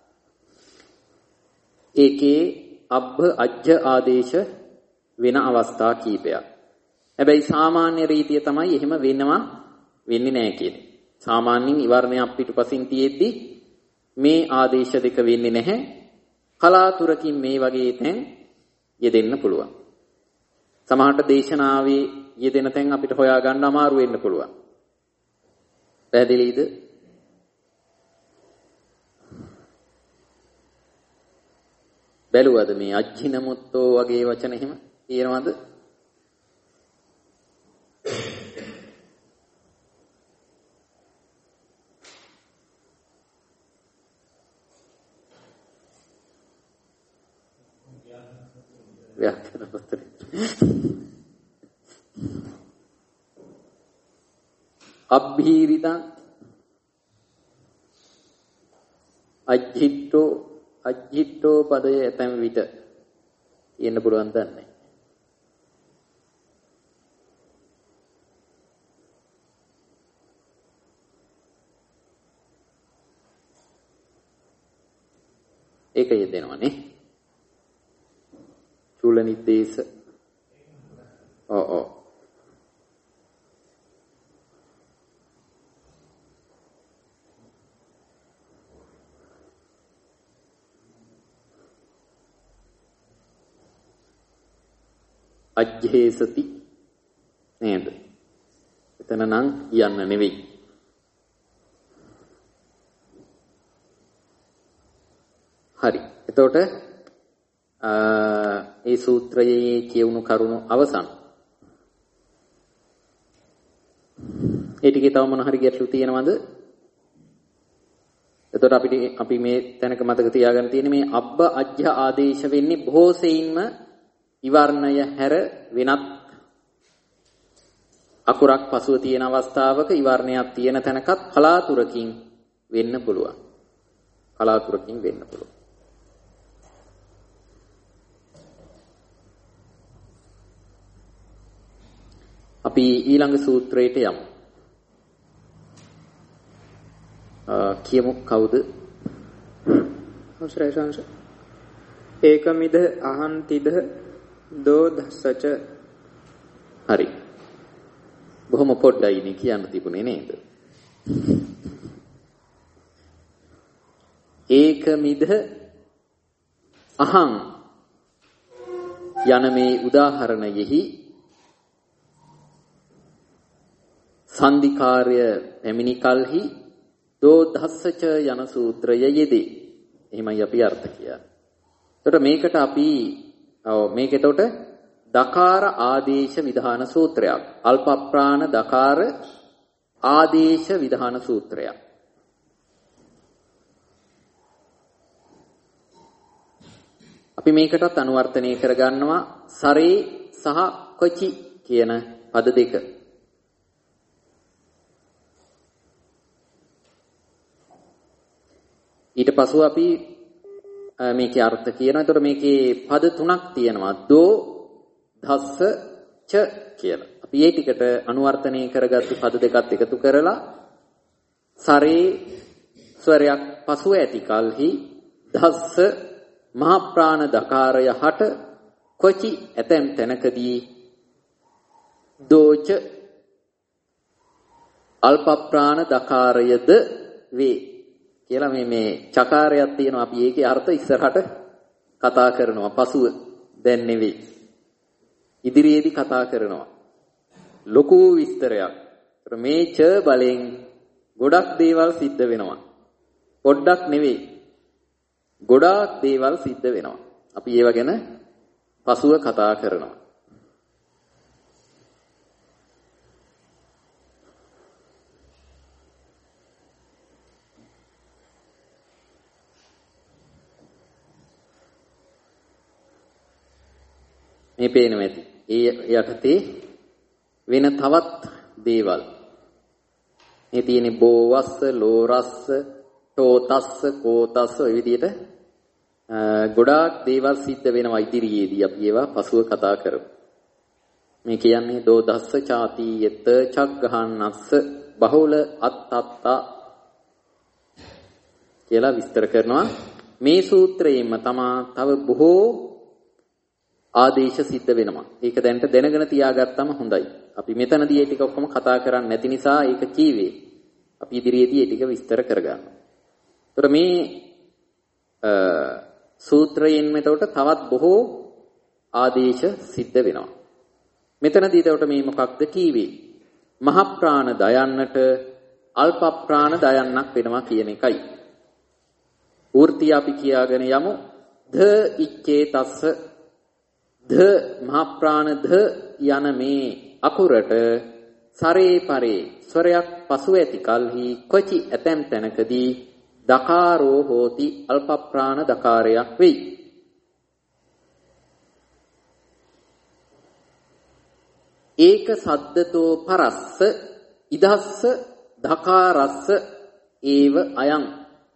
ඒකේ අබ්බ අජ්ජ ආදේශ වෙන අවස්ථා කීපයක්. හැබැයි සාමාන්‍ය රීතිය තමයි එහෙම වෙන්නේ නැහැ කියන්නේ. සාමාන්‍යයෙන් ඉවරණයක් පිටුපසින් තියෙද්දි මේ ආදේශ දෙක වෙන්නේ නැහැ. කලාතුරකින් මේ වගේ තැන් යෙදෙන්න පුළුවන්. සමහරට දේශනාවේ යෙදෙන තැන් අපිට හොයාගන්න අමාරු වෙන්න පුළුවන්. පැහැදිලිද? බැලුවද මේ අජ්ජිනමුත්තෝ වගේ වචන එහෙම තියෙනවද? ව්‍යාකරණ පොතේ අබ්බීරිතං අජ්ජිට්ටෝ පදය ඇතැම් විට කියන්න පුළුවන් දන්නේ. ඒක යෙදෙනවනේ. චූල නිද්දේශ. ඔව්. අජ්ජේසති නේද? එතන නම් යන්න නෙවෙයි. හරි. එතකොට ඒ සූත්‍රයේ කියවුණු කරුණු අවසන්. ඒ ටිකේ තව මොන හරි ගැටලු තියෙනවද? එතකොට අපි මේ තැනක මතක තියාගන්න තියෙන්නේ මේ අබ්බ අජ්ජ ආදේශ වෙන්නේ බොහෝ සෙයින්ම ඉවර්ණය හැර වෙනත් අකුරක් පසුව තියෙන අවස්ථාවක ඉවර්ණයක් තියෙන තැනකත් කලාතුරකින් වෙන්න පුළුවන්. අපි ඊළඟ සූත්‍රයට යමු. කියමු කවුද? අවසරයි සංස. ඒකමිද අහන්තිද දෝ දස්සච. හරි. බොහොම පොඩ්ඩයි නේ කියන්න තිබුණේ නේද? ඒකමිද අහං යන මේ උදාහරණයෙහි සන්ධිකාර්ය පැමිණි කල්හි දෝ දස්සච යන සූත්‍රය යෙදේ. එහෙමයි අපි අර්ථ කියන්නේ. එතකොට මේකට අපි මේක එතකොට දකාර ආදේශ විධාන සූත්‍රයක්. අල්ප ප්‍රාණ දකාර ආදේශ විධාන සූත්‍රයක්. අපි මේකටත් අනුවර්තනය කරගන්නවා සරේ සහ කොචි කියන පද දෙක. ඊට පස්ව අපි මේකේ අර්ථ කියනවා. එතකොට මේකේ පද තුනක් තියෙනවා. දෝ ධස්ස ච කියලා. අපි මේ ටිකට අනුවර්තනය කරගත්තු පද දෙකත් එකතු කරලා සරේ ස්වරයක් පසුව ඇති කලෙහි ධස්ස මහ ප්‍රාණ දකාරය හට කොචි ඇතැම් තැනකදී දෝච අල්ප ප්‍රාණ දකාරයද වේ කියලා මේ චකාරයක් තියෙනවා. අපි ඒකේ අර්ථ ඉස්සරහට කතා කරනවා. පසුව දැන් නෙවෙයි. ඉදිරියේදී කතා කරනවා. ලොකු විස්තරයක්. මේ ච බලෙන් ගොඩක් දේවල් සිද්ධ වෙනවා. පොඩ්ඩක් නෙවෙයි. ගොඩාක් දේවල් සිද්ධ වෙනවා. අපි ඒව ගැන පසුව කතා කරනවා. මේ පේනවා ඇති. ඒ යටතේ වෙන තවත් දේවල්. මේ තියෙන්නේ බෝවස්ස, ලෝරස්ස, තෝතස්ස, කෝතස්ස ඔය විදිහට ගොඩාක් දේවල් සිද්ධ වෙනවා ඉදිරියේදී අපි ඒවා පසුව කතා කරමු. මේ කියන්නේ දෝදස්ස ചാති යත චග්ගහන්නස්ස බහුල අත්තත්තා කියලා විස්තර කරනවා. මේ සූත්‍රයෙන්ම තමා තව බොහෝ ආදේශ සිද්ධ වෙනවා. ඒක දැනට දැනගෙන තියාගත්තම හොඳයි. අපි මෙතනදී ඒ ටික ඔක්කොම කතා කරන්නේ නැති නිසා ඒක කීවේ. අපි ඉදිරියේදී ඒ ටික විස්තර කරගන්නවා. ඒතර මේ සූත්‍රයෙන් මෙතකොට තවත් බොහෝ ආදේශ සිද්ධ වෙනවා. මෙතනදී එතකොට මේ මොකක්ද කීවේ? මහ ප්‍රාණ දයන්නට අල්ප ප්‍රාණ දයන්නක් වෙනවා කියන එකයි. වෘත්ති අපි කියාගෙන යමු. ධ ඉච්ඡේතස්ස ධ මහ ප්‍රාණ ධ යන මේ අකුරට සරේ පරේ ස්වරයක් පසු ඇති කලෙහි කොචි ඇතැම් තැනකදී දකාරෝ හෝති අල්ප ප්‍රාණ දකාරයක් වෙයි. ඒක සද්දතෝ පරස්ස ඉදස්ස දකාරස්ස ඒව අයං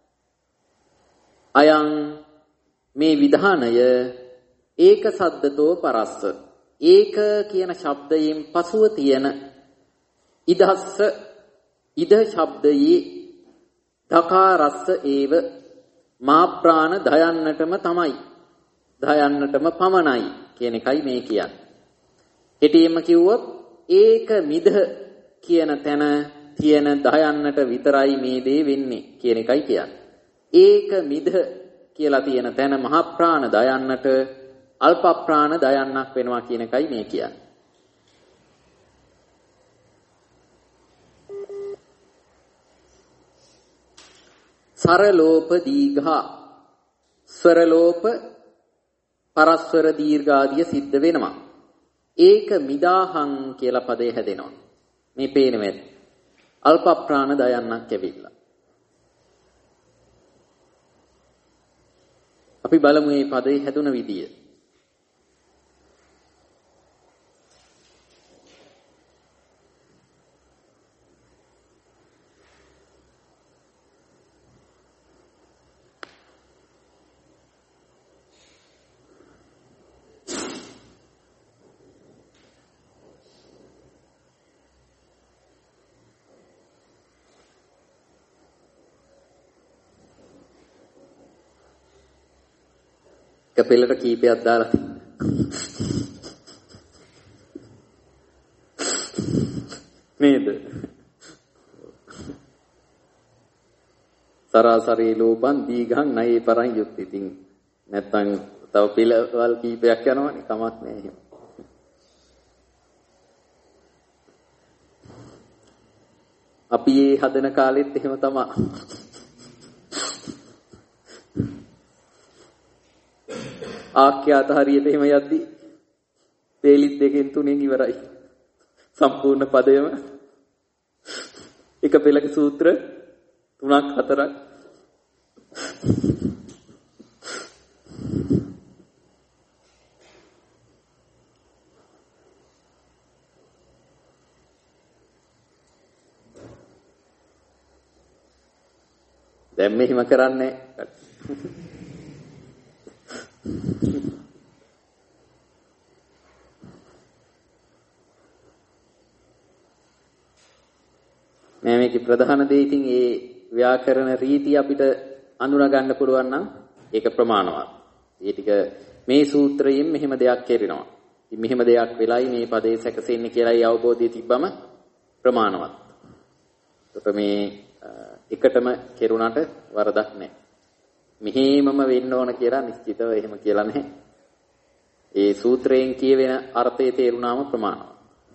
අයං මේ විධානය ඒක සද්දතෝ පරස්ස ඒක කියන ශබ්දයෙන් පසුව තියෙන ඉදස්ස ඉද ශබ්දයේ දකාරස්ස ඒව මා ප්‍රාණ දයන්නටම තමයි දයන්නටම පමණයි කියන එකයි මේ කියන්නේ. හිටියෙම කිව්වොත් ඒක මිද කියන තැන තියෙන දයන්නට විතරයි මේ දේ වෙන්නේ කියන එකයි කියන්නේ. ඒක මිද කියලා තියෙන තැන මහ ප්‍රාණ දයන්නට අල්ප ප්‍රාණ දයන්නක් වෙනවා කියන එකයි මේ කියන්නේ. සරලෝප දීඝා ස්වරලෝප පරස්වර දීර්ඝාදිය සිද්ධ වෙනවා. ඒක මිදාහං කියලා පදේ හැදෙනවා. මේ පේන්නේ අල්ප ප්‍රාණ දයන්නක් ඇවිල්ලා. අපි බලමු මේ පදේ හැදුන විදිය. කපෙලට කීපයක් දාලා නේද? සරාසරේ ලෝපන් දීඝං නයේ පරං යුක්තිතින් නැත්තම් තව පිළවල් කීපයක් යනවනේ කමක් නෑ එහෙම. අපි මේ හදන කාලෙත් එහෙම තමයි. ආඛ්‍යාත හරියට එහෙම යද්දි පේලිත් දෙකෙන් තුනෙන් ඉවරයි. සම්පූර්ණ පදයම එක පෙළක සූත්‍ර 3ක් 4ක් දැන් මෙහෙම කරන්නේ මේකේ ප්‍රධාන දේ ඉතින් ඒ ව්‍යාකරණ රීතිය අපිට අඳුනා ගන්න පුළුවන් නම් ඒක ප්‍රමාණවත්. ඒ ටික මේ සූත්‍රයෙන් මෙහෙම දෙයක් කෙරෙනවා. ඉතින් මෙහෙම දෙයක් වෙලයි මේ පදේ සැකසෙන්නේ කියලායි අවබෝධය තිබ්බම ප්‍රමාණවත්. ඒකට මේ එකටම කෙරුණාට වරදක් නැහැ. මෙහෙමම වෙන්න ඕන කියලා නිශ්චිතව එහෙම කියලා නැහැ. ඒ සූත්‍රයෙන් කියවෙන අර්ථය තේරුණාම ප්‍රමාණවත්.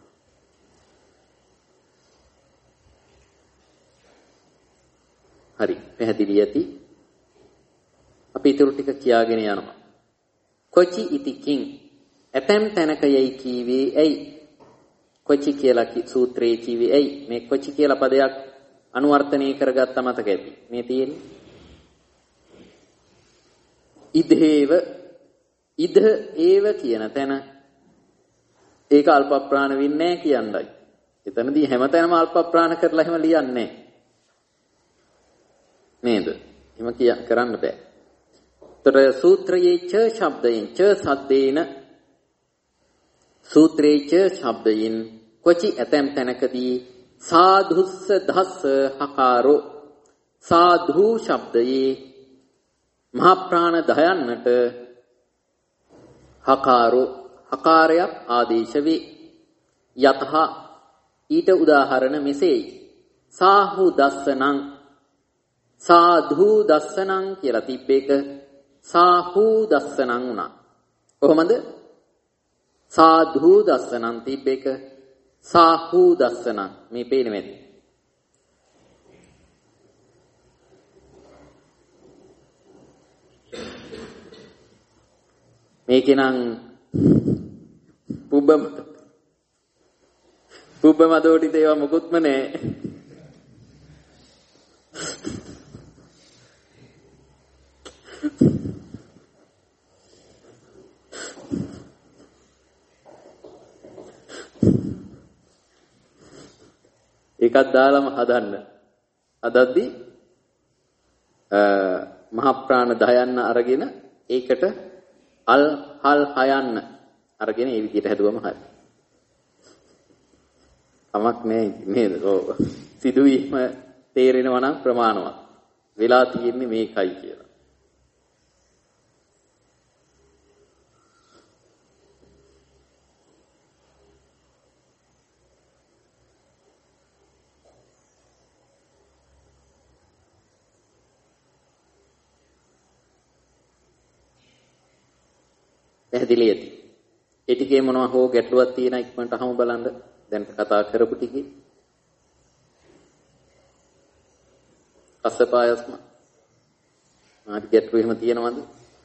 හරි පැහැදිලි ඇති. අපි ඊටු ටික කියාගෙන යනවා. කොචි ඉතිකින් ඇතැම් තැනක යයි කීවේ ඇයි? කොචි කියලා සූත්‍රයේ කීවේ ඇයි? මේ කොචි කියලා පදයක් අනුවර්තනය කරගත්ත මතක ඇති. මේ තියෙන්නේ ඉදේව ඉද ඒව කියන තැන ඒක අල්ප ප්‍රාණ වෙන්නේ නැහැ කියන්නයි. එතනදී හැමතැනම අල්ප ප්‍රාණ කරලා එහෙම ලියන්නේ නැහැ. නේද? එහෙම කරන්න බෑ. තොර සූත්‍රයේ ච ශබ්දයෙන් ච සද්දේන සූත්‍රයේ ච ශබ්දයෙන් කොචි ඇතැම් තැනකදී සාධුස්ස ධස්ස හකාරෝ සාධු ශබ්දයේ මහ ප්‍රාණ දයන්නට හකාරෝ හකාරයක් ආදේශ වේ. යතහ ඊට උදාහරණ මෙසේයි. සාහු දස්සනං සාධු දස්සනං කියලා තිබ්බේක සාහු දස්සනං වුණා. කොහොමද? සාධු දස්සනං තිබ්බේක සාහු දස්සනං. මේ පේන්නේ නැති. මේකෙනම් පුබ්බමදෝටි දේවා මොකුත්ම නෑ. ඒකත් දාලම හදන්න. හදද්දි මහ ප්‍රාණ දයන්න අරගෙන ඒකට අල් හල් හයන්න අරගෙන ඒ විදිහට හැදුවම හරි. කමක් නෑ නේද? ඔව්. සිදුවීම තේරෙනවා නම් ප්‍රමාණවත්. වෙලා තියෙන්නේ මේකයි කියලා. පැහැදිලි ඇති. ඒ ටිකේ මොනවා හෝ ගැටලුවක් තියෙන ඉක්මනට අහමු බලන්න. දැන් කතා කරපු ටිකේ අසපායස්ම මාත් ගැටලු එහෙම තියෙනවද?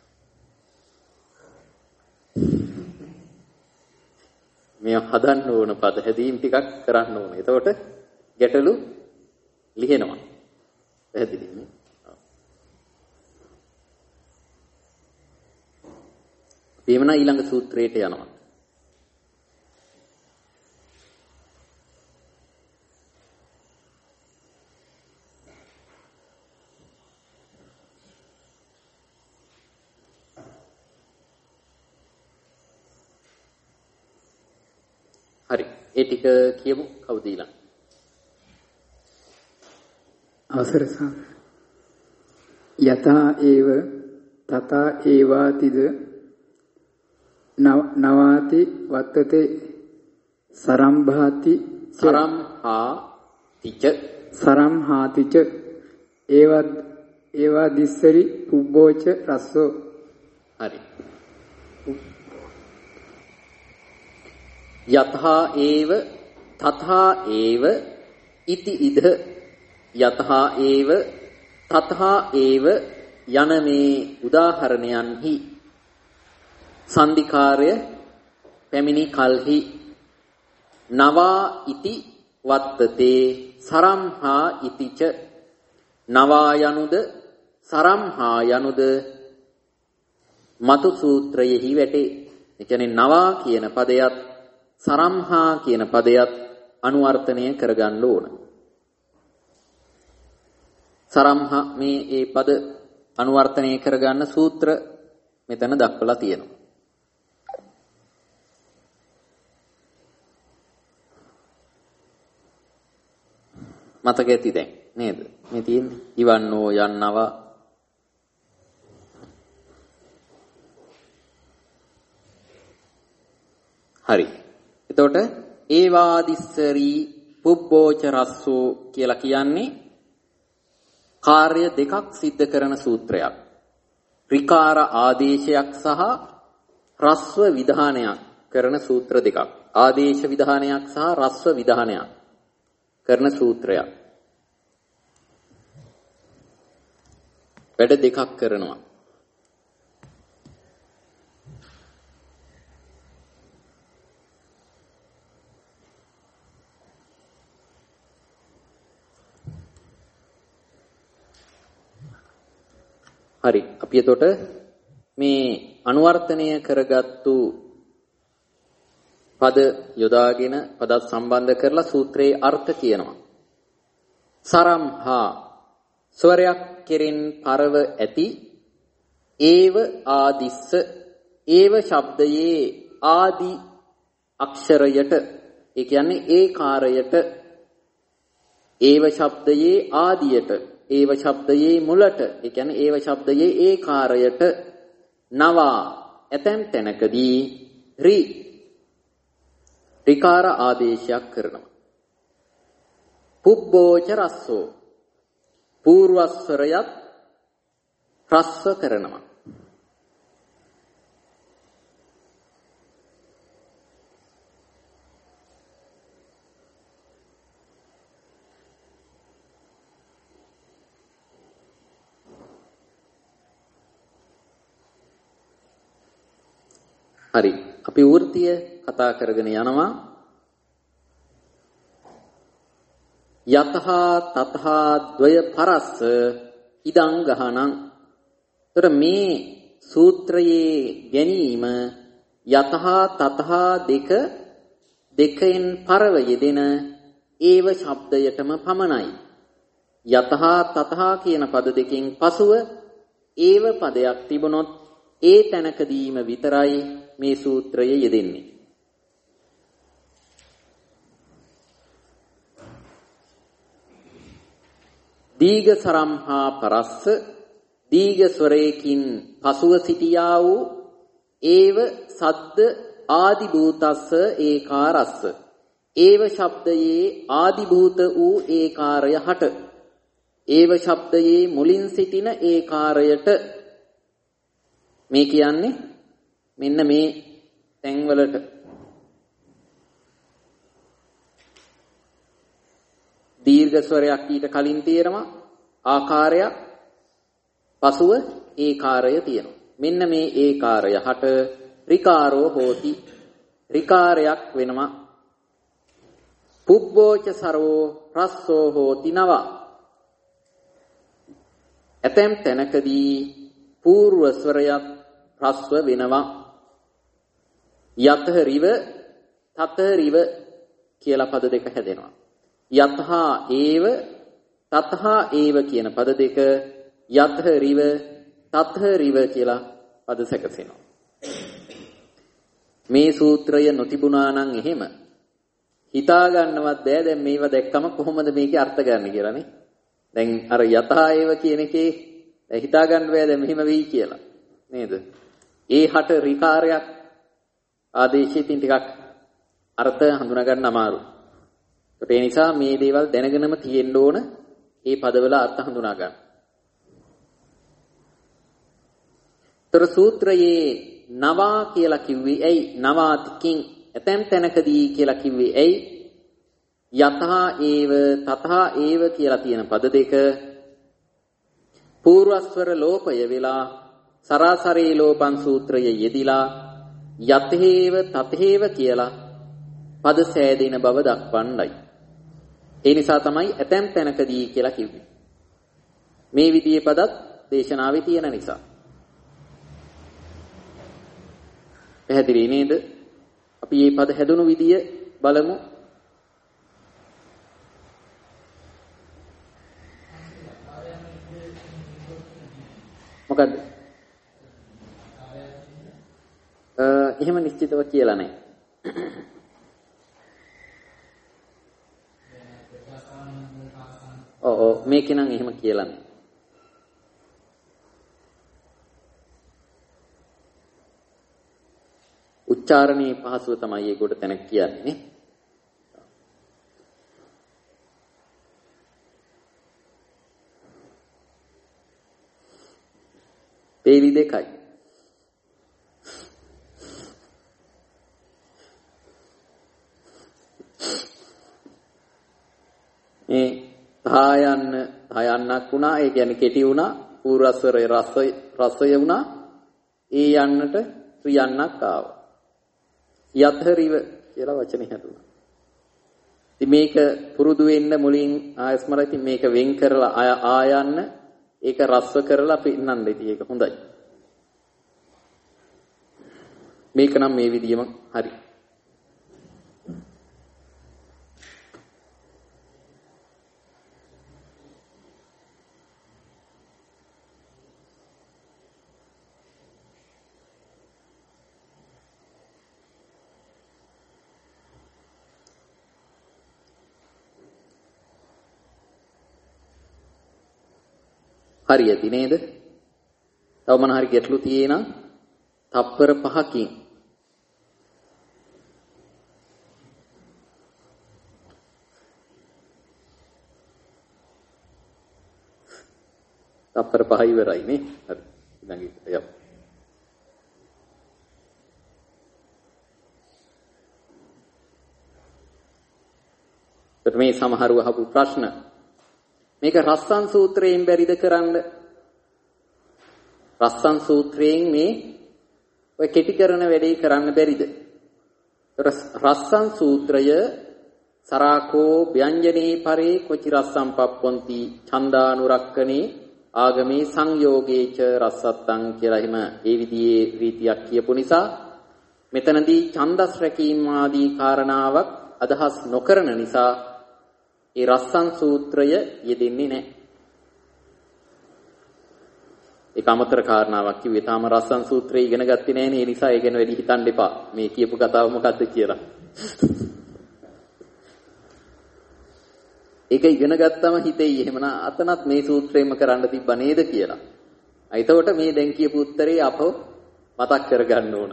මේ හදන්න ඕන පද හැදීම් ටිකක් කරන්න ඕන. එතකොට ගැටලු ලිහෙනවා. පැහැදිලි නේ? එහෙමනම් ඊළඟ සූත්‍රයට යනවා. හරි. ඒ ටික කියමු කවුද ඊළඟ? අවසර යතා ඒව තතා ඒවාතිද නවාති වත්තතේ සරම්භාති සරම්හාතිච ඒවා දිස්සරි පුබ්බෝච රස්සෝ. හරි. යතහා ඒව තථා ඒව ඉති ඉද යතහා ඒව තථා ඒව යන මේ උදාහරණයන්හි සන්ධිකාර්ය පැමිණි කල්හි නවා ඉති වත්තතේ සරම්හා ඉතිච නවා යනුද සරම්හා යනුද මතු සූත්‍රයෙහි වැටේ. ඒ කියන්නේ නවා කියන පදයට සරම්හා කියන පදයට අනුවර්තනය කරගන්න ඕන. සරම්හා මේ ඒ පද අනුවර්තනය කරගන්න සූත්‍ර මෙතන දක්වලා තියෙනවා. මතක ඇති දැන් නේද? මේ තියෙන්නේ ඉවන්නෝ යන්නවා හරි. එතකොට ඒවාදිස්සරි පුබ්බෝච රස්සෝ කියලා කියන්නේ කාර්ය දෙකක් සිද්ධ කරන සූත්‍රයක්. ත්‍රිකාර ආදේශයක් සහ රස්ව විධානයක් කරන සූත්‍ර දෙකක්. ආදේශ විධානයක් සහ රස්ව විධානයක් කරන සූත්‍රයක්. වැඩ දෙකක් කරනවා. හරි. අපි එතකොට මේ අනුවර්තනය කරගත්තු පද යොදාගෙන පදත් සම්බන්ධ කරලා සූත්‍රයේ අර්ථ කියනවා. සරම්හා ස්වරයක් කෙරෙන් පරව ඇති ඒව ආදිස්ස ඒව ශබ්දයේ ආදි අක්ෂරයට ඒ කියන්නේ ඒකාරයට ඒව ශබ්දයේ ආදියට ඒව ශබ්දයේ මුලට ඒ කියන්නේ ඒව ශබ්දයේ ඒකාරයට නවා ඇතැම් තැනකදී රිකාර ආදේශයක් කරනවා. පුබ්බෝච රස්සෝ පූර්වස්වරයත් රස්ව කරනවා. හරි අපි වෘත්තිය කතා කරගෙන යනවා. යතහා තතහා ද්වය පරස්ස ඉදං ගහනං. ତර මේ සූත්‍රයේ ගැනීම යතහා තතහා දෙකෙන් පරව යෙදෙන ඒව ශබ්දයටම පමණයි. යතහා තතහා කියන පද දෙකෙන් පසුව ඒව පදයක් තිබුණොත් ඒ තැනකදීම විතරයි මේ සූත්‍රය යෙදෙන්නේ. දීඝ සරම්හා පරස්ස දීඝ ස්වරයකින් පසුව සිටියා වූ ඒව සද්ද ආදි භූතස්ස ඒකාරස්ස ඒව ශබ්දයේ ආදි භූත වූ ඒකාරය හට ඒව ශබ්දයේ මුලින් සිටින ඒකාරයට මේ කියන්නේ මෙන්න මේ තැන්වලට දීර්ඝ ස්වරයක් ඊට කලින් තියෙනවා ආකාරයක් පසුව ඒකාරය තියෙනවා. මෙන්න මේ ඒකාරය හට රිකාරෝ හෝති රිකාරයක් වෙනවා. පුබ්බෝච සරෝ රස්සෝ හෝති නව ඇතැම් තැනකදී పూర్ව ස්වරයත් රස්ව වෙනවා. යතහ රිව තත රිව කියලා පද දෙක හැදෙනවා. යතහා ඒව තතහා ඒව කියන පද දෙක යතහ රිව තතහ රිව කියලා පද සැකසෙනවා. මේ සූත්‍රය නොතිබුණා නම් එහෙම හිතා ගන්නවත් බෑ දැන් මේවා දැක්කම කොහොමද මේකේ අර්ථ ගන්න කියලා නේ. දැන් අර යතහා ඒව කියන එකේ හිතා ගන්න බෑ දැන් මෙහෙම වෙයි කියලා නේද? ඒ හට රිකාරයක් ආදේශයෙන් ටිකක් අර්ථ හඳුනා ගන්න අමාරුයි. ඒ නිසා මේ දේවල් දැනගෙනම තියෙන්න ඕන මේ පදවල අර්ථ හඳුනා ගන්න. තර සූත්‍රයේ නවා කියලා කිව්වේ ඇයි? නවාතිකින් ඇතැම් තැනකදී කියලා කිව්වේ ඇයි? යතහා ඒව තතහා ඒව කියලා තියෙන පද දෙක పూర్වස්වර ලෝපය වෙලා සරාසරේ ලෝපං සූත්‍රයේ යෙදිලා යතේව තතේව කියලා පද සෑදෙන බව දක්වන්නයි. ඒ නිසා තමයි ඇතැම් තැනකදී කියලා කිව්වේ. මේ විදිහේ පදත් දේශනාවේ තියෙන නිසා. පැහැදිලි නේද? අපි මේ පද හැදුණු විදිය බලමු. මොකද්ද? එහෙම නිශ්චිතව කියලා නැහැ. ඔව් මේක නම් එහෙම කියලා නැහැ. උච්චාරණයේ පහසුව තමයි ඒකට තැනක් කියන්නේ නේ. පේලි දෙකයි. මේ හයන්නක් වුණා ඒ කියන්නේ කෙටි වුණා පූර්වස්වරයේ රසය වුණා ඒ යන්නට ක්‍රියන්නක් ආවා. යතරිව කියලා වචනේ හැදුණා. ඉතින් මේක පුරුදු වෙන්න මුලින් ආයස්මර ඉතින් මේක වෙන් කරලා ආයන්න ඒක රස්ව කරලා පින්නන්න ඉතින් ඒක හොඳයි. මේක නම් මේ විදියම හරි. හරියටි නේද? තව මොන හරි ගැටලු තියෙනා තප්පර 5කින් තප්පර 5 ඉවරයි නේ. හරි. ඊළඟ එකට යමු. මේ සමහරව අහපු ප්‍රශ්න මේක රස්සන් සූත්‍රයෙන් බැරිද කරන්න? රස්සන් සූත්‍රයෙන් මේ ඔය කෙටි කරන වැඩේ කරන්න බැරිද? රස්සන් සූත්‍රය සරාකෝ ව්‍යංජනේ පරේ කොචි රස්සම් පප්පොන්ති ඡන්දානුරක්කනේ ආගමේ සංයෝගේච රස්සත්තං කියලා එහෙම ඒ විදිහේ රීතියක් කියපු නිසා මෙතනදී ඡන්දස් රැකීම් ආදී කාරණාවක් අදහස් නොකරන නිසා ඒ රස්සන් සූත්‍රය යෙදෙන්නේ නැහැ. ඒක අමතර කාරණාවක් කිව්වේ. තාම රස්සන් සූත්‍රය ඉගෙන ගත්තේ නැහැ නේ. ඒ නිසා ඒ ගැන වැඩි හිතන්න එපා. මේ කියපු කතාව මොකද්ද කියලා. ඒක ඉගෙන ගත්තම හිතෙයි එහෙමනම් අතනත් මේ සූත්‍රයෙන්ම කරන්න තිබ්බ නේද කියලා. එතකොට මේ දැන් කියපු උත්තරේ අපව මතක් කරගන්න ඕන.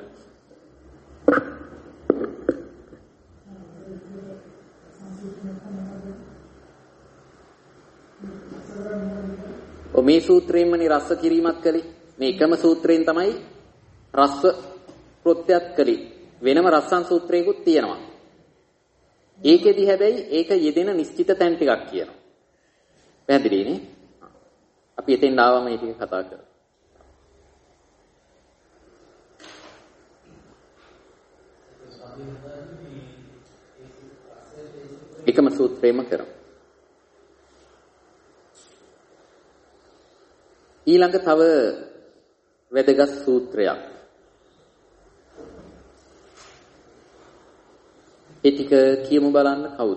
මේ සූත්‍රයෙන්මනේ රස්ස කිරීමක් කළේ. මේ එකම සූත්‍රයෙන් තමයි රස්ස ප්‍රත්‍යත් කළේ. වෙනම රස්සන් සූත්‍රයකුත් තියෙනවා. ඒකෙදි හැබැයි ඒක යෙදෙන නිශ්චිත තැන් ටිකක් කියනවා. පැහැදිලි නේ? අපි එතෙන් ආවම මේ ටික කතා කරමු. එකම සූත්‍රයම කරමු. ඊළඟ තව වැදගත් සූත්‍රයක්. ඒ ටික කියමු බලන්න කවුද?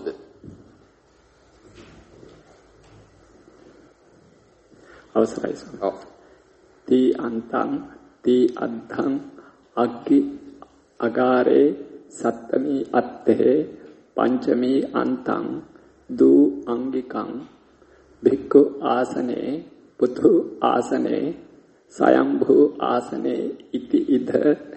අවසරයි සර්. තී අන්තං තී අද්ධං අග්ගි අගාරේ සත්තමී අත්තේ පංචමී අන්තං දූ අංගිකං භික්ඛු ආසනේ පුතු ආසනේ සයම්භූ ආසනේ ඉති ඉද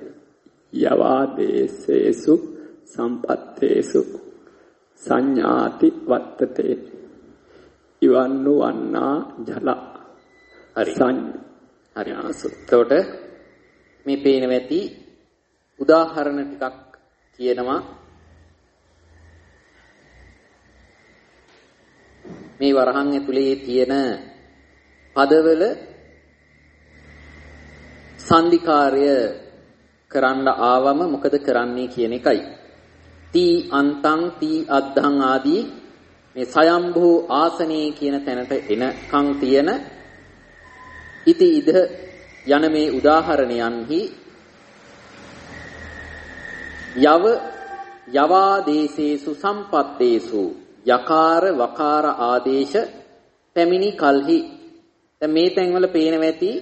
යවාදේසේසු සම්පත්තේසු සංඥාති වත්තතේ ඉවන්නු වන්නා ජල. හරි. හරි. එතකොට මේ පේන ඇති උදාහරණ ටිකක් කියනවා. මේ වරහන් ඇතුලේ තියෙන පදවල සංධිකාර්ය කරන්න ආවම මොකද කරන්නේ කියන එකයි. තී අන්තං තී අද්ධං ආදී මේ සයම්භූ ආසනේ කියන තැනට එනකන් තියෙන ඉති ඉද යන මේ උදාහරණයන්හි යවාදේශේසු සම්පත්තේසු යකාර වකාර ආදේශ පැමිණි කල්හි. දැන් මේ තැන්වල පේනවා ඇති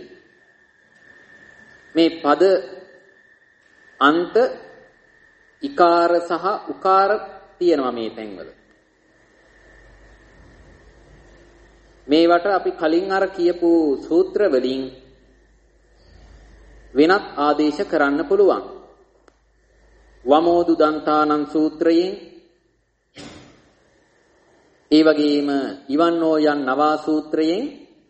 මේ පද අන්ත ඉකාර සහ උකාර තියෙනවා මේ තැන්වල. මේවට අපි කලින් අර කියපු සූත්‍ර වලින් වෙනත් ආදේශ කරන්න පුළුවන්. වමෝදු දන්තානං සූත්‍රයෙන් ඒ වගේම ඉවන්නෝ යන් නවා සූත්‍රයෙන්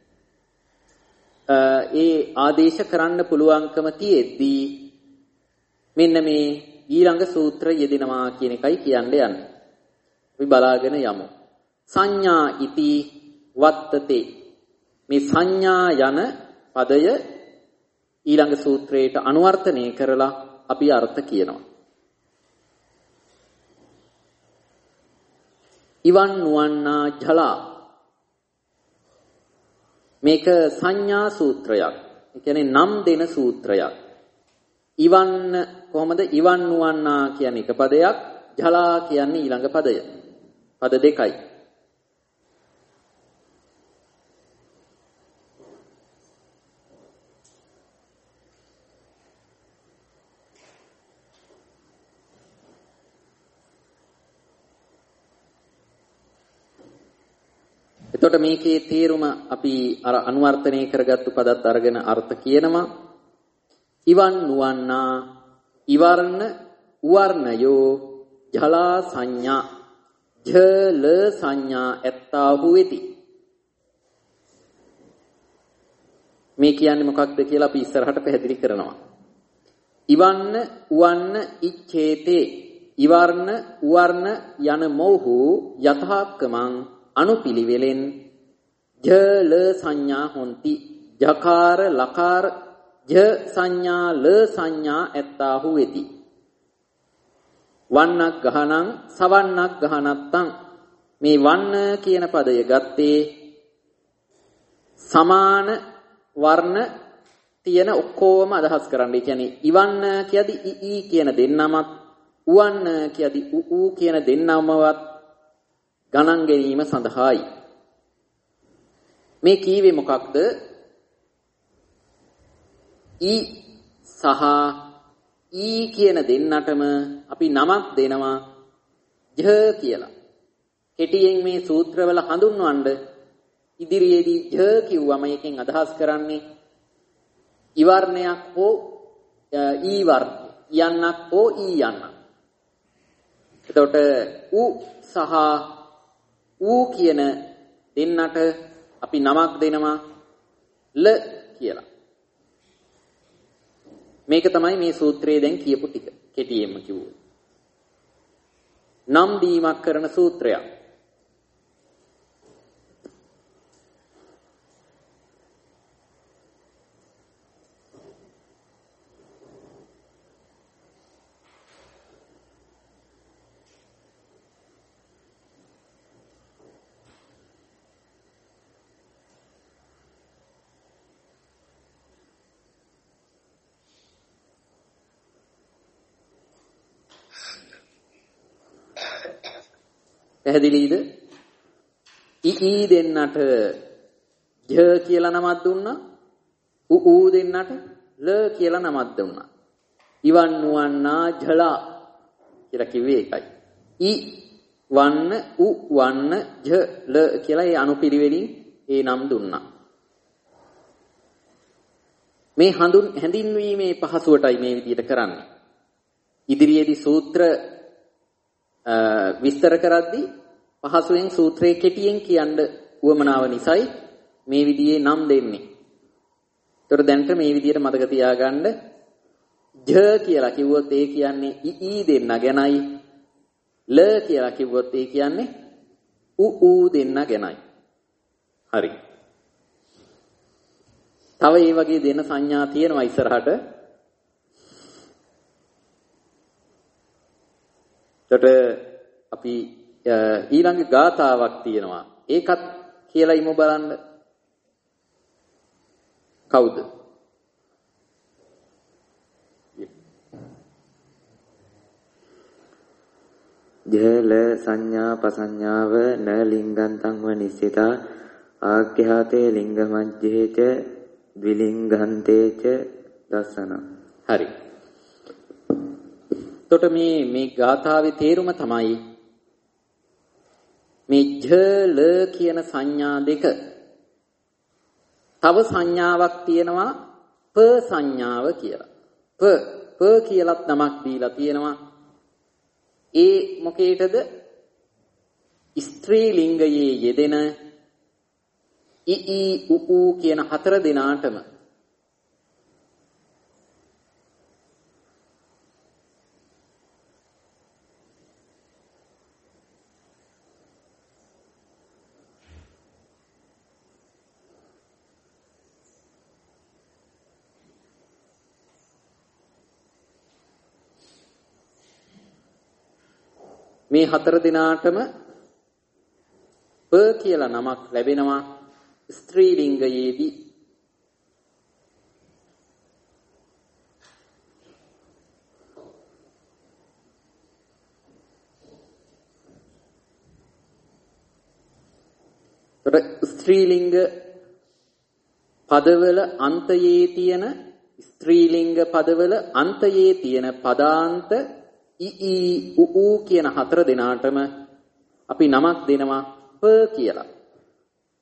ඒ ආදේශ කරන්න පුළුවන්කම තියෙද්දී මෙන්න මේ ඊළඟ සූත්‍ර යෙදෙනවා කියන එකයි කියන්න යන්නේ. අපි බලාගෙන යමු. සංඥා ඉති වත්තතේ. මේ සංඥා යන පදය ඊළඟ සූත්‍රයට අනුවර්තනය කරලා අපි අර්ථ කියනවා. ඉවන් නුවන්නා ජලා. මේක සංඥා සූත්‍රයක්. ඒ කියන්නේ නම් දෙන සූත්‍රයක්. ඉවන්න කොහොමද? ඉවන් නුවන්නා කියන්නේ එක පදයක්, ජලා කියන්නේ ඊළඟ පදය. පද දෙකයි. එතකොට මේකේ තේරුම අපි අර අනුවර්තනය කරගත්තු පදත් අරගෙන අර්ථ කියනවා. ඉවන් නුවන්නා ඉවර්ණ උවර්ණයෝ ජලා සංඥා ජල සංඥා ඇත්තාහු වෙති. මේ කියන්නේ මොකක්ද කියලා අපි ඉස්සරහට පැහැදිලි කරනවා. ඉවන්න උවන්න ඉච්ඡේතේ ඉවර්ණ උවර්ණ යන මොහු යථාක්කමං අනුපිළිවෙලෙන් ජල සංඥා හොಂತಿ ජකාර ලකාර ජ සංඥා ල සංඥා ඇත්තාහු වෙති. වන්නක් ගහනං සවන්නක් ගහනත්තං මේ වන්න කියන පදය ගත්තේ සමාන වර්ණ තියෙන ඔක්කොම අදහස් කරන්න. ඒ කියන්නේ ඉවන්න කියදී ඊ කියන දෙන්නමත් උවන්න කියදී ඌ කියන දෙන්නමවත් ගණන් ගැනීම සඳහායි. මේ කීවේ මොකක්ද? ඊ සහ ඊ කියන දෙන්නටම අපි නමක් දෙනවා ජ කියලා. කෙටියෙන් මේ සූත්‍රවල හඳුන්වන්න ඉදිරියේදී ජ කිව්වම එකෙන් අදහස් කරන්නේ ඉවර්ණයක් හෝ ඊ වර්ණ යන්නක් හෝ ඊ යන්නක්. එතකොට උ සහ ඌ කියන දෙන්නට අපි නමක් දෙනවා ල කියලා. මේක තමයි මේ සූත්‍රයේ දැන් කියපු ටික කෙටියෙන්ම කිව්වොත්. නම් දීමක් කරන සූත්‍රයක්. පැහැදිලිද? ඊ දෙන්නට ජ කියලා නමක් දුන්නා. ඌ දෙන්නට ල කියලා නමක් දුන්නා. ඉවන් නුවන්නා ජලා කියලා කිව්වේ ඒකයි. ඊ වන්න උ වන්න ජ ල කියලා ඒ අනුපිළිවෙලින් ඒ නම් දුන්නා. මේ හැඳින්වීමේ පහසුවටයි මේ විදිහට කරන්නේ. ඉදිරියේදී සූත්‍ර විස්තර කරද්දී පහසුවෙන් සූත්‍රයේ කෙටියෙන් කියන්න උවමනාව නිසායි මේ විදිහේ නම් දෙන්නේ. ඒතර දැන්ට මේ විදිහට මතක තියාගන්න ජ කියලා කිව්වොත් ඒ කියන්නේ ඊ දෙන්න ගැනයි. ල කියලා කිව්වොත් ඒ කියන්නේ ඌ දෙන්න ගැනයි. හරි. තව මේ වගේ දෙන සංඥා තියෙනවා ඉස්සරහට. එතකොට අපි ඊළඟ ගාථාවක් තියෙනවා. ඒකත් කියලා ඉමු බලන්න. කවුද? ජල සංඥා පසඤ්ඤාව න ලිංගන්තං ව නිස්සිතා ආඛ්‍යාතේ ලිංග මජ්ජේච ද්විලිංගන්තේච දස්සන. හරි. එතකොට මේ ගාථාවේ තේරුම තමයි මේ ජල කියන සංඥා දෙක තව සංඥාවක් තියෙනවා ප සංඥාව කියලා. ප කියලත් නමක් දීලා තියෙනවා. ඒ මොකේටද? ස්ත්‍රී ලිංගයේ යෙදෙන ඊ ඌ කියන හතර දෙනාටම මේ හතර දිනාටම ප කියලා නමක් ලැබෙනවා ස්ත්‍රී ලිංගයේදී. ස්ත්‍රී ලිංග පදවල අන්තයේ තියෙන ස්ත්‍රී ලිංග පදවල අන්තයේ තියෙන පදාන්ත ඊ ඌ කියන හතර දෙනාටම අපි නමක් දෙනවා ප කියලා.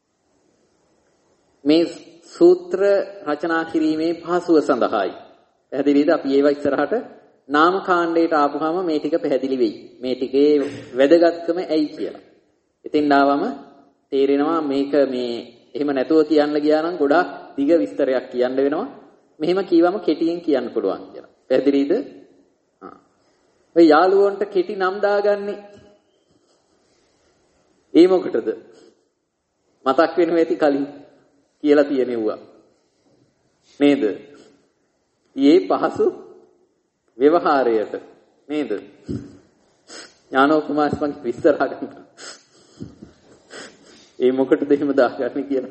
මේ සූත්‍ර රචනා කිරීමේ පහසුව සඳහායි. පැහැදිලිද? අපි ඒවා ඉස්සරහට නාම කාණ්ඩයට ආපුවාම මේ ටික පැහැදිලි වෙයි. මේ ටිකේ වැදගත්කම ඇයි කියලා. ඉතින් ආවම තේරෙනවා මේක මේ එහෙම නැතුව කියන්න ගියා නම් ගොඩාක් දිග විස්තරයක් කියන්න වෙනවා. මෙහෙම කීවම කෙටියෙන් කියන්න පුළුවන් කියලා. පැහැදිලිද? ඔය යාළුවන්ට කෙටි නම් දාගන්නේ ඒ මොකටද? මතක් වෙනවා ඇති කලින් කියලා තියෙනවා. නේද? ඊයේ පහසු ව්‍යවහාරයට නේද? ඥානෝ කුමාරස්පන් විස්තර ගන්න. ඒ මොකටද එහෙම දාගන්නේ කියලා.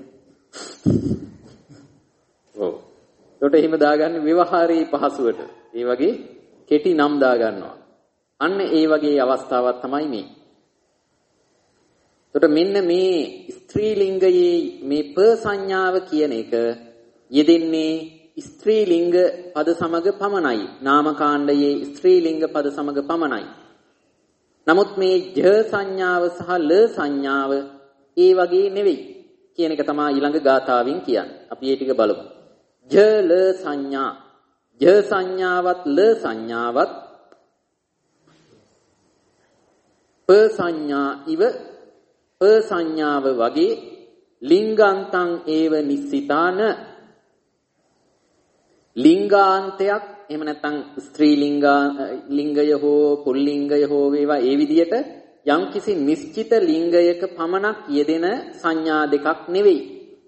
ඔව්. ඒකට එහෙම දාගන්නේ ව්‍යවහාරයේ පහසුවට. ඒ වගේ කෙටි නම් දාගන්නවා. අන්න ඒ වගේ අවස්ථාවක් තමයි මේ. එතකොට මෙන්න මේ ස්ත්‍රී ලිංගයේ මේ ප සංඥාව කියන එක යෙදෙන්නේ ස්ත්‍රී ලිංග පද සමග පමණයි. නාමකාණ්ඩයේ ස්ත්‍රී ලිංග පද සමග පමණයි. නමුත් මේ ජ සංඥාව සහ ල සංඥාව ඒ වගේ නෙවෙයි කියන එක තමයි ඊළඟ ගාථාවෙන් කියන්නේ. අපි ඒ ටික බලමු. ජ ල සංඥා. ජ සංඥාවත් ල සංඥාවත් ප සංඥා ඉව ප සංඥාව වගේ ලිංගාන්තං ඒව නිස්සිතාන ලිංගාන්තයක් එහෙම නැත්නම් ස්ත්‍රී ලිංගය හෝ පුල්ලිංගය හෝ වේවා ඒ විදිහට යම්කිසි නිශ්චිත ලිංගයක පමණක් යෙදෙන සංඥා දෙකක් නෙවෙයි.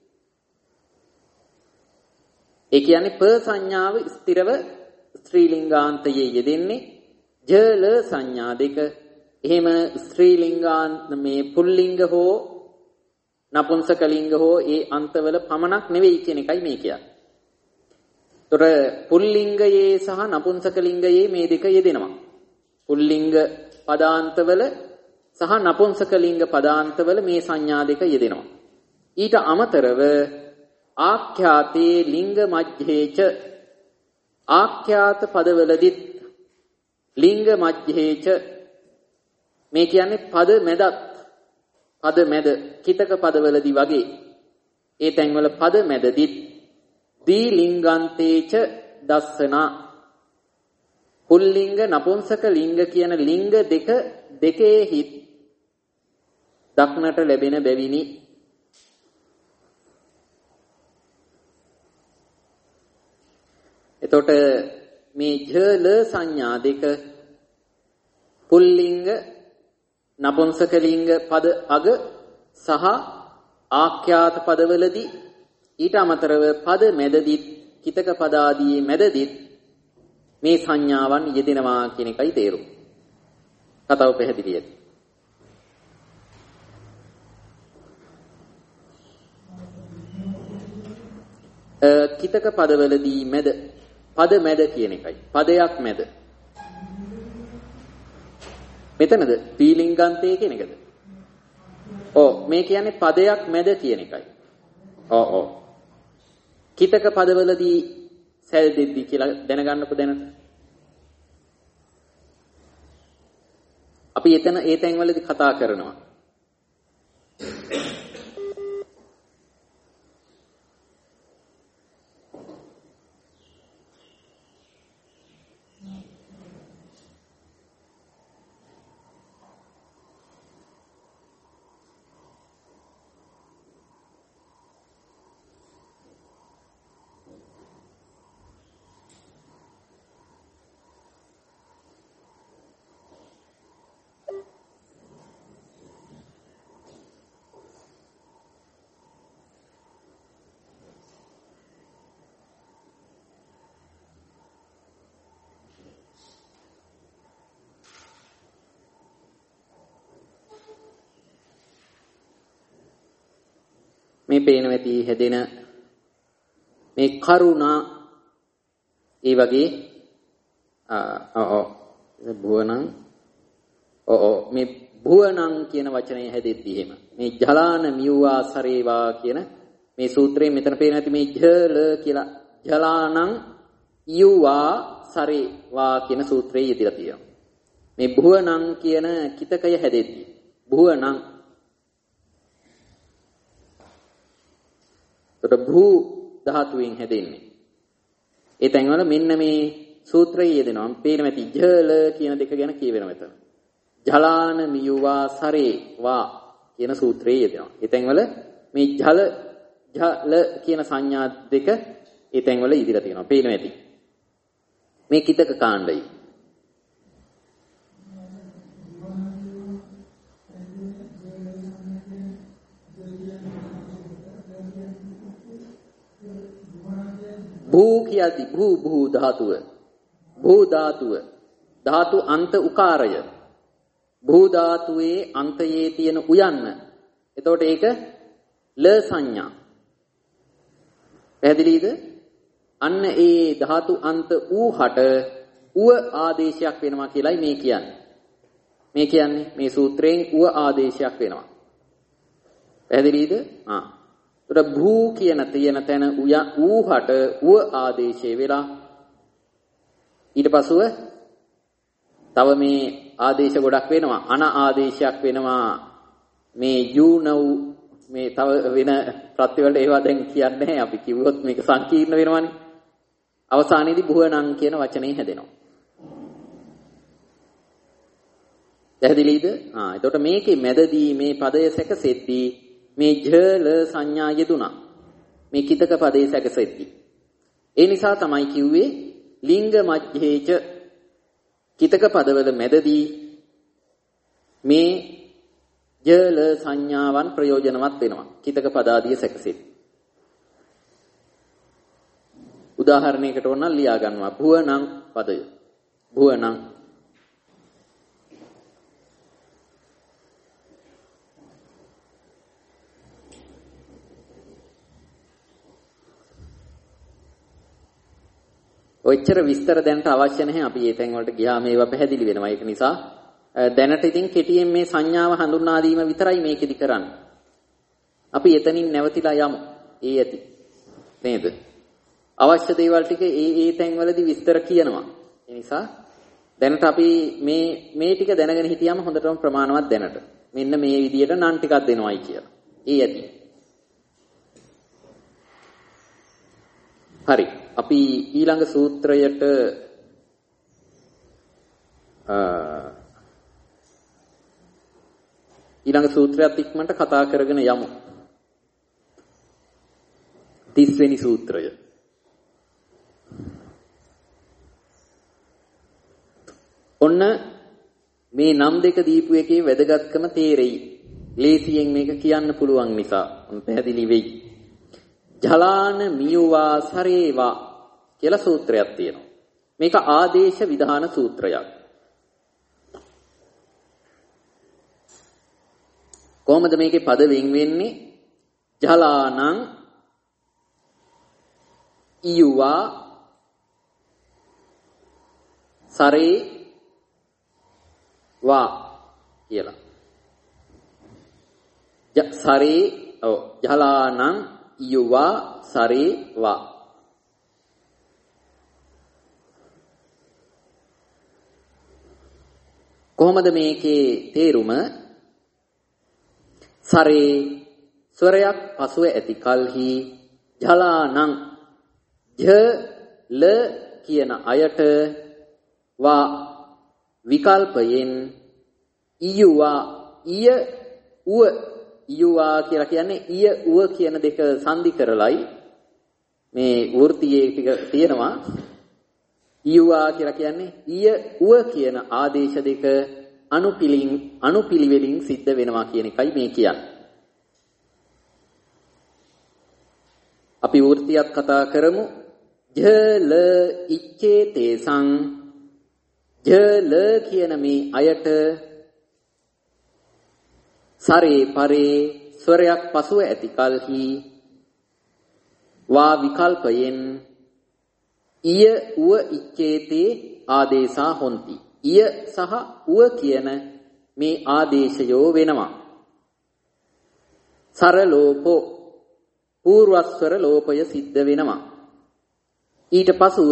ඒ කියන්නේ ප සංඥාව ස්ථිරව ස්ත්‍රී ලිංගාන්තයේ යෙදෙන්නේ ජල සංඥා දෙක එහෙම ස්ත්‍රී ලිංගාන්ත මේ පුල්ලිංග හෝ නපුංසක ලිංග හෝ ඒ අන්තවල පමණක් නෙවෙයි කියන එකයි මේ කියන්නේ. ඒතර පුල්ලිංගයේ සහ නපුංසක ලිංගයේ මේ දෙක යෙදෙනවා. පුල්ලිංග පදාන්තවල සහ නපුංසක ලිංග පදාන්තවල මේ සංඥා දෙක යෙදෙනවා. ඊට අමතරව ආඛ්‍යාතේ ලිංග මජ්ජේච ආඛ්‍යාත පදවලදිත් ලිංග මජ්ජේච මේ කියන්නේ පද මැද කිතක පදවලදී වගේ ඒ තැන්වල පද මැදදිත් දී ලිංගාන්තේච දස්සනා පුල්ලිංග නපුංසක ලිංග කියන ලිංග දෙකේ හිත් දක්නට ලැබෙන බැවිනි. එතකොට මේ ජල සංඥා දෙක පුල්ලිංග නපුංසක ලිංග පද අග සහ ආඛ්‍යාත පදවලදී ඊට අමතරව පද මැදදිත් කිතක පදාදී මැදදිත් මේ සංඥාවන් යෙදෙනවා කියන එකයි තේරුම. කතාව පැහැදිලිද? කිතක පදවලදී මැද පද මැද කියන එකයි. පදයක් මැද. මෙතනද පීලිංගාන්තය කියන එකද? ඔව් මේ කියන්නේ පදයක් මැද කියන එකයි. ඔව්. කිතක පදවලදී සැල් දෙද්දි කියලා දැනගන්නකො දැනට. අපි එතන ඒ තැන්වලදී කතා කරනවා. මේ පේන වැටි හැදෙන මේ කරුණා ඒ වගේ භුවනං මේ භුවනං කියන වචනේ හැදෙද්දී එහෙම මේ ජලාන මියුවා සරේවා කියන මේ සූත්‍රයෙන් මෙතන පේන ඇති මේ ජල කියලා ජලානං යුවා සරේවා කියන සූත්‍රයේ යෙදලා තියෙනවා. මේ භුවනං කියන කිතකය හැදෙද්දී භුවනං එතකොට භූ ධාතුවෙන් හැදෙන්නේ. ඒ තැන්වල මෙන්න මේ සූත්‍රයේ යෙදෙනවා. පේන ඇති ජල කියන දෙක ගැන කියවෙනවා මෙතන. ජලාන මියුවා සරේ වා කියන සූත්‍රයේ යෙදෙනවා. ඒ තැන්වල මේ ජල කියන සංඥා දෙක ඒ තැන්වල ඉදිරියට තියෙනවා. පේන ඇති. මේ කිතක කාණ්ඩයි. භූ කියති භූ ධාතුව. භූ ධාතුව. ධාතු අන්ත උකාරය. භූ ධාතුවේ අන්තයේ තියෙන උයන්න. එතකොට ඒක ල සංඥා. පැහැදිලිද? අන්න ඒ ධාතු අන්ත ඌහට උව ආදේශයක් වෙනවා කියලායි මේ කියන්නේ. මේ කියන්නේ මේ සූත්‍රයෙන් උව ආදේශයක් වෙනවා. පැහැදිලිද? එතකොට භූ කියන තියෙන තැන ඌහට උව ආදේශය වෙලා ඊට පසුව තව මේ ආදේශ ගොඩක් වෙනවා. අන ආදේශයක් වෙනවා. මේ යූනව් මේ තව වෙන ප්‍රත්‍යවලට ඒවා දැන් කියන්නේ නැහැ. අපි කිව්වොත් මේක සංකීර්ණ වෙනවනේ. අවසානයේදී බුහණං කියන වචනේ හැදෙනවා. පැහැදිලිද? එතකොට මේකේ මැදදී මේ පදය සැකසෙද්දී මේ ජල සංඥා යෙදුණා. මේ කිතක පදේ සැකසෙද්දී. ඒ නිසා තමයි කිව්වේ ලිංග මජ්ජේච කිතක පදවල මැදදී මේ ජල සංඥාවන් ප්‍රයෝජනවත් වෙනවා. කිතක පදාදිය සැකසෙද්දී. උදාහරණයකට ඕනනම් ලියා ගන්නවා. භුවනං පදය. භුවනං ඔච්චර විස්තර දැනට අවශ්‍ය නැහැ. අපි මේ තැන් වලට ගියාම ඒවා පැහැදිලි වෙනවා. ඒක නිසා දැනට ඉතින් කෙටියෙන් මේ සංඥාව හඳුන්වා දීම විතරයි මේකෙදි කරන්නේ. අපි එතනින් නැවතිලා යමු. ඒ ඇති. නේද? අවශ්‍ය දේවල් ටික ඒ තැන් වලදී විස්තර කියනවා. ඒ නිසා දැනට අපි මේ ටික දැනගෙන හිටියම හොඳටම ප්‍රමාණවත් දැනට. මෙන්න මේ විදියට නම් ටිකක් දෙනවයි කියලා. ඒ ඇති. හරි. අපි ඊළඟ සූත්‍රයට ඊළඟ සූත්‍රයත් ඉක්මනට කතා කරගෙන යමු. 30 වෙනි සූත්‍රය. ඔන්න මේ නම් දෙක දීපු එකේ වැදගත්කම තේරෙයි. ලේසියෙන් මේක කියන්න පුළුවන් නිසා ඔන්න පැහැදිලි වෙයි. ජලාන මියුවා සරේවා කියලා සූත්‍රයක් තියෙනවා. මේක ආදේශ විධාන සූත්‍රයක්. කොහොමද මේකේ පද වෙන් වෙන්නේ? ජලානං ඉයුවා සරේ වා කියලා. සරේ ජලානං ඉයුවා සරේ වා. කොහොමද මේකේ තේරුම? සරේ ස්වරයක් පසුව ඇති කල්හි ජලානං ල කියන අයට වා විකල්පයෙන් ඉයුවා ඉයුවා කියලා කියන්නේ ඉය උව කියන දෙක සංදි කරලයි මේ වෘත්තියේ ටික තියෙනවා. ඉයුවා කියලා කියන්නේ ඉය උව කියන ආදේශ දෙක අනුපිළිවෙලින් සිද්ධ වෙනවා කියන එකයි මේ කියන්නේ. අපි වෘත්තියක් කතා කරමු. ජල ඉච්ඡේතේසං ජල කියන මේ අයට සරේ පරේ ස්වරයක් පසුව ඇති කල්හි වා විකල්පයෙන් ඉය උව ඉච්ඡේතේ ආදේශා හොಂತಿ. ඉය සහ උව කියන මේ ආදේශයෝ වෙනවා. සරලෝපෝ පූර්වස්වර ලෝපය සිද්ධ වෙනවා. ඊට පසුව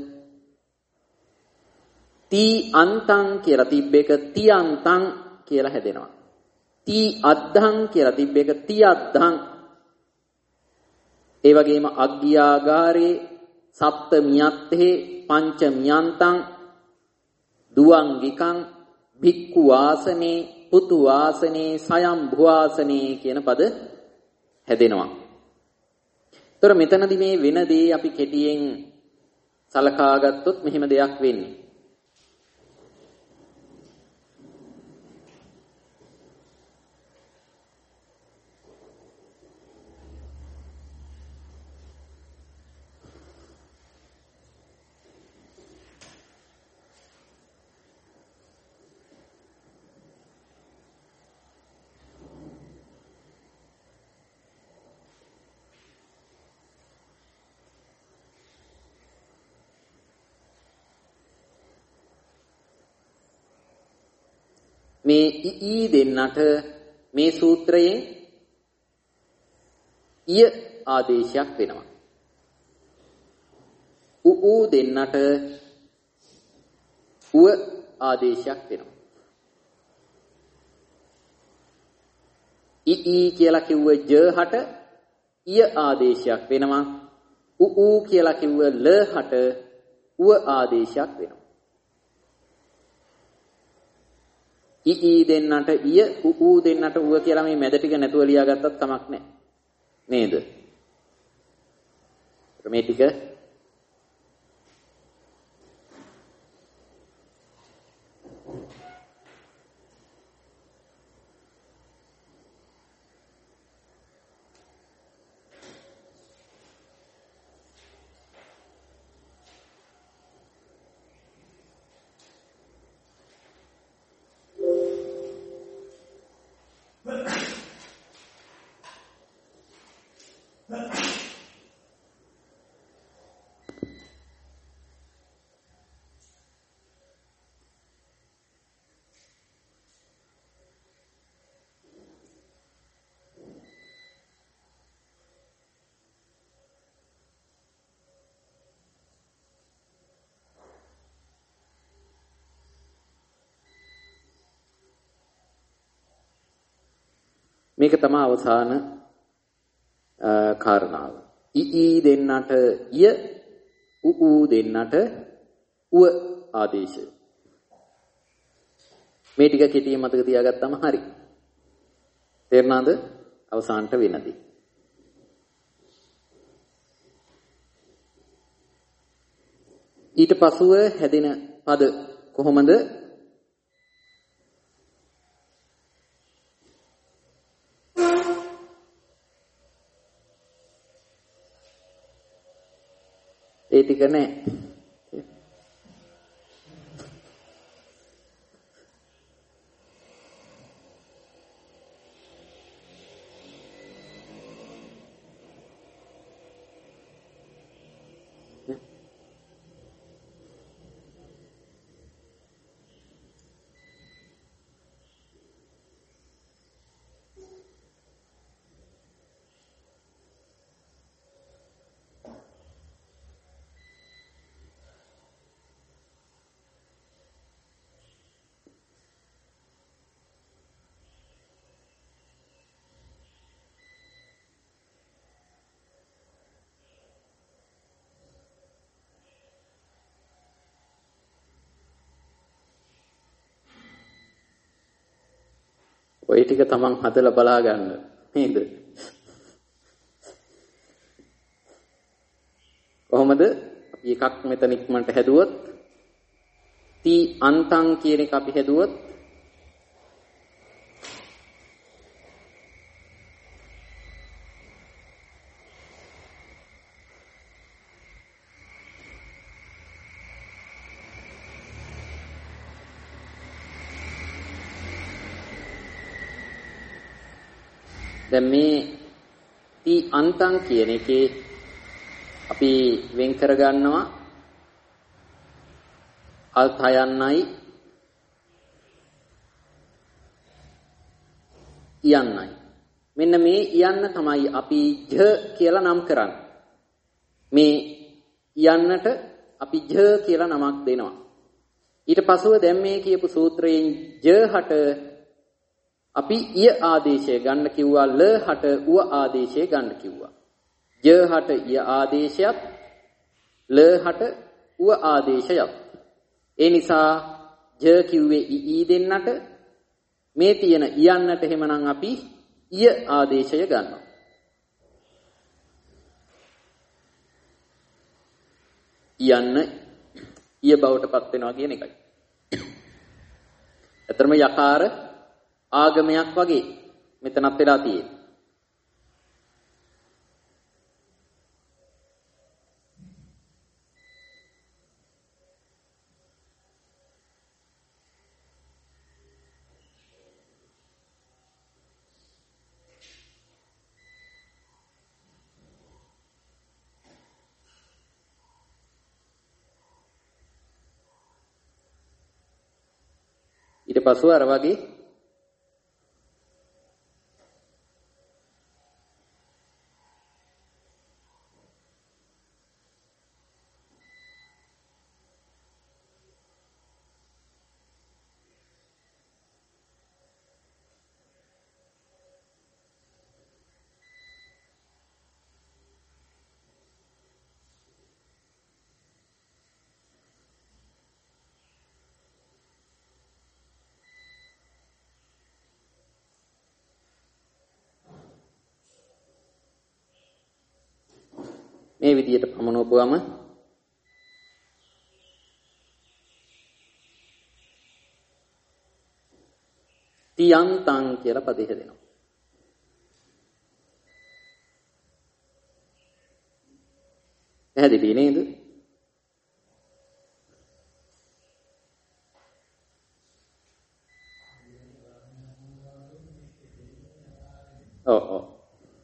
ති අන්තං කියලා තිබ්බ එක තියන්තං කියලා හැදෙනවා. ති අද්ධං කියලා තිබ්බ එක තියද්ධං ඒ වගේම අග්ගියාගාරේ සප්ත මියත්තේ පංච මියන්තං දුවංගිකං භික්ඛු වාසනේ පුතු වාසනේ සයම් භුවාසනේ කියන පද හැදෙනවා. ඒතර මෙතනදී මේ වෙන දේ අපි කෙටියෙන් සලකා ගත්තොත් මෙහෙම දෙයක් වෙන්නේ. මේ ඊ දෙන්නට මේ සූත්‍රයෙන් ය ආදේශයක් වෙනවා. ඌ දෙන්නට උව ආදේශයක් වෙනවා. ඊ කියලා කිව්ව ජ හට ය ආදේශයක් වෙනවා. ඌ කියලා කිව්ව ල හට උව ආදේශයක් වෙනවා. ඊ දෙන්නට ය ඌ දෙන්නට උව කියලා මේ මැද ටික නැතුව ලියාගත්තත් කමක් නැහැ නේද? මේ ටික මේක තමයි අවසාන කාරණාව. ඊ දෙන්නට ය ඌ දෙන්නට උව ආදේශය. මේ ටික කෙටියෙන් මතක තියාගත්තම හරි. තේරුණාද? අවසානට වෙනදී. ඊට පසුව හැදෙන පද කොහොමද? ඒ ටික නෑ. ඔය ටික තමන් හදලා බලා ගන්න නේද? කොහොමද? අපි එකක් මෙතන ඉක්මනට හැදුවොත් ති අන්තං කියන එක අපි හැදුවොත් දැන් මේ ති අන්තං කියන එකේ අපි වෙන් කර ගන්නවා අල්තයන්යි යන්නයි. මෙන්න මේ යන්න තමයි අපි ජ කියලා නම් කරන්නේ. මේ යන්නට අපි ජ කියලා නමක් දෙනවා. ඊට පස්ව දැන් මේ කියපු සූත්‍රයෙන් ජ හට අපි ය ආදේශය ගන්න කිව්වා, ල හට උව ආදේශය ගන්න කිව්වා. ය හට ය ආදේශයත් ල හට උව ආදේශයත්. ඒ නිසා ය කිව්වේ ඊ දෙන්නට, මේ තියෙන යන්නට එහෙමනම් අපි ය ආදේශය ගන්නවා. යන්න ය බවට පත් වෙනවා කියන එකයි. ඇත්තටම යකාර ආගමයක් වගේ මෙතනත් වෙලා තියෙන්නේ. ඊට පස්ව අර වගේ මේ විදියට පමනවපුවම තියන්තං කියලා පදේ හැදෙනවා. පැහැදිලි නේද? ඔව්.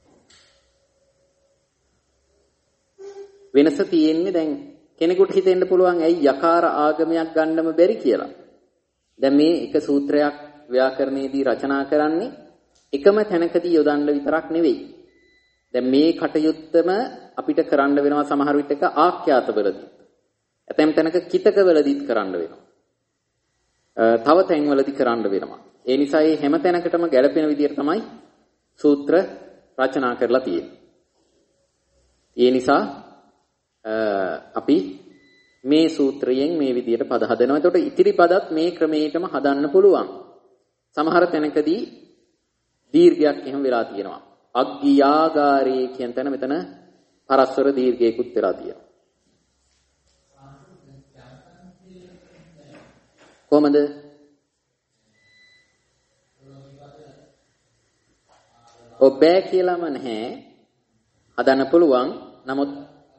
වෙනස තියෙන්නේ දැන් කෙනෙකුට හිතෙන්න පුළුවන් ඇයි යකාර ආගමයක් ගන්නම බැරි කියලා. දැන් මේ එක සූත්‍රයක් ව්‍යාකරණයේදී රචනා කරන්නේ එකම තැනකදී යොදන්න විතරක් නෙවෙයි. දැන් මේ කටයුත්තම අපිට කරන්න වෙනවා සමහර විටක ආඛ්‍යාතවලදී. ඇතැම් තැනක කිතකවලදීත් කරන්න වෙනවා. තව තැන්වලදී කරන්න වෙනවා. ඒ නිසා මේ හැම තැනකටම ගැළපෙන විදිහට තමයි සූත්‍ර රචනා කරලා තියෙන්නේ. ඒ නිසා අපි මේ සූත්‍රයෙන් මේ විදියට පද හදනවා. එතකොට ඉතිරි පදත් මේ ක්‍රමයටම හදන්න පුළුවන්. සමහර තැනකදී දීර්ඝයක් එහෙම වෙලා තියෙනවා. අග්ගියාගාරේ කියන තැන මෙතන පරස්වර දීර්ඝයකුත් වෙලා තියෙනවා. කොහමද? බෑ කියලාම නැහැ. හදන්න පුළුවන්. නමුත්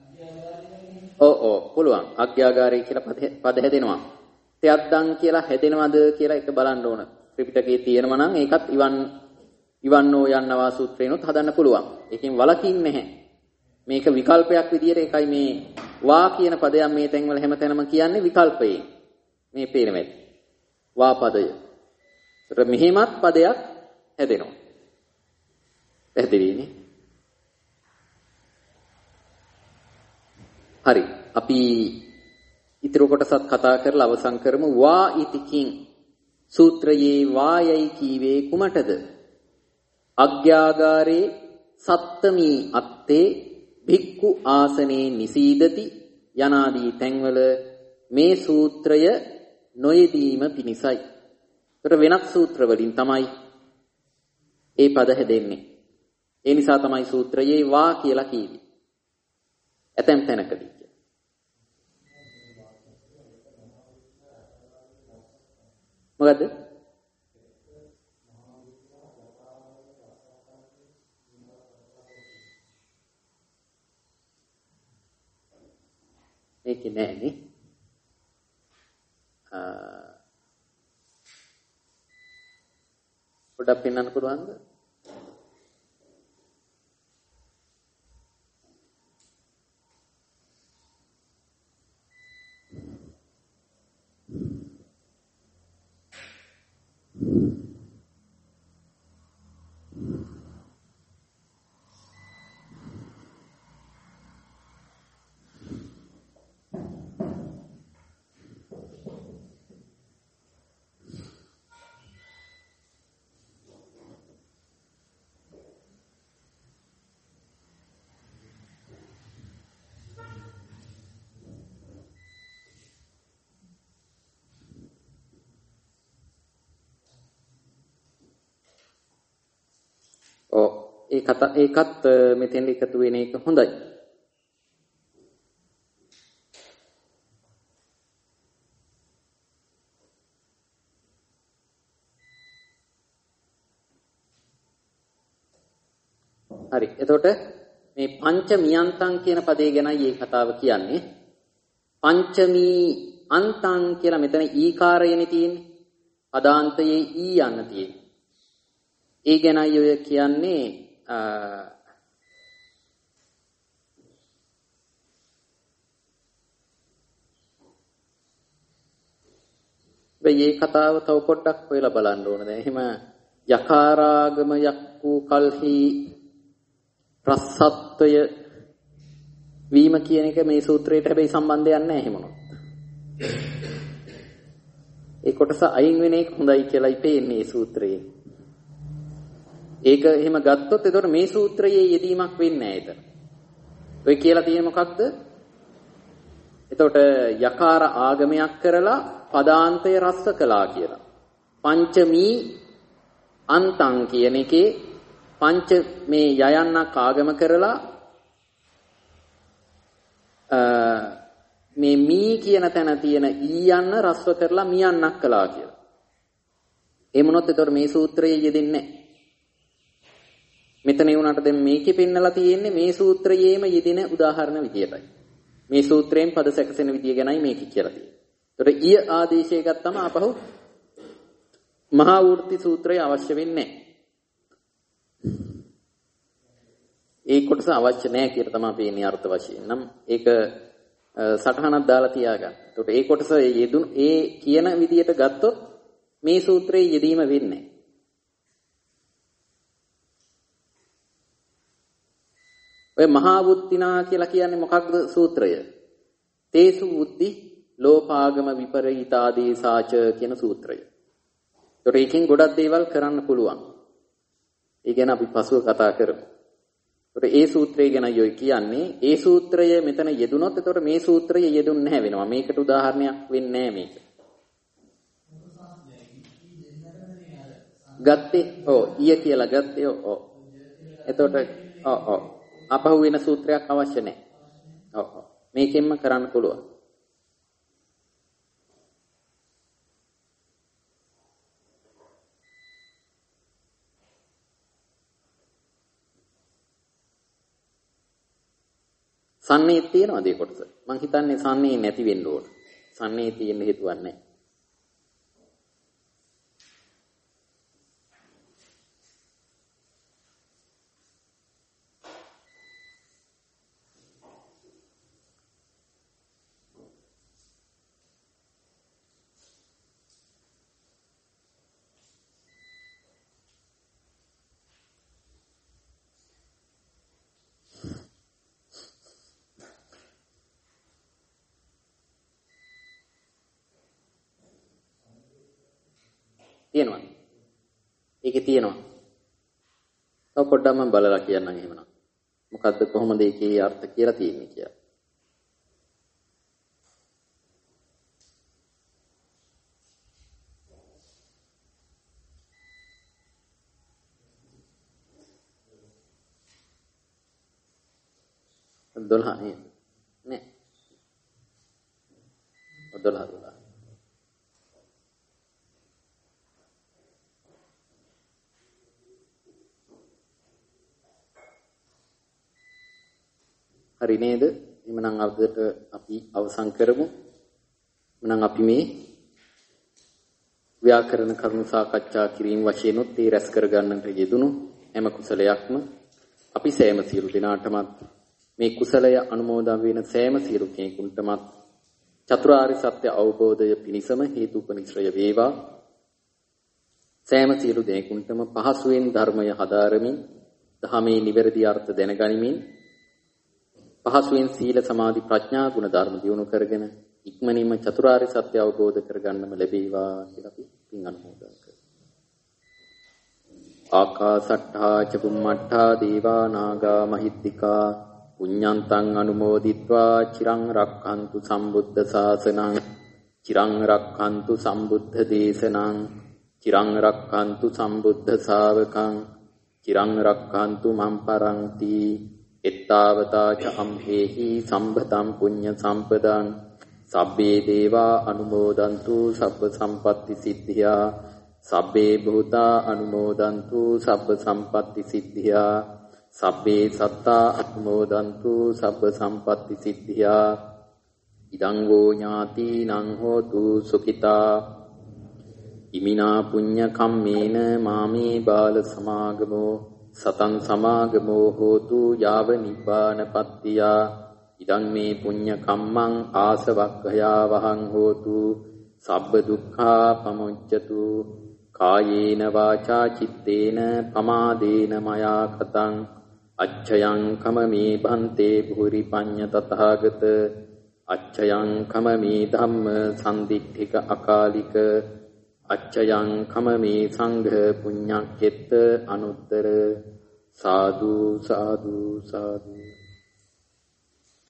පුළුවන්. අග්ග්‍යාගාරය කියලා පද හැදෙනවා. තයද්දන් කියලා හැදෙනවද කියලා එක බලන්න ඕන. ත්‍රිපිටකයේ තියෙනවා නම් ඒකත් ඉවන්නෝ යන්නවා සූත්‍රේනොත් හදන්න පුළුවන්. ඒකෙන් වලකින්නේ නැහැ. මේක විකල්පයක් විදියට ඒකයි මේ වා කියන පදයක් මේ තැන්වල හැමතැනම කියන්නේ විකල්පයෙන්. මේ පේන වැඩි. වා පදය. ඒතර මෙහෙමත් පදයක් හැදෙනවා. පැහැදිලිනේ? හරි. අපි ඊතර කොටසත් කතා කරලා අවසන් කරමු. වා ඉතිකින් සූත්‍රයේ වායයි කීවේ කුමටද? අග්ග්‍යාගාරේ සත්තමී අත්තේ භික්ඛු ආසනේ නිසීදති යනාදී තැන්වල මේ සූත්‍රය නොයෙදීම පිණිසයි. ඒතර වෙනත් සූත්‍ර වලින් තමයි ඒ පද හැදෙන්නේ. ඒ නිසා තමයි සූත්‍රයේ වා කියලා කිව්වේ. ඇතැම් තැනකදී. මොකද්ද? මේකේ නෑනේ. පොඩ්ඩක් පෙන්වන්න පුළුවන්ද? ඔව් ඒකත් මෙතෙන් එකතු වෙන එක හොඳයි. හරි. එතකොට මේ පංචමියන්තං කියන පදේ ගැනයි මේ කතාව කියන්නේ. පංචමී අන්තං කියලා මෙතන ඊකාරයනේ තියෙන්නේ. පදාන්තයේ ඊ යන්න තියෙන්නේ. ඒ ගැනයි ඔය කියන්නේ මේ කතාව තව පොඩ්ඩක් හොයලා බලන්න ඕන. දැන් එහෙම යකාරාගම යක්කු කල්හි රසත්වය වීම කියන එක මේ සූත්‍රයට හැබැයි සම්බන්ධයක් නැහැ එහෙමනොත්. ඒ කොටස අයින් වෙන එක හොඳයි කියලායි පේන්නේ මේ සූත්‍රයේ. ඒක එහෙම ගත්තොත් එතකොට මේ සූත්‍රයේ යෙදීමක් වෙන්නේ නැහැ ඒතර. ඔය කියලා තියෙන්නේ මොකක්ද? එතකොට යකාර ආගමයක් කරලා පදාන්තය රස්ස කළා කියලා. පංචමී අන්තං කියන එකේ පංච මේ යයන්නක් ආගම කරලා මේ මී කියන තැන තියෙන ඊ යන්න රස්ව කරලා මියන්නක් කළා කියලා. ඒ මොනොත් එතකොට මේ සූත්‍රයේ යෙදෙන්නේ නැහැ. මෙතන ඒ උනාට දැන් මේකේ පෙන්නලා තියෙන්නේ මේ සූත්‍රයේම යෙදෙන උදාහරණ විදියටයි. මේ සූත්‍රයෙන් පද සැකසෙන විදිය ගැනයි මේක කියලා තියෙන්නේ. ඒතකොට ඊය ආදේශය ගත්තම අපහු මහා වෘත්ති සූත්‍රය අවශ්‍ය වෙන්නේ නැහැ. ඒ කොටස අවශ්‍ය නැහැ කියලා තමයි පේන්නේ අර්ථ වශයෙන්. නම් ඒක සටහනක් දාලා තියාගන්න. ඒකට ඒ කොටස යෙදුණු ඒ කියන විදියට ගත්තොත් මේ සූත්‍රයේ යෙදීම වෙන්නේ. ඔය මහා වුත්තිනා කියලා කියන්නේ මොකක්ද සූත්‍රය? තේසු වුත්ති ලෝපාගම විපරීතාදේසාච කියන සූත්‍රය. ඒකට එකෙන් ගොඩක් දේවල් කරන්න පුළුවන්. ඒ ගැන අපි පසුව කතා කරමු. ඒකට ඒ සූත්‍රය ගැන යොයි කියන්නේ ඒ සූත්‍රය මෙතන යෙදුනොත් එතකොට මේ සූත්‍රය යෙදුන්නේ නැහැ වෙනවා. මේකට උදාහරණයක් වෙන්නේ නැහැ මේක. ගත්තේ ඊය කියලා ගත්තේ එතකොට අපහු වෙන සූත්‍රයක් අවශ්‍ය නැහැ. මේකෙන්ම කරන්න පුළුවන්. සන්නේ තියෙනවද ඒ කොටස? මං හිතන්නේ සන්නේ නැති වෙන්න ඕන. සන්නේ තියෙන්න හේතුවක් නැහැ. තියෙනවා. ඒකේ තියෙනවා. තව පොඩ්ඩක් මම බලලා කියන්නම් එහෙමනම්. මොකද්ද කොහොමද ඒකේ අර්ථ කියලා තියෙන්නේ කියලා. දොළහ නේ. 12. හරි නේද? එhmenan අදට අපි අවසන් කරමු. එhmenan අපි මේ ව්‍යාකරණ කරුණු සාකච්ඡා කිරීම වශයෙන් උත් ඒ රැස් කර ගන්නට යෙදුණු හැම කුසලයක්ම අපි සෑම සියලු දෙනාටමත් මේ කුසලය අනුමෝදන් වෙන සෑම සියලු කෙනෙකුටමත් චතුරාර්ය සත්‍ය අවබෝධය පිණිසම හේතුපනිශ්‍රය වේවා. සෑම සියලු දෙනෙකුටම පහසුවෙන් ධර්මය හදාරමින් ධර්මයේ නිවැරදි අර්ථ දැනගනිමින් පහසුවෙන් සීල සමාධි ප්‍රඥා ගුණ ධර්ම දියුණු කරගෙන ඉක්මනින්ම චතුරාර්ය සත්‍ය අවබෝධ කරගන්නම ලැබේවා කියලා අපි පින් අනුමෝදන් කරමු. ආකාසට්ඨා ච බුම්මට්ඨා දේවා නාග මහිද්దికා පුඤ්ඤන්තං අනුමෝදිත්වා චිරං රක්ඛන්තු සම්බුද්ධ ශාසනං චිරං රක්ඛන්තු සම්බුද්ධ දේශනං චිරං රක්ඛන්තු සම්බුද්ධ ශාවකං චිරං රක්ඛන්තු මම් පරන්ති එත්තාවතා ච අම්හෙහි සම්භතම් පුඤ්ඤ සම්පදං සබ්බේ දේවා අනුමෝදන්තු සබ්බ සම්පatti සිද්ධියා සබ්බේ භූතා අනුමෝදන්තු සබ්බ සම්පatti සිද්ධියා සබ්බේ සත්තා අනුමෝදන්තු සබ්බ සම්පatti සිද්ධියා ඉදං වූ ඥාතිනං හෝතු සුඛිතා ඉමිනා පුඤ්ඤ කම්මේන මාමේ බාල සමාගමෝ සතං සමාගමෝ හෝතු යාව නිබ්බානපත්තියා ඉදං මේ පුඤ්ඤ කම්මං ආසවක්ඛයා වහං හෝතු සබ්බ දුක්ඛා පමුච්ඡතු කායේන වාචා චිත්තේන පමාදේන මයා කතං අච්ඡයං කමමේ භන්තේ භූරි පඤ්ඤ තථාගත අච්ඡයං කමමේ ධම්ම සම්දික්ඛික අකාලික අච්ඡයං කමමේ සංඝ පුඤ්ඤක්ඛෙත්ත අනුත්තර සාදු සාදු සාදු